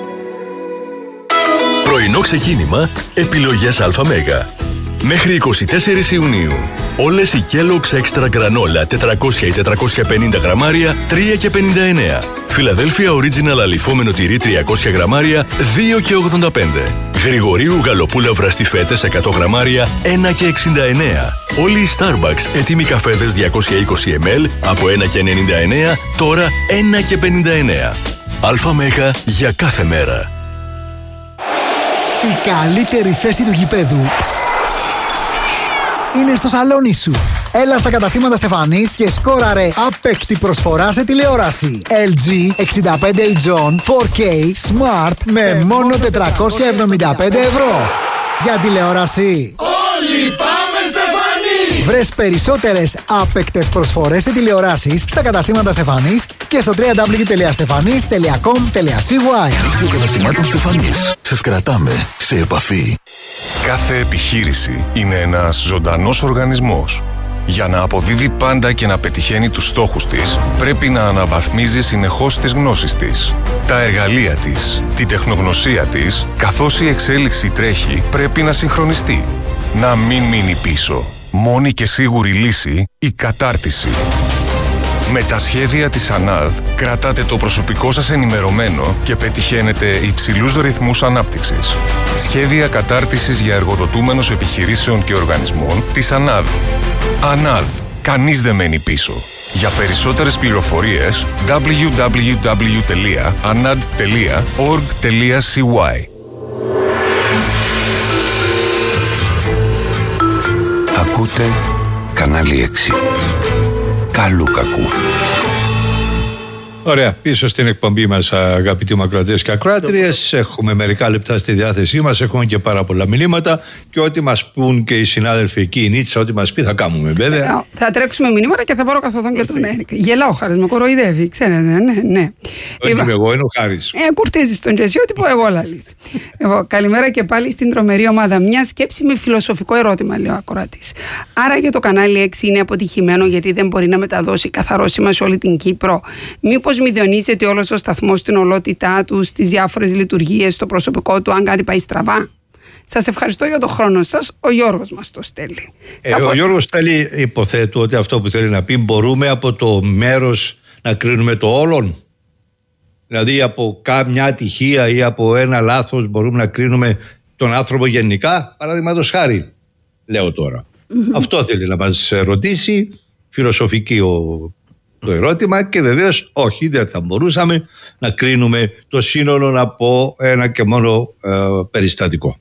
Πρωινό ξεκίνημα, επιλογές ΑΜ. Μέχρι εικοστή τέταρτη Ιουνίου. Όλες οι Kellogg's Extra Granola τετρακόσια ή τετρακόσια πενήντα γραμμάρια τρία και πενήντα εννέα. Philadelphia Original αλιφόμενο τυρί τριακόσια γραμμάρια δύο και ογδόντα πέντε. Γρηγορίου γαλοπούλα στιφέτες εκατό γραμμάρια ένα και εξήντα εννέα. Όλοι οι Starbucks έτοιμοι καφέδες διακόσια είκοσι μιλιλίτρα από ένα και ενενήντα εννέα, τώρα ένα και πενήντα εννέα. ΑΜ για κάθε μέρα. Η καλύτερη θέση του γηπέδου είναι στο σαλόνι σου. Έλα στα καταστήματα Στεφανής και σκόραρε άπεκτη προσφορά σε τηλεόραση. ελ τζι εξήντα πέντε ιντσών φορ κέι Smart με μόνο τετρακόσια εβδομήντα πέντε ευρώ. Για τηλεόραση. Όλοι πάμε Στεφανή! Βρες περισσότερες άπεκτες προσφορές σε τηλεοράσεις στα καταστήματα Στεφανής και στο double-u double-u double-u τελεία στεφανής τελεία κομ τελεία σι γουάι. Δίκτυο καταστημάτων Στεφανής. Σας κρατάμε σε επαφή. Κάθε επιχείρηση είναι ένας ζωντανός οργανισμός. Για να αποδίδει πάντα και να πετυχαίνει τους στόχους της, πρέπει να αναβαθμίζει συνεχώς τις γνώσεις της, τα εργαλεία της, τη τεχνογνωσία της, καθώς η εξέλιξη τρέχει, πρέπει να συγχρονιστεί. Να μην μείνει πίσω. Μόνη και σίγουρη λύση, η κατάρτιση. Με τα σχέδια της ΑΝΑΔ κρατάτε το προσωπικό σας ενημερωμένο και πετυχαίνετε υψηλούς ρυθμούς ανάπτυξης. Σχέδια κατάρτισης για εργοδοτούμενους επιχειρήσεων και οργανισμών της ΑΝΑΔ. ΑΝΑΔ. Κανείς δεν μένει πίσω. Για περισσότερες πληροφορίες double-u double-u double-u τελεία anad τελεία org τελεία σι γουάι. Ακούτε κανάλι έξι. Καλού κακού. Ωραία, πίσω στην εκπομπή μας, αγαπητοί μου ακροατές και ακροάτριες, έχουμε μερικά λεπτά στη διάθεσή μας, έχουμε και πάρα πολλά μηνύματα και ό,τι μας πούν και οι συνάδελφοι εκεί, η Νίτσα, ό,τι μας πει θα κάνουμε βέβαια. Ε, θα τρέξουμε μηνύματα και θα πάρω καθοδόν και τον Έρικ. Γελάω, Χάρης, με κοροϊδεύει, ξέρετε, ναι, ναι. Όχι είμαι εγώ, είναι ο Χάρης. Ε, κουρτίζεις τον Τζεσί, ό,τι πω εγώ λαλείς. Λοιπόν, καλημέρα και πάλι στην τρομερή ομάδα. Μια σκέψη με φιλοσοφικό ερώτημα, λέει ο ακροατής. Άρα και το κανάλι έξι είναι αποτυχημένο γιατί δεν μπορεί να μεταδώσει καθαρό σήμα σε όλη την Κύπρο. Μήπως μηδενίζεται όλος ο σταθμός στην ολότητά του, στις διάφορες λειτουργίες, στο προσωπικό του, αν κάτι πάει στραβά? Σας ευχαριστώ για τον χρόνο σας. Ο Γιώργος μας το στέλνει. Ε, ο Γιώργος θέλει, υποθέτω ότι αυτό που θέλει να πει, μπορούμε από το μέρος να κρίνουμε το όλον. Δηλαδή από κάμια ατυχία ή από ένα λάθος μπορούμε να κρίνουμε τον άνθρωπο γενικά. Παραδείγματος χάρη, λέω τώρα. Mm-hmm. Αυτό θέλει να μας ρωτήσει, φιλοσοφική ο το ερώτημα, και βεβαίως όχι, δεν θα μπορούσαμε να κρίνουμε το σύνολο από ένα και μόνο ε, περιστατικό.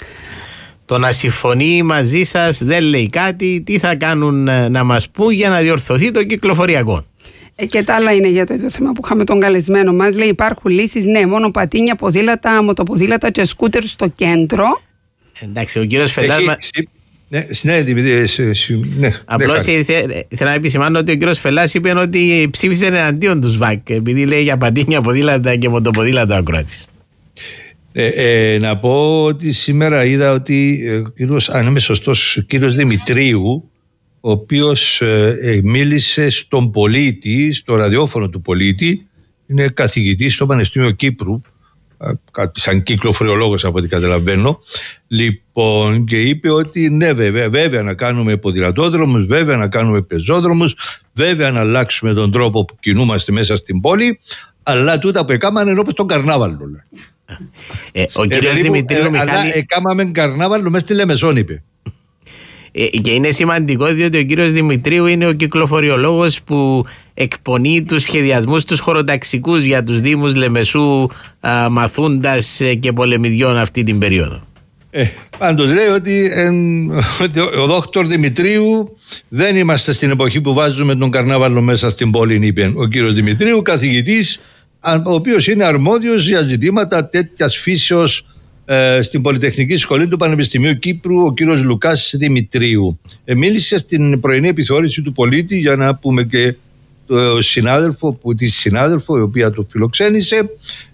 Το να συμφωνεί μαζί σας δεν λέει κάτι. Τι θα κάνουν να μας πούν για να διορθωθεί το κυκλοφοριακό? Ε, και τα άλλα είναι για το ίδιο θέμα που είχαμε τον καλεσμένο μας. Λέει υπάρχουν λύσεις, ναι, μόνο πατίνια, ποδήλατα, μοτοποδήλατα και σκούτερ στο κέντρο. Εντάξει, ο κύριος Φεντάς... Ναι, ναι, ναι, απλώς ήθελα να επισημάνω ότι ο κύριος Φελάς είπε ότι ψήφισε εναντίον του ΣΒΑΚ επειδή λέει για πατίνια, ποδήλατα και μοτοποδήλατα ο ακροάτης. Ε, ε, να πω ότι σήμερα είδα ότι ο κύριος, αν είμαι σωστός, ο κύριος Δημητρίου, ο οποίος ε, μίλησε στον πολίτη, στο ραδιόφωνο του πολίτη, είναι καθηγητής στο Πανεπιστήμιο Κύπρου, σαν κυκλοφοριολόγος από ό,τι καταλαβαίνω, λοιπόν, και είπε ότι ναι, βέβαια, βέβαια να κάνουμε ποδηλατόδρομους, βέβαια να κάνουμε πεζόδρομους, βέβαια να αλλάξουμε τον τρόπο που κινούμαστε μέσα στην πόλη, αλλά τούτα που έκαναν είναι όπως τον καρνάβαλο. Ε, ο κύριος ε, Δημητρίου ε, Μιχάλη... Αλλά έκαναμε καρνάβαλο μέσα στη Λεμεσόν, είπε. Ε, και είναι σημαντικό διότι ο κύριος Δημητρίου είναι ο κυκλοφοριολόγος που εκπονεί τους σχεδιασμούς τους χωροταξικούς για τους Δήμους Λεμεσού, α, Μαθούντας και Πολεμιδιών αυτή την περίοδο. Ε, πάντως λέει ότι, ε, ότι ο δόκτωρ Δημητρίου δεν είμαστε στην εποχή που βάζουμε τον καρνάβαλο μέσα στην πόλη, είπε ο κύριος Δημητρίου, καθηγητής, ο οποίος είναι αρμόδιος για ζητήματα τέτοιας φύσεως ε, στην Πολυτεχνική Σχολή του Πανεπιστημίου Κύπρου, ο κύριος Λουκάς Δημητρίου. Ε, μίλησε στην πρωινή επιθεώρηση του πολίτη, για να πούμε και το συνάδελφο, που, τη συνάδελφο η οποία το φιλοξένησε.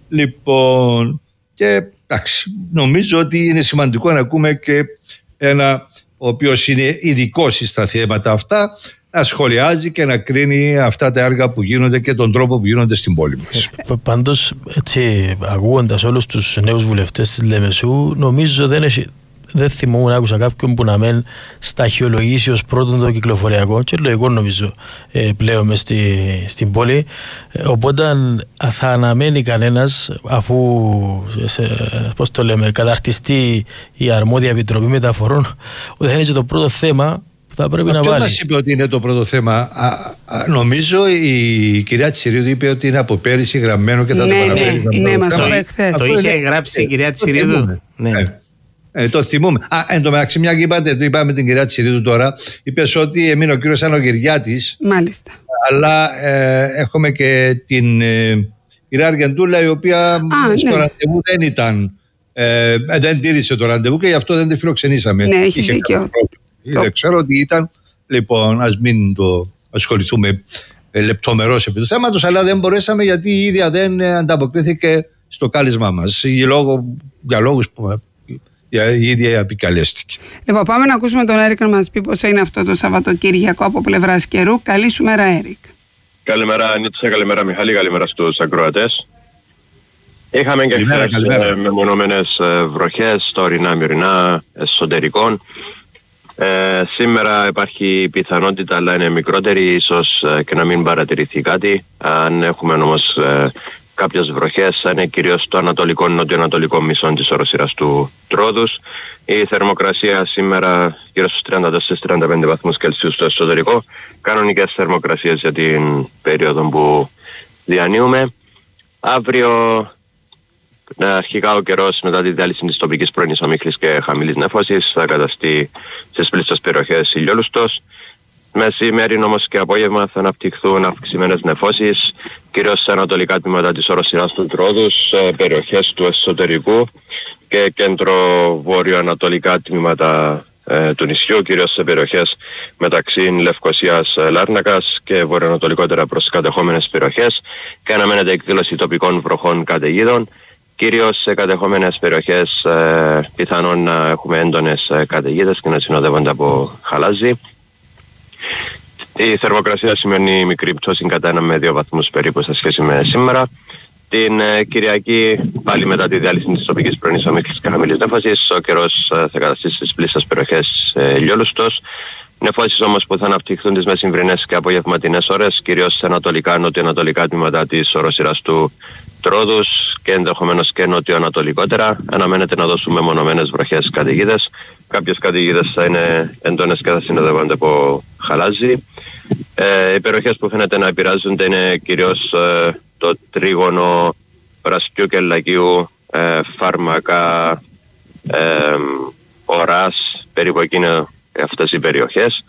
Λοιπόν, και εντάξει, νομίζω ότι είναι σημαντικό να ακούμε και ένα ο οποίος είναι ειδικός στα θέματα αυτά, να σχολιάζει και να κρίνει αυτά τα έργα που γίνονται και τον τρόπο που γίνονται στην πόλη μας. Πάντως, έτσι, ακούγοντας όλους τους νέους βουλευτές της Λεμεσού, νομίζω δεν έχει... Δεν θυμόμουν, άκουσα κάποιον που να μεν σταχυολογήσει ως πρώτον το κυκλοφοριακό, και λογικό νομίζω ε, πλέον μες στη, στην πόλη. Ε, οπότε θα αναμένει κανένας, αφού σε, πώς το λέμε, καταρτιστεί η αρμόδια επιτροπή μεταφορών, ότι θα είναι και το πρώτο θέμα που θα πρέπει. Μα να βάλει. Ποιος μας είπε ότι είναι το πρώτο θέμα? Α, α, νομίζω η κυρία Τσιρίδου είπε ότι είναι από πέρυσι γραμμένο και θα ναι, το παραφέρει. Ναι, ναι, μας το είπε χθες. Το είχε γράψει η κυρία Τσιρίδου. Ναι. Ε, το θυμούμε. Α, εν τω μεταξύ, μια και είπατε, το είπαμε την κυρία Τσιρίδου τώρα, είπες ότι έμεινε ο κύριος Ανογυριάτης. Μάλιστα. Αλλά ε, έχουμε και την ε, κυρία Αργεντούλα, η οποία Α, στο ναι. ραντεβού δεν ήταν ε, ε, δεν τήρησε το ραντεβού και γι' αυτό δεν τη φιλοξενήσαμε. Ναι, έχει δίκιο. Το... Δεν ξέρω ότι ήταν. Λοιπόν, ας μην το ασχοληθούμε ε, λεπτομερώς επί του θέματος, αλλά δεν μπορέσαμε γιατί η ίδια δεν ε, ανταποκρίθηκε στο κάλεσμά μας. Για, λόγω, για λόγους που η ίδια επικαλέστηκε. Λοιπόν, πάμε να ακούσουμε τον Έρικ να μας πει πόσο είναι αυτό το Σαββατοκύριακο από πλευράς καιρού. Καλή σου μέρα, Έρικ. Καλημέρα Νίτσα, καλημέρα Μιχάλη, καλημέρα στους ακροατές. Είχαμε και χθες μεμονωμένες βροχές, τωρινά, μυρινά, εσωτερικών. Ε, σήμερα υπάρχει πιθανότητα, αλλά είναι μικρότερη, ίσως ε, και να μην παρατηρηθεί κάτι. Αν έχουμε όμως ε, κάποιες βροχές, θα είναι κυρίως στο ανατολικό νοτιοανατολικό μισό της οροσύρας του Τρόδους. Η θερμοκρασία σήμερα γύρω στους τριάντα τέσσερα με τριάντα πέντε βαθμούς Κελσίου στο εσωτερικό. Κανονικές θερμοκρασίες για την περίοδο που διανύουμε. Αύριο αρχικά ο καιρός μετά τη διάλυση της τοπικής πρωινής ομίχλης και χαμηλής νέφωσης θα καταστεί στις πλήστες περιοχές ηλιόλουστος. Μεσημέρι όμως και απόγευμα θα αναπτυχθούν αυξημένες νεφώσεις, κυρίως σε ανατολικά τμήματα της οροσειράς του Τρόδους, σε περιοχές του εσωτερικού και κέντρο-βόρειο-ανατολικά τμήματα ε, του νησιού, κυρίως σε περιοχές μεταξύ Λευκωσίας Λάρνακας και βορειοανατολικότερα προς κατεχόμενες περιοχές, και αναμένεται εκδήλωση τοπικών βροχών καταιγίδων. Κυρίως σε κατεχόμενες περιοχές ε, πιθανόν να έχουμε έντονες ε, καταιγίδες και να συνοδεύονται από χαλάζι. Η θερμοκρασία σημαίνει μικρή πτώση κατά ένα με δύο βαθμούς περίπου σε σχέση με σήμερα. Την ε, Κυριακή, πάλι μετά τη διάλυση της τοπικής πρωινής ομίχλης και χαμηλής νέφωσης, ο καιρός ε, θα καταστήσει στις πλήστες περιοχές ε, ηλιόλουστος. Νεφώσεις όμως που θα αναπτυχθούν τις μεσημβρινές και απογευματινές ώρες, κυρίως σε ανατολικά, νοτιοανατολικά τμήματα της οροσειράς του Τρόδους και ενδεχομένως και νοτιοανατολικότερα. Αναμένεται να δώσουμε μονομένες βροχές καταιγίδες. Κάποιες καταιγίδες θα είναι έντονες και θα συνοδεύονται από χαλάζι. Ε, οι περιοχές που φαίνεται να επηρεάζονται είναι κυρίως ε, το τρίγωνο Πρασκιού και Λακίου, ε, Φάρμακα, ε, Οράς, περίπου εκείνο αυτές οι περιοχές.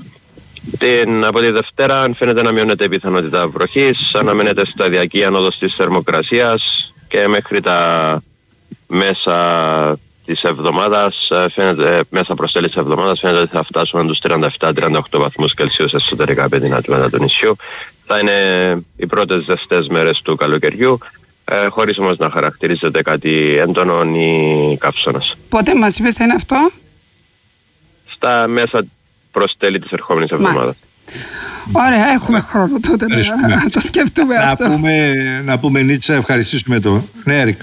Την, από τη Δευτέρα φαίνεται να μειώνεται η πιθανότητα βροχής, αναμένεται σταδιακή άνοδος της θερμοκρασίας και μέχρι τα μέσα της εβδομάδας, φαίνεται, μέσα προς τέλη της εβδομάδας φαίνεται ότι θα φτάσουμε τους τριάντα επτά με τριάντα οκτώ βαθμούς Κελσίου σε εσωτερικά παιδινά τμήματα του νησιού. Θα είναι οι πρώτες ζεστές μέρες του καλοκαιριού, ε, χωρίς όμως να χαρακτηρίζεται κάτι έντονο ή καύσωνας. Πότε μας είπες είναι αυτό? Στα μέσα προς τέλη της ερχόμενης εβδομάδας. Ωραία, έχουμε χρόνο τότε να το σκεφτούμε να αυτό. Πούμε, να πούμε Νίτσα, ευχαριστήσουμε το ναι, Έρικ.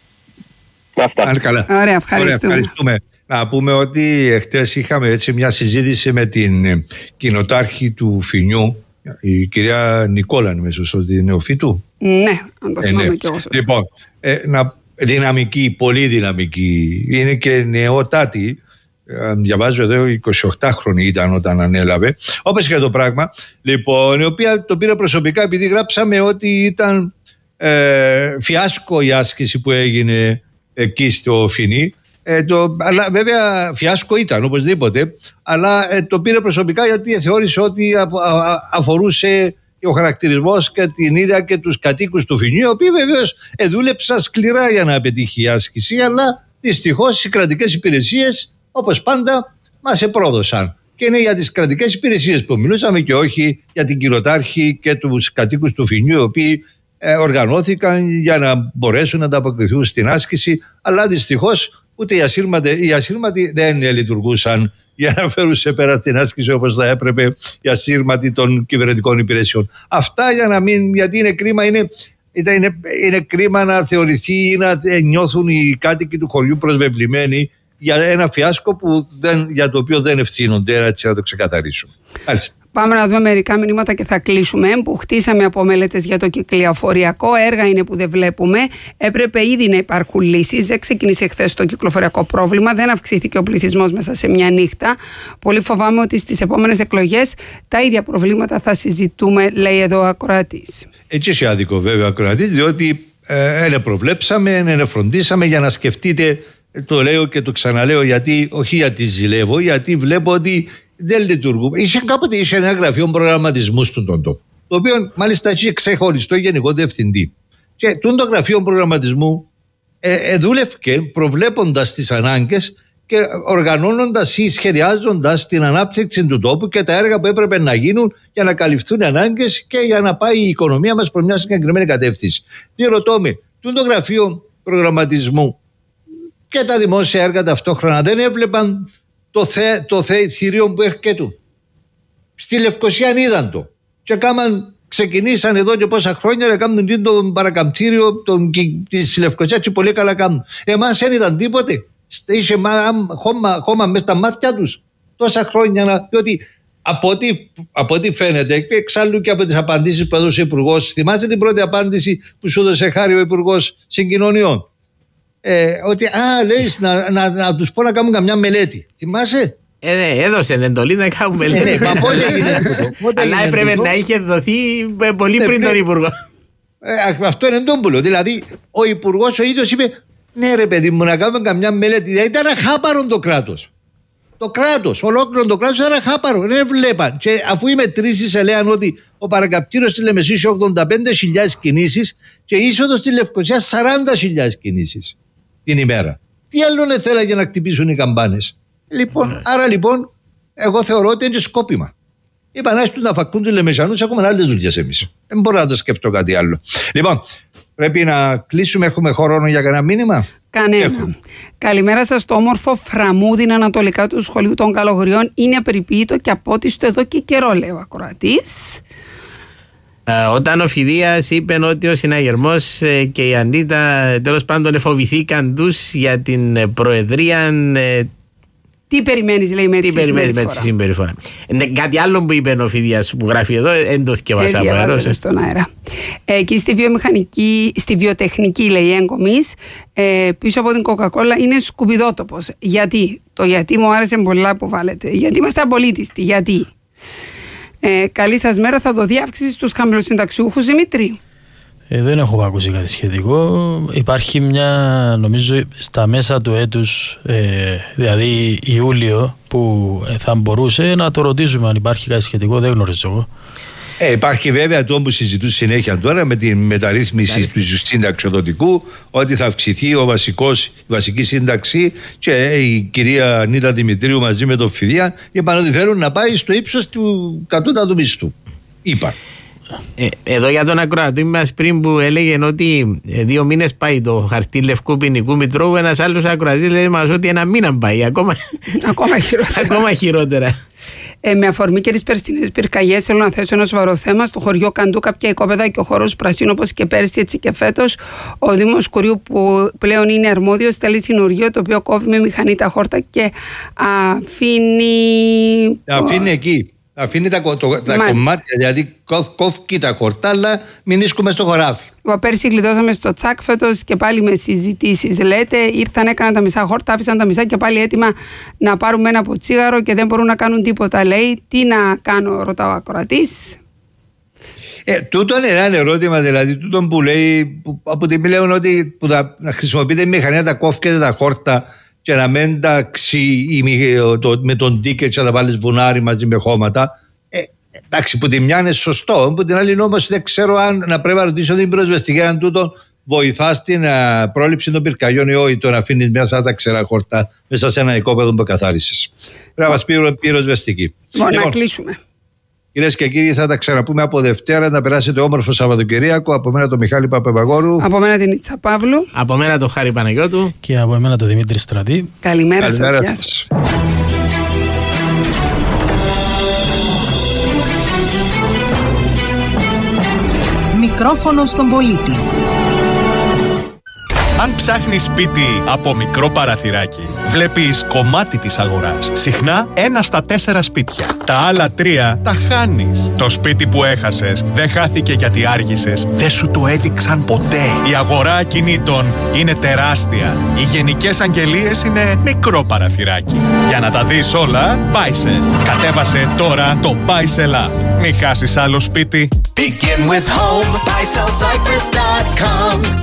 Αυτά. Αν καλά. Ωραία, ευχαριστούμε. Ωραία, ευχαριστούμε. Να πούμε ότι χτες είχαμε έτσι μια συζήτηση με την κοινοτάρχη του Φοινιού, η κυρία Νικόλα, αν είμαι σωστός, τη νεοφύτου. Ναι, αν το θυμάμαι ε, ναι. κι εγώ. Λοιπόν, ε, να, δυναμική, πολύ δυναμική, είναι και νεότατη. Διαβάζω εδώ, εικοσιοκτάχρονη ήταν όταν ανέλαβε. Όπως και το πράγμα, λοιπόν, η οποία το πήρε προσωπικά επειδή γράψαμε ότι ήταν ε, φιάσκο η άσκηση που έγινε εκεί στο Φοινί. Ε, το, αλλά βέβαια φιάσκο ήταν οπωσδήποτε, αλλά ε, το πήρε προσωπικά γιατί θεώρησε ότι α, α, αφορούσε ο χαρακτηρισμός και την ίδια και τους κατοίκους του Φοινιού, οι οποίοι βεβαίως ε, δούλεψαν σκληρά για να πετύχει η άσκηση, αλλά δυστυχώς οι κρατικές υπηρεσίες, όπως πάντα, μας επρόδωσαν. Και είναι για τις κρατικές υπηρεσίες που μιλούσαμε και όχι για την κοινοτάρχη και τους κατοίκους του Φοινιού, οι οποίοι ε, οργανώθηκαν για να μπορέσουν να ανταποκριθούν στην άσκηση, αλλά δυστυχώς ούτε οι ασύρματοι, οι ασύρματοι δεν λειτουργούσαν για να φέρουν σε πέρα την άσκηση όπως θα έπρεπε οι ασύρματοι των κυβερνητικών υπηρεσιών. Αυτά για να μην, γιατί είναι κρίμα, είναι, είναι, είναι κρίμα να θεωρηθεί ή να νιώθουν οι κάτοικοι του χωριού προσβεβλημένοι για ένα φιάσκο που δεν, για το οποίο δεν ευθύνονται, έτσι να το ξεκαθαρίσουν. Άλυση. Πάμε να δούμε μερικά μηνύματα και θα κλείσουμε. Που χτίσαμε από μελέτες για το κυκλοφοριακό. Έργα είναι που δεν βλέπουμε. Έπρεπε ήδη να υπάρχουν λύσεις. Δεν ξεκίνησε χθες το κυκλοφοριακό πρόβλημα. Δεν αυξήθηκε ο πληθυσμός μέσα σε μια νύχτα. Πολύ φοβάμαι ότι στις επόμενες εκλογές τα ίδια προβλήματα θα συζητούμε, λέει εδώ ο ακροατής. Έτσι είσαι άδικο βέβαια ο ακροατής, διότι ε, ε, προβλέψαμε, ε, φροντίσαμε για να σκεφτείτε. Το λέω και το ξαναλέω, γιατί, όχι γιατί ζηλεύω, γιατί βλέπω ότι δεν λειτουργούμε. Είχε κάποτε είχε ένα γραφείο προγραμματισμού στον τόπο, το οποίο μάλιστα είχε ξεχωριστό γενικό διευθυντή. Και το γραφείο προγραμματισμού ε, ε, δούλευκε προβλέποντας τις ανάγκες και οργανώνοντας ή σχεδιάζοντας την ανάπτυξη του τόπου και τα έργα που έπρεπε να γίνουν για να καλυφθούν οι ανάγκες και για να πάει η οικονομία μας προς μια συγκεκριμένη κατεύθυνση. Διερωτώ με, το γραφείο προγραμματισμού και τα δημόσια έργα ταυτόχρονα δεν έβλεπαν το, θε, το θε, θηρίο που έρχεται. Στη Λευκοσία είδαν το και κάμαν, ξεκινήσαν εδώ και πόσα χρόνια να κάνουν το παρακαμπτήριο της Λευκοσίας και πολύ καλά κάνουν. Εμάς δεν είδαν τίποτε. Είχε χώμα, χώμα μέσα στα μάτια τους τόσα χρόνια να, διότι από ό,τι, από ό,τι φαίνεται και εξάλλου και από τις απαντήσεις που έδωσε ο Υπουργός, θυμάστε την πρώτη απάντηση που σου έδωσε χάρη ο Υπουργός Συγκοινωνιών, ε, ότι α, λέει να, να, να, να τους πω να κάνουν καμιά μελέτη, θυμάσαι? Ε, ναι, έδωσε εντολή να κάνουν μελέτη. Ε, ναι, πότε έγινε τούτο? Αλλά έπρεπε να είχε δοθεί πολύ ναι, πριν τον Υπουργό. Ε, αυτό είναι ντόμπουλο. Δηλαδή ο Υπουργός ο ίδιος είπε, ναι ρε παιδί μου, να κάνουμε καμιά μελέτη. Δηλαδή ήταν αχάπαρο το κράτος. Το κράτος, ολόκληρο το κράτος ήταν αχάπαρο. Δεν βλέπαν. Και αφού οι μετρήσεις έλεγαν ότι ο παρακαπτήρος στη Λεμεσού είχε ογδόντα πέντε χιλιάδες κινήσεις και η είσοδος στη Λευκοσία σαράντα χιλιάδες κινήσεις την ημέρα. Τι άλλο θέλανε για να χτυπήσουν οι καμπάνες? Λοιπόν, άρα λοιπόν, εγώ θεωρώ ότι είναι σκόπιμα. Είπα να έρθουν να φακούν τους Λεμεσανούς, έχουμε άλλες δουλειές εμείς. Δεν μπορώ να το σκεφτώ κάτι άλλο. Λοιπόν, πρέπει να κλείσουμε, έχουμε χρόνο για κανένα μήνυμα? Κανένα. Έχουμε. Καλημέρα σας. Το όμορφο Φραμούδιν ανατολικά του σχολείου των Καλογριών είναι απεριποίητο και απότιστο εδώ και καιρό, λέει ο ακροατής. Ε, όταν ο Φιδίας είπε ότι ο συναγερμός ε, και η Αντίτα τέλος πάντων εφοβηθήκαν τους για την προεδρία. Ε, Τι περιμένεις, λέει, με τη συμπεριφορά. συμπεριφορά. Ε, κάτι άλλο που είπε ο Φιδίας που γράφει εδώ, δεν το θυκευάσα από αέρα. Στον αέρα. Ε, εκεί στη βιομηχανική, στη βιοτεχνική, λέει, έγκομης, ε, πίσω από την Coca-Cola είναι σκουπιδότοπος. Γιατί? Το γιατί μου άρεσε πολλά που βάλετε. Γιατί είμαστε απολύτιστοι. Γιατί? Ε, καλή σας μέρα. Θα δοθεί αύξηση στους χαμηλοσυνταξιούχους, Δημήτρη? Ε, δεν έχω ακούσει κάτι σχετικό. Υπάρχει μια, νομίζω, στα μέσα του έτους, ε, δηλαδή Ιούλιο, που θα μπορούσε να το ρωτήσουμε αν υπάρχει κάτι σχετικό, δεν γνωρίζω εγώ. Ε, υπάρχει βέβαια το που συζητούν συνέχεια τώρα με τη μεταρρύθμιση του συνταξιοδοτικού, ότι θα αυξηθεί ο βασικός, η βασική σύνταξη, και ε, η κυρία Νίτα Δημητρίου μαζί με τον Φιδία είπαν ότι θέλουν να πάει στο ύψος του κατώτατου μισθού. Είπα. Ε, εδώ για τον ακροατή μας πριν που έλεγε ότι ε, δύο μήνες πάει το χαρτί λευκού ποινικού μητρώου, ένας άλλος ακροατής λέει μας ότι ένα μήνα πάει, ακόμα, ακόμα χειρότερα. ακόμα χειρότερα. Ε, με αφορμή και τις περσινές πυρκαγιές, θέλω να θέσω ένα σοβαρό θέμα. Στο χωριό Καντού, κάποια οικόπεδα και ο χώρος Πρασίνου, όπως και πέρσι έτσι και φέτος, ο Δήμος Κουριού, που πλέον είναι αρμόδιος, στέλνει συνοργείο το οποίο κόβει με μηχανή τα χόρτα και αφήνει. Αφήνει εκεί. Αφήνει τα, το, τα κομμάτια, δηλαδή κόφει τα χορτά, αλλά μην ίσκουμε στο χωράφι. Πέρσι γλιτώσαμε στο τσάκ, φέτος και πάλι με συζητήσεις. Λέτε, ήρθαν, έκαναν τα μισά χόρτα, άφησαν τα μισά και πάλι έτοιμα να πάρουμε ένα από τσίγαρο και δεν μπορούν να κάνουν τίποτα. Λέει, τι να κάνω, ρωτάω ο ακροατής. Ε, τούτο είναι ένα ερώτημα, δηλαδή, τούτο που λέει, που, από τη μιλέουν ότι που τα, να χρησιμοποιείτε η μηχανή να τα κόφκετε τα χόρτα και να μην τα ξύ το, με τον τίκερ και να τα βάλεις βουνάρι μαζί με χώματα. Ε, εντάξει, που τη μια είναι σωστό, που την άλλη όμως δεν ξέρω αν να πρέπει να ρωτήσω την πυροσβεστική αν τούτο βοηθά στην uh, πρόληψη των πυρκαγιών ή όχι, το να αφήνεις μέσα τα ξερά χορτά μέσα σε ένα οικόπεδο που καθάρισες. Πρέπει να μας πει πυροσβεστική. Λοιπόν, να κλείσουμε. Κυρίες και κύριοι, θα τα ξαναπούμε από Δευτέρα. Να περάσετε όμορφο Σαββατοκυριακό. Από μένα το Μιχάλη Παπαπαγόρου. Από μένα την Ιτσα Παύλου. Από μένα το Χάρη Παναγιώτου. Και από μένα το Δημήτρη Στρατή. Καλημέρα, Καλημέρα σας. σας. Μικρόφωνο στον πολίτη. Αν ψάχνεις σπίτι από μικρό παραθυράκι, βλέπεις κομμάτι της αγοράς. Συχνά ένα στα τέσσερα σπίτια. Τα άλλα τρία τα χάνεις. Το σπίτι που έχασες δεν χάθηκε γιατί άργησες. Δεν σου το έδειξαν ποτέ. Η αγορά ακινήτων είναι τεράστια. Οι γενικές αγγελίες είναι μικρό παραθυράκι. Για να τα δεις όλα, Buysell. Κατέβασε τώρα το Buysell App. Μην χάσεις άλλο σπίτι. Begin with home. buy sell cyprus dot com.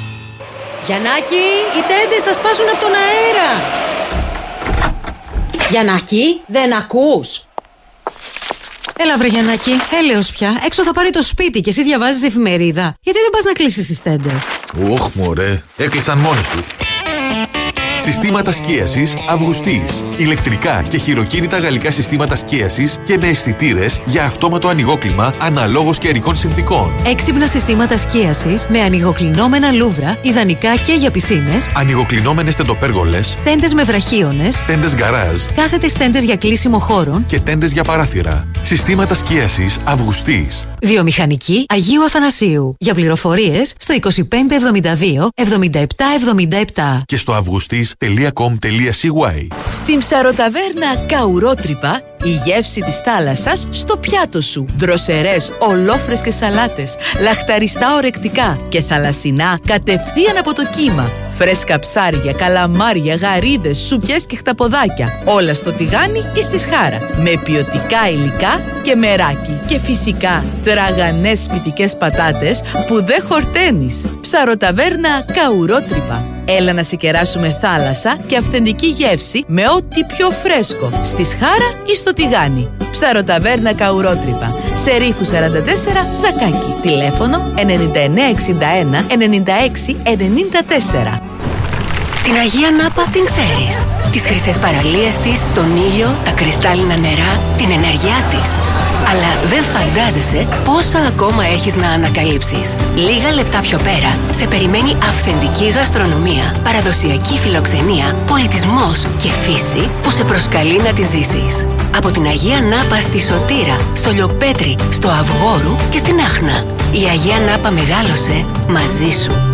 Γιαννάκη, οι τέντες θα σπάσουν από τον αέρα. Γιαννάκη, δεν ακούς? Έλα βρε Γιαννάκη, έλεος πια. Έξω θα πάρει το σπίτι και εσύ διαβάζεις εφημερίδα. Γιατί δεν πας να κλείσεις τις τέντες? Ωχ μωρέ, έκλεισαν μόνες τους. Συστήματα σκίασης Αυγουστής. Ηλεκτρικά και χειροκίνητα γαλλικά συστήματα σκίασης και με αισθητήρες για αυτόματο ανοιγόκλιμα αναλόγως καιρικών συνθήκων. Έξυπνα συστήματα σκίασης με ανοιγοκλεινόμενα λούβρα, ιδανικά και για πισίνες. Ανοιγοκλεινόμενες τεντοπέργολες. Τέντες με βραχίονες. Τέντες γκαράζ. Κάθετες τέντες για κλείσιμο χώρων. Και τέντες για παράθυρα. Συστήματα σκίασης Αυγουστής. Βιομηχανική Αγίου Αθανασίου. Για πληροφορίες στο είκοσι πέντε εβδομήντα δύο εβδομήντα επτά εβδομήντα επτά. Και στο αυγουστής τελεία κομ τελεία σι γουάι. Στην ψαροταβέρνα Καουρότρυπα, η γεύση της θάλασσας στο πιάτο σου. Δροσερές, ολόφρεσκες σαλάτες, λαχταριστά ορεκτικά και θαλασσινά κατευθείαν από το κύμα. Φρέσκα ψάρια, καλαμάρια, γαρίδες, σουπιές και χταποδάκια. Όλα στο τηγάνι ή στη σχάρα. Με ποιοτικά υλικά και μεράκι. Και φυσικά τραγανές σπιτικές πατάτες που δεν χορταίνεις. Ψαροταβέρνα Καουρότρυπα. Έλα να σε κεράσουμε θάλασσα και αυθεντική γεύση με ό,τι πιο φρέσκο. Στη σχάρα ή στο τηγάνι. Ψαροταβέρνα Καουρότρυπα. Σε Ρήφου σαράντα τέσσερα, Ζακάκι. Τηλέφωνο ενενήντα εννέα εξήντα ένα ενενήντα έξι ενενήντα τέσσερα. Την Αγία Νάπα την ξέρεις. Τις χρυσές παραλίες της, τον ήλιο, τα κρυστάλλινα νερά, την ενέργειά της. Αλλά δεν φαντάζεσαι πόσα ακόμα έχεις να ανακαλύψεις. Λίγα λεπτά πιο πέρα σε περιμένει αυθεντική γαστρονομία, παραδοσιακή φιλοξενία, πολιτισμός και φύση που σε προσκαλεί να τη ζήσεις. Από την Αγία Νάπα στη Σωτήρα, στο Λιοπέτρι, στο Αυγόρου και στην Άχνα. Η Αγία Νάπα μεγάλωσε μαζί σου.